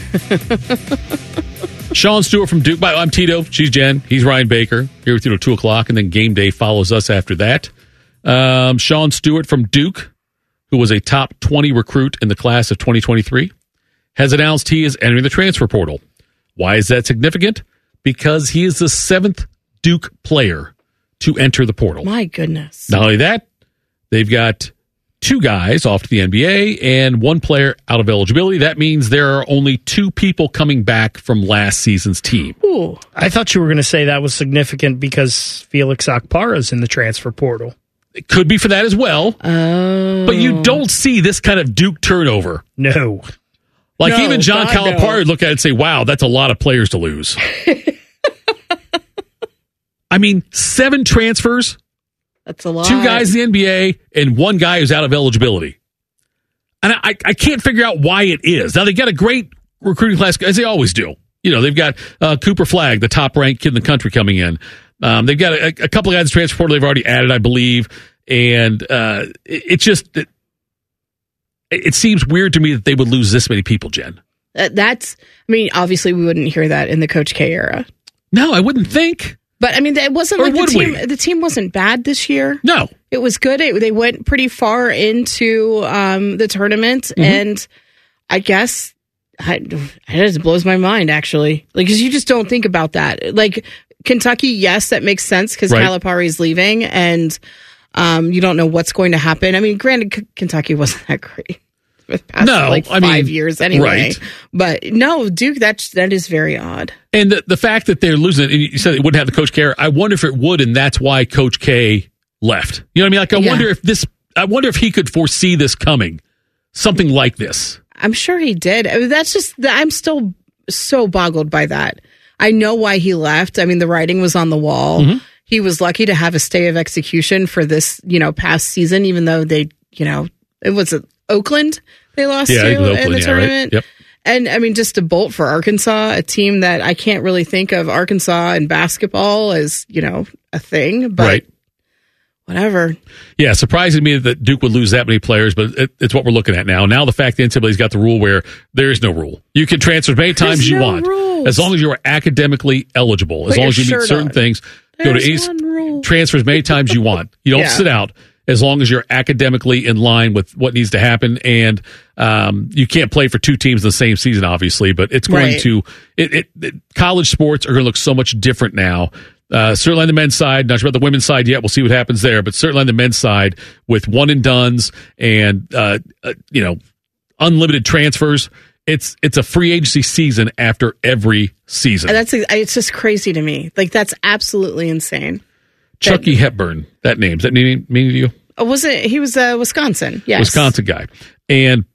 Sean Stewart from Duke. I'm Tito. She's Jen. He's Ryan Baker. Here with you till two o'clock, and then game day follows us after that. Um, Sean Stewart from Duke, who was a top twenty recruit in the class of twenty twenty-three, has announced he is entering the transfer portal. Why is that significant? Because he is the seventh Duke player to enter the portal. My goodness. Not only that, they've got two guys off to the N B A and one player out of eligibility. That means there are only two people coming back from last season's team. Ooh. I thought you were going to say that was significant because Felix Akpara's in the transfer portal. It could be for that as well. Oh. But you don't see this kind of Duke turnover. No. Like no, even John God, Calipari no. would look at it and say, wow, that's a lot of players to lose. I mean, seven transfers. That's a lot. Two guys in the N B A and one guy who's out of eligibility. And I, I can't figure out why it is. Now, they got a great recruiting class, as they always do. You know, they've got uh, Cooper Flagg, the top-ranked kid in the country, coming in. Um, they've got a, a couple of guys in the transfer portal they've already added, I believe. And uh, it, it just, it, it seems weird to me that they would lose this many people, Jen. Uh, that's, I mean, obviously we wouldn't hear that in the Coach K era. No, I wouldn't think. But I mean, it wasn't Or like the would team. we? The team wasn't bad this year. No, it was good. It, they went pretty far into um, the tournament, Mm-hmm. and I guess I, it just blows my mind actually. Like, because you just don't think about that. Like Kentucky, yes, that makes sense because Right. Calipari's leaving, and um, you don't know what's going to happen. I mean, granted, K- Kentucky wasn't that great. For the past, No, like I five mean, years anyway. right. But no, Duke, that that is very odd. And the, the fact that they're losing it, and you said it wouldn't have the Coach K, I wonder if it would, and that's why Coach K left. You know what I mean? Like, I Yeah. wonder if this, I wonder if he could foresee this coming, something like this. I'm sure he did. I mean, that's just, I'm still so boggled by that. I know why he left. I mean, the writing was on the wall. Mm-hmm. He was lucky to have a stay of execution for this, you know, past season, even though they, you know, it was Oakland they lost Yeah, to it was in Oakland, the yeah, right. tournament. Yep. And I mean, just a bolt for Arkansas, a team that I can't really think of Arkansas and basketball as, you know, a thing, but Right. whatever. Yeah, surprising me that Duke would lose that many players, but it, it's what we're looking at now. Now the fact that N C double A's got the rule where there is no rule. You can transfer as many times as you no want. rules. As long as you are academically eligible. As Put long your as you meet shirt certain on. things. Go There's to Ace, one rule. transfer as many times you want. You don't Yeah. sit out as long as you're academically in line with what needs to happen. And um, you can't play for two teams in the same season, obviously, but it's going Right. to it, it, it, college sports are going to look so much different now. Uh, certainly on the men's side, not sure about the women's side yet. We'll see what happens there, but certainly on the men's side with one and dones and uh, uh, you know unlimited transfers. It's it's a free agency season after every season. And that's, it's just crazy to me. Like, that's absolutely insane. Chucky Hepburn, that name, does that mean, mean to you? Oh, was it? He was uh, Wisconsin. Yes. Wisconsin guy. And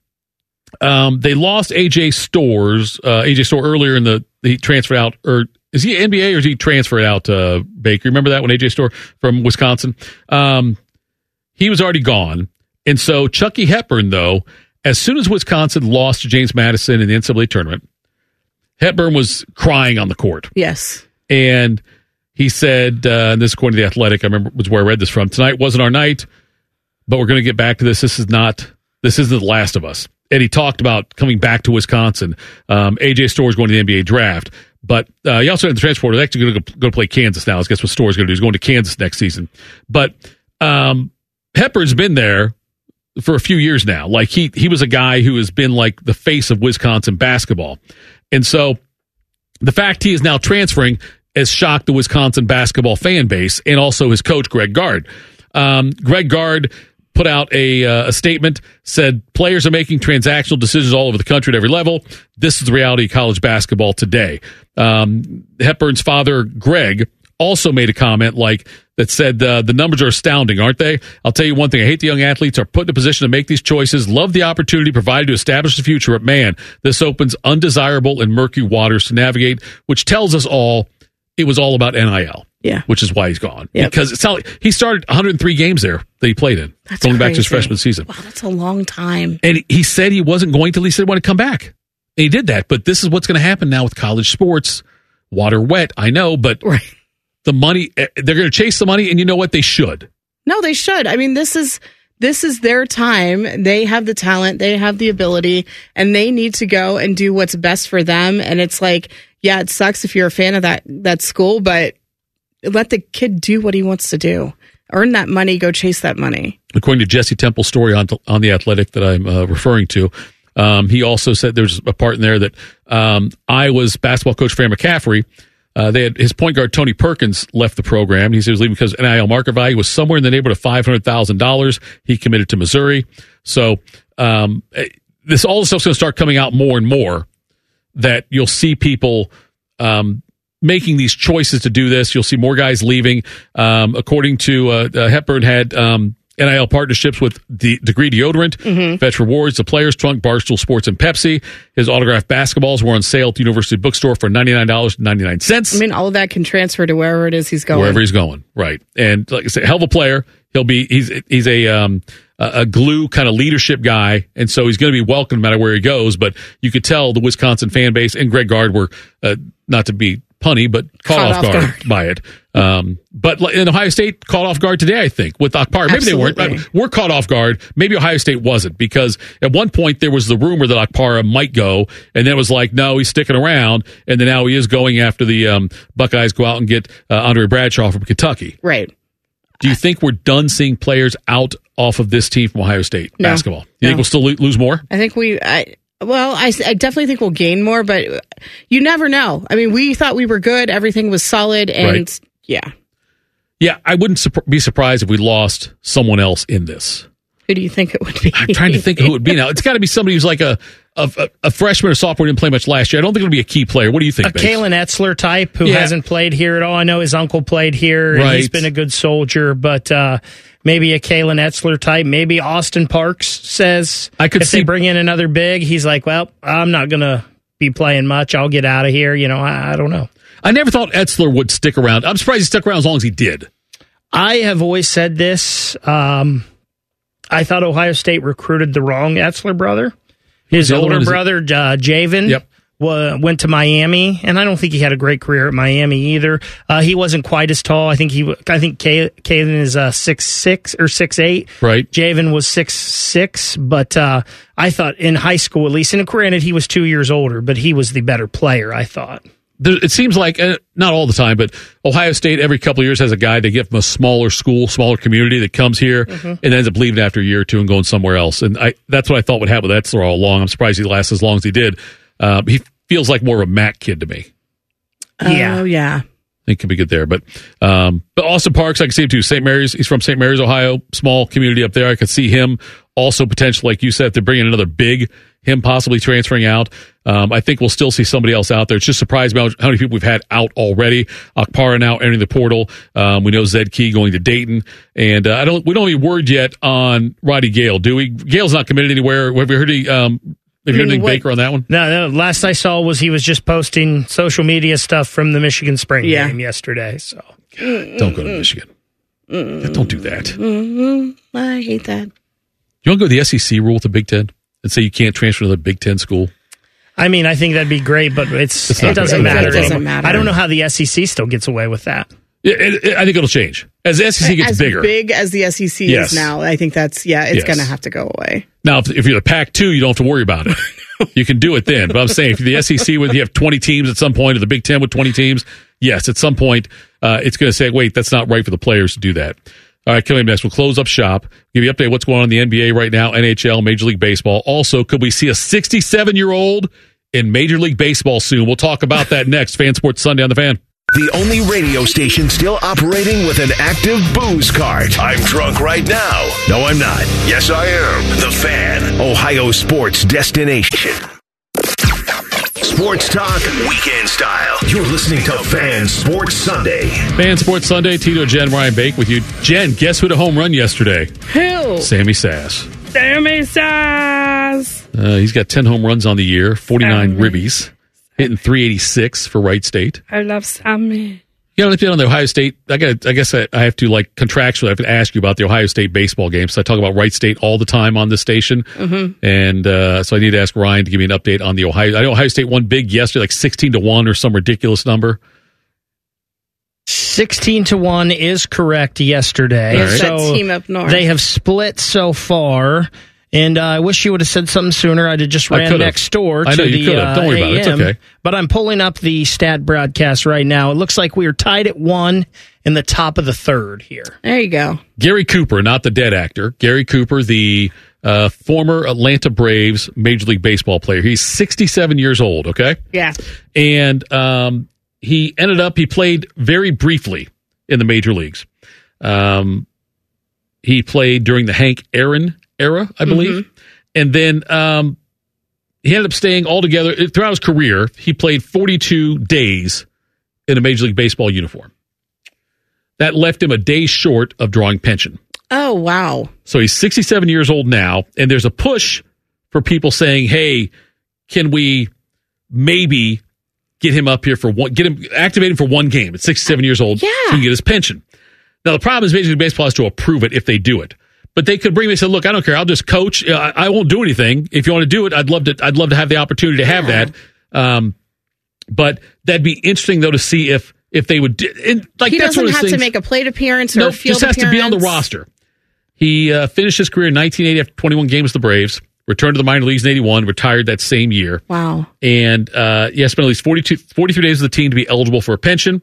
um, they lost A J Stores. Uh, A J Store earlier in the, he transferred out, or is he N B A or is he transferred out, uh, Baker? Remember that one, A J Store from Wisconsin? Um, he was already gone. And so Chucky Hepburn, though, as soon as Wisconsin lost to James Madison in the N C double A tournament, Hepburn was crying on the court. Yes. And he said, uh, and this is according to The Athletic, I remember was where I read this from, tonight wasn't our night, but we're going to get back to this. This is not, this isn't The Last of Us. And he talked about coming back to Wisconsin. Um, A J Store is going to the N B A draft. But uh, he also had the transfer portal. They're actually going to go play Kansas now. I guess what Store is going to do. He's going to Kansas next season. But um, Hepburn's been there for a few years now. Like, he he was a guy who has been like the face of Wisconsin basketball. And so the fact he is now transferring has shocked the Wisconsin basketball fan base and also his coach, Greg Gard. Um, Greg Gard put out a, uh, a statement, said players are making transactional decisions all over the country at every level. This is the reality of college basketball today. Um, Hepburn's father, Greg, also made a comment like that said, uh, the numbers are astounding, aren't they? I'll tell you one thing. I hate the young athletes are put in a position to make these choices. Love the opportunity provided to establish the future. But man, this opens undesirable and murky waters to navigate, which tells us all it was all about N I L. Yeah. Which is why he's gone. Yep. Because it's not like, he started one hundred three games there that he played in, That's going back to his crazy. freshman season. Wow, that's a long time. And he said he wasn't going to, he said he wanted to come back. And he did that. But this is what's going to happen now with college sports. Water wet, I know, but Right. the money, they're going to chase the money, and you know what? They should. No, they should. I mean, this is this is their time. They have the talent, they have the ability, and they need to go and do what's best for them. And it's like, yeah, it sucks if you're a fan of that that school, but let the kid do what he wants to do. Earn that money, go chase that money. According to Jesse Temple's story on on The Athletic that I'm uh, referring to, um, he also said there's a part in there that um, Iowa's basketball coach, Fran McCaffrey, uh, they had his point guard, Tony Perkins, left the program. He said he was leaving because N I L market value was somewhere in the neighborhood of five hundred thousand dollars. He committed to Missouri. So um, this all this stuff's going to start coming out more and more, that you'll see people um, making these choices to do this. You'll see more guys leaving. Um, according to uh, uh, Hepburn had um, N I L partnerships with the Degree Deodorant, mm-hmm. Fetch Rewards, The Players Trunk, Barstool Sports, and Pepsi. His autographed basketballs were on sale at the University Bookstore for ninety-nine dollars and ninety-nine cents. I mean, all of that can transfer to wherever it is he's going. Wherever he's going, right. And like I said, hell of a player. He'll be, he's, he's a, um, a glue kind of leadership guy, and so he's going to be welcome no matter where he goes, but you could tell the Wisconsin fan base and Greg Gard were, uh, not to be punny, but caught, caught off, off guard, guard by it. Um, but in Ohio State, caught off guard today, I think, with Akpara. Maybe Absolutely. they weren't. We're caught off guard. Maybe Ohio State wasn't, because at one point there was the rumor that Akpara might go, and then it was like, no, he's sticking around, and then now he is going after the um, Buckeyes go out and get uh, Andre Bradshaw from Kentucky. Right. Do you think we're done seeing players out off of this team from Ohio State no, basketball? You no. think we'll still lose more? I think we, I, well, I, I definitely think we'll gain more, but you never know. I mean, we thought we were good. Everything was solid. And right. yeah. Yeah, I wouldn't su- be surprised if we lost someone else in this. Who do you think it would be? I'm trying to think who it would be now. It's got to be somebody who's like a, a a freshman or sophomore, didn't play much last year. I don't think it'll be a key player. What do you think, A Banks? Kalen Etzler type who Yeah. hasn't played here at all. I know his uncle played here, and Right. he's been a good soldier, but uh, maybe a Kalen Etzler type. Maybe Austin Parks says I could if see- they bring in another big, he's like, well, I'm not going to be playing much. I'll get out of here. You know, I, I don't know. I never thought Etzler would stick around. I'm surprised he stuck around as long as he did. I have always said this. Um, I thought Ohio State recruited the wrong Etzler brother. His the other older one? Is it- brother, uh, Javen, Yep. wa- went to Miami, and I don't think he had a great career at Miami either. Uh, he wasn't quite as tall. I think he. w- I think Kay- Kaden is uh, six six or six eight. Right. Javen was six six, but uh, I thought in high school at least, and granted he was two years older, but he was the better player, I thought. There, it seems like, uh, not all the time, but Ohio State every couple of years has a guy they get from a smaller school, smaller community that comes here Mm-hmm. and ends up leaving after a year or two and going somewhere else. And I, that's what I thought would happen with Etzler all along. I'm surprised he lasts as long as he did. Uh, he feels like more of a Mac kid to me. Yeah. Oh, yeah. I think could be good there. But um, but Austin Parks, I can see him too. Saint Mary's, he's from Saint Mary's, Ohio, small community up there. I could see him also potentially, like you said, if they're bringing another big, him possibly transferring out. Um, I think we'll still see somebody else out there. It's just surprised me how many people we've had out already. Akpara now entering the portal. Um, we know Zed Key going to Dayton, and uh, I don't. We don't have any word yet on Roddy Gale, do we? Gale's not committed anywhere. Have you heard any? Um, have you heard anything, Baker, on that one? No, no, last I saw was he was just posting social media stuff from the Michigan spring Yeah. game yesterday. So Don't go to Michigan. Yeah, don't do that. Mm-hmm. I hate that. You want to go to the S E C rule with the Big Ten and say you can't transfer to the Big Ten school? I mean, I think that'd be great, but it's, It's it not doesn't gonna- matter. It doesn't anymore. matter. I don't know how the S E C still gets away with that. It, it, it- I think it'll change as the S E C gets as bigger. big as the S E C Yes. is now, I think that's, yeah, it's Yes. going to have to go away. Now, if, if you're the Pac two, you don't have to worry about it. You can do it then. But I'm saying if you're the S E C with you have twenty teams at some point, or the Big Ten with twenty teams, yes, at some point uh, it's going to say, wait, that's not right for the players to do that. All right, coming up next, we'll close up shop, give you an update of what's going on in the N B A right now, N H L, Major League Baseball. Also, could we see a sixty-seven-year-old in Major League Baseball soon? We'll talk about that next. Fan Sports Sunday on the Fan. The only radio station still operating with an active booze cart. I'm drunk right now. No, I'm not. Yes, I am. The Fan, Ohio sports destination. Sports talk, weekend style. You're listening to Fan Sports Sunday. Fan Sports Sunday, Tito, Jen, Ryan Bake with you. Jen, guess who had a home run yesterday? Who? Sammy Sass. Sammy Sass. Uh, he's got ten home runs on the year, forty-nine Sammy. ribbies, hitting three eighty-six for Wright State. I love Sammy. You know, if you're on the Ohio State, I got. I guess I, I have to like contractually. I have to ask you about the Ohio State baseball games. So I talk about Wright State all the time on this station, Mm-hmm. and uh, so I need to ask Ryan to give me an update on the Ohio. I know Ohio State won big yesterday, like sixteen to one or some ridiculous number. sixteen to one is correct yesterday. Here's So that team up north. they have split so far. And uh, I wish you would have said something sooner. I'd have just I ran could've. next door to I know, you the could've. uh, Don't worry about it. It's A M. okay. But I'm pulling up the stat broadcast right now. It looks like we are tied at one in the top of the third here. There you go. Gary Cooper, not the dead actor. Gary Cooper, the uh, former Atlanta Braves Major League Baseball player. He's sixty-seven years old. Okay. Yeah. And um, he ended up, he played very briefly in the major leagues. Um, he played during the Hank Aaron era, I believe. Mm-hmm. And then um, he ended up staying altogether throughout his career. He played forty-two days in a Major League Baseball uniform. That left him a day short of drawing pension. Oh, wow. So he's sixty-seven years old now, and there's a push for people saying, hey, can we maybe get him up here for one, get him, activate him for one game at sixty-seven years old yeah. so he can get his pension. Now, the problem is Major League Baseball has to approve it if they do it. But they could bring me and say, look, I don't care. I'll just coach. I, I won't do anything. If you want to do it, I'd love to, I'd love to have the opportunity to have yeah. that. Um, but that'd be interesting, though, to see if, if they would, do, and like he that's doesn't one of have things, to make a plate appearance or nope, a field just has appearance. to be on the roster. He uh, finished his career in nineteen eighty after twenty-one games with the Braves, returned to the minor leagues in eighty-one, retired that same year. Wow. And uh, he has spent at least forty-two, forty-three days with the team to be eligible for a pension.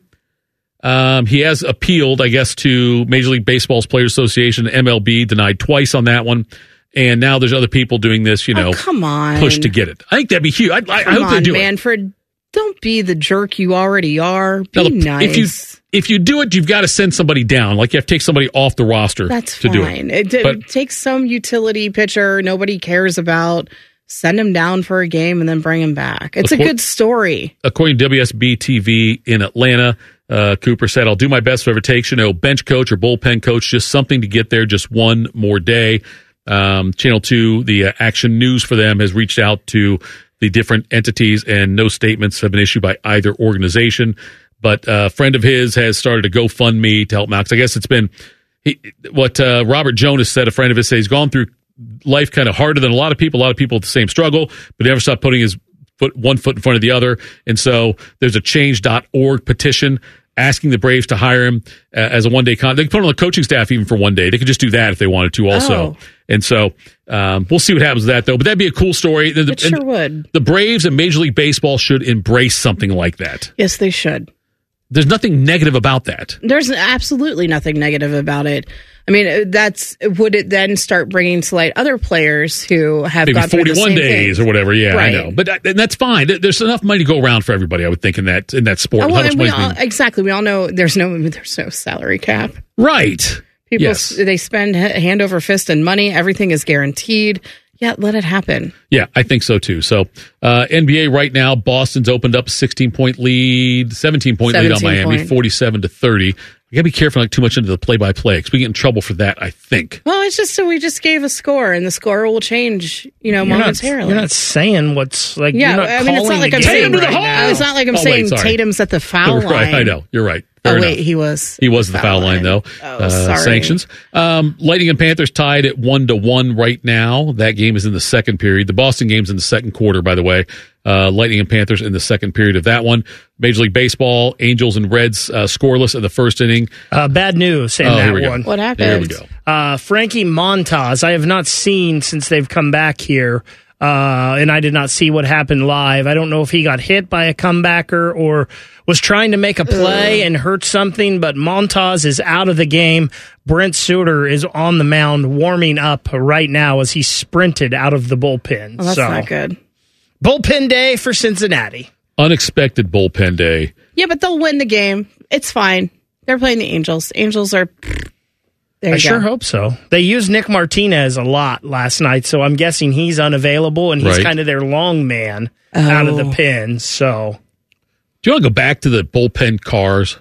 Um, he has appealed, I guess, to Major League Baseball's Players Association, M L B, denied twice on that one. And now there's other people doing this, you know, oh, come on. push to get it. I think that'd be huge. I, I, I hope on, they do Manfred. it. Don't be the jerk you already are. Be now, the, nice. If you, if you do it, you've got to send somebody down. Like you have to take somebody off the roster That's to fine. do it. It, but, it takes some utility pitcher nobody cares about. Send him down for a game and then bring him back. It's a good story. According to W S B T V in Atlanta, uh, Cooper said, I'll do my best whatever it takes. You know, bench coach or bullpen coach, just something to get there just one more day. Um, Channel two, the uh, Action News for them, has reached out to the different entities, and no statements have been issued by either organization. But uh, a friend of his has started a GoFundMe to help him out. 'Cause I guess it's been he, what uh, Robert Jonas said. A friend of his said he's gone through life kind of harder than a lot of people. A lot of people with the same struggle, but never stopped putting his foot one foot in front of the other. And so there's a change dot org petition asking the Braves to hire him uh, as a one-day con. They can put him on the coaching staff even for one day. They could just do that if they wanted to also. Oh. And so um, we'll see what happens with that, though. But that'd be a cool story. The, It sure would. The Braves and Major League Baseball should embrace something like that. Yes, they should. There's nothing negative about that. There's absolutely nothing negative about it. I mean, that's would it then start bringing to light other players who have maybe gone through the forty-one same days thing. or whatever. Yeah, right. I know, but that, and that's fine. There's enough money to go around for everybody. I would think in that in that sport. Oh, well, How much and we money's all, being- exactly. We all know there's no there's no salary cap. right? People Yes. they spend h- hand over fist and money. Everything is guaranteed. Yeah, let it happen. Yeah, I think so too. So uh, N B A right now, Boston's opened up a sixteen point lead, seventeen point lead on seventeen Miami, point. forty-seven to thirty. You got to be careful not too much into the play-by-play because we get in trouble for that, I think. Well, it's just so we just gave a score, and the score will change, you know, You're not, momentarily. you're not saying what's like. yeah, you're not I mean, it's not calling like the I'm game saying. right Right now. It's not like I'm Oh, wait, saying sorry. Tatum's at the foul line. Right, I know. You're right. Fair oh wait, enough. he was. He was the foul line, though. Oh, uh, sorry. Sanctions. Um, Lightning and Panthers tied at one to one right now. That game is in the second period. The Boston game's in the second quarter, by the way. Uh, Lightning and Panthers in the second period of that one. Major League Baseball, Angels and Reds uh, scoreless in the first inning. Uh, bad news in Oh, here that we go. one. What happened? There we go. Uh, Frankie Montas, I have not seen since they've come back here, uh, and I did not see what happened live. I don't know if he got hit by a comebacker or was trying to make a play Ugh. and hurt something, but Montas is out of the game. Brent Suter is on the mound warming up right now as he sprinted out of the bullpen. Well, that's so, not good. bullpen day for Cincinnati. Unexpected bullpen day. Yeah, but they'll win the game. It's fine. They're playing the Angels. Angels are. There you I go. sure hope so. They used Nick Martinez a lot last night, so I'm guessing he's unavailable, and he's Right. kind of their long man Oh. out of the pen. So Do you want to go back to the bullpen cars?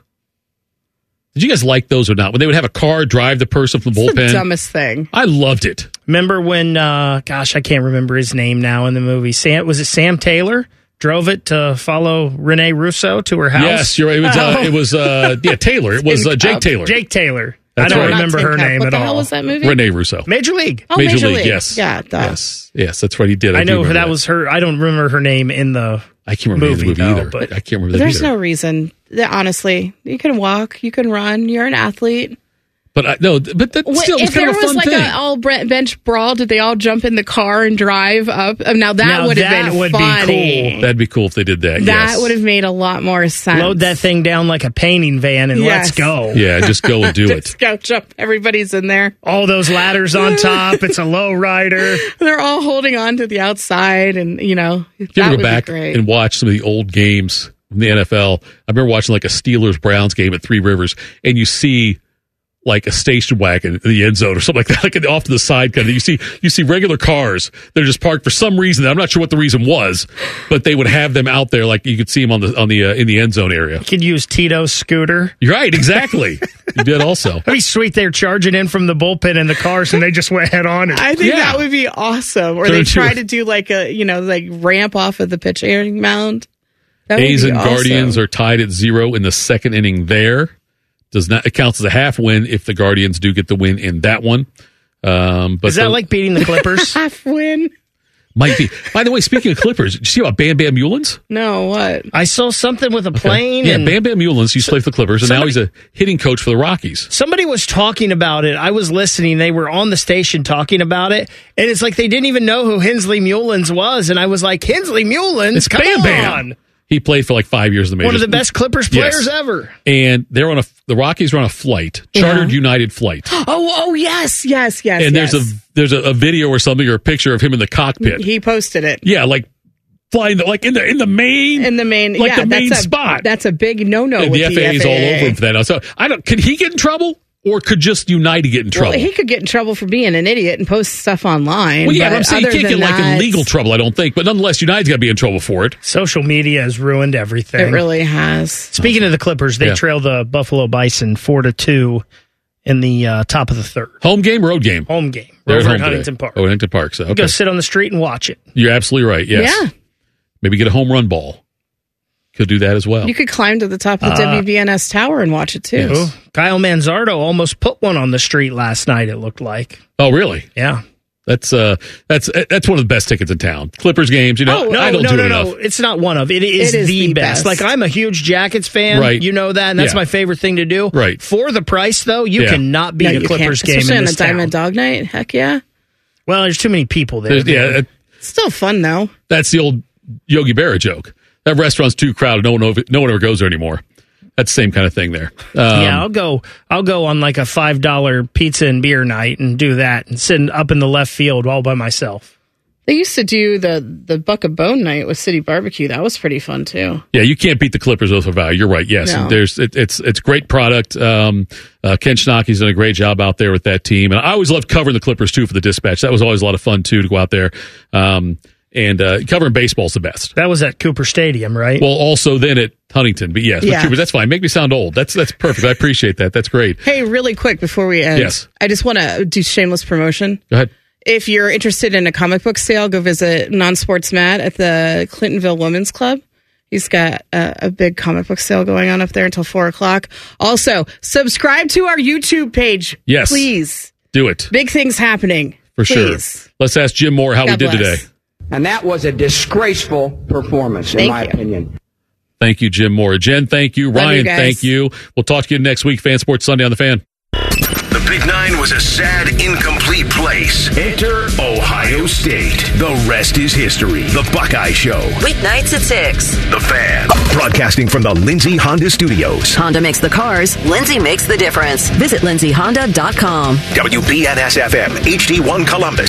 Did you guys like those or not? When they would have a car drive the person from the It's bullpen? the dumbest thing. I loved it. remember when, uh, gosh, I can't remember his name now in the movie. Sam, was it Sam Taylor? Drove it to follow Renee Russo to her house? Yes, you're right. It was, uh, Oh. it was uh, yeah, Taylor. It was uh, Jake Taylor. Jake Taylor. That's I don't right. Not remember Tin her Cup. name what at the all. hell was that movie? Renee Russo. Major League. Oh, Major League, yes. Yeah, duh. Yes, yes, that's what he did. I, I do know remember that was her. I don't remember her name in the I can't remember movie, the movie though, either. but- I can't remember that There's either. no reason. That, honestly, you can walk, you can run. You're an athlete. But I, no, but that Wait, still was if kind there of a was fun like thing. a all bre- bench brawl, did they all jump in the car and drive up? Um, Now that Now would have that been would be funny. cool. That'd be cool if they did that. That yes. would have made a lot more sense. load that thing down like a painting van and Yes. let's go. Yeah, just go and do it. Just go jump. Everybody's in there. All those ladders on top. It's a low rider. They're all holding on to the outside, and you know You that ever would go back be great. and watch some of the old games from the N F L? I remember watching like a Steelers Browns game at Three Rivers, and you see like a station wagon in the end zone or something like that, like off to the side kind of. You see, you see regular cars that are just parked for some reason. I'm not sure what the reason was, but they would have them out there, like you could see them on the on the uh, in the end zone area. You could use Tito's scooter. You're right, exactly. You did also. That'd be sweet. They're charging in from the bullpen in the cars, and they just went head on. And, I think Yeah. that would be awesome. Or Turn they into try a- to do like a, you know, like ramp off of the pitching mound. That would A's be and awesome. Guardians are tied at zero in the second inning there. Does not, it counts as a half win if the Guardians do get the win in that one. Um, but is that the- like beating the Clippers? half win. Might be. By the way, speaking of Clippers, did you see about Bam Bam Mullins? No, what? I saw something with a plane. Yeah, and Bam Bam Mullins used to play for the Clippers, and now somebody- he's a hitting coach for the Rockies. Somebody was talking about it. I was listening. They were on the station talking about it, and it's like they didn't even know who Hensley Mullins was. And I was like, Hensley Mullins, It's come Bam Bam. on. He played for like five years in the majors. One of the best Clippers Yes. players ever. And they're on a the Rockies are on a flight, chartered United flight, Oh, oh, yes, yes, yes. and yes. there's a there's a, a video or something or a picture of him in the cockpit. He posted it. Yeah, like flying the, like in the in the main In the main, like yeah, the main that's a, spot. That's a big no-no and with the F A A is all over him for that. So I don't. Could he get in trouble, or could just United get in trouble? Well, he could get in trouble for being an idiot and post stuff online. Well, yeah, but but I'm saying he other can't get than like in that, legal trouble. I don't think, but nonetheless, United's got to be in trouble for it. Social media has ruined everything. It really has. Speaking of the Clippers, they Yeah. trail the Buffalo Bison four to two in the uh, top of the third. Home game, road game. Home game. They're over at at home Huntington today. Park. Oh, Huntington Park. So okay. Go sit on the street and watch it. You're absolutely right. Yes. Yeah. Maybe get a home run ball. Could do that as well. You could climb to the top of the Uh, W B N S tower and watch it too. Yes. Ooh, Kyle Manzardo almost put one on the street last night, it looked like. Oh, really? Yeah. That's uh, that's that's one of the best tickets in town. Clippers games, you know. Oh, no, I don't no, do no, it no. enough. It's not one of. It is, It is the, the best. best. Like, I'm a huge Jackets fan. Right. You know that, and that's Yeah. my favorite thing to do. Right. For the price, though, you Yeah. cannot beat No, a you Clippers can't. game Especially in on a this town. Diamond Dog Night. Heck yeah. Well, there's too many people there. There's- yeah, it- It's still fun though. that's the old Yogi Berra joke. That restaurant's too crowded. No one, over, no one ever goes there anymore. That's the same kind of thing there. Um, Yeah, I'll go. I'll go on like a five dollar pizza and beer night and do that and sit up in the left field all by myself. They used to do the the Buck of Bone night with City Barbecue. That was pretty fun too. Yeah, you can't beat the Clippers with value. You're right. Yes, No. there's it, it's it's great product. Um, uh, Ken Schnocky's done a great job out there with that team, and I always loved covering the Clippers too for the Dispatch. That was always a lot of fun too to go out there. Um, and uh, covering baseball's the best. That was at Cooper Stadium, right? Well, also then at Huntington, but yes, Yeah. but Cooper, that's fine. Make me sound old. That's that's perfect. I appreciate that. That's great. Hey, really quick before we end, Yes. I just want to do shameless promotion. Go ahead. If you're interested in a comic book sale, go visit Non-Sports Matt at the Clintonville Women's Club. He's got a, a big comic book sale going on up there until four o'clock. Also, subscribe to our YouTube page. Yes. Please. Do it Big things happening. for Please. sure. Let's ask Jim Moore how God we did bless. today. And that was a disgraceful performance, in Thank my you. opinion. Thank you, Jim Moore. Jen, thank you. Love you Ryan, guys. thank you. We'll talk to you next week. Fan Sports Sunday on the Fan. The Big Nine was a sad, incomplete place. Enter Ohio State. The rest is history. The Buckeye Show. Weeknights at six. The Fan. Broadcasting from the Lindsay Honda Studios. Honda makes the cars. Lindsay makes the difference. Visit lindsay honda dot com. W B N S F M, H D one Columbus.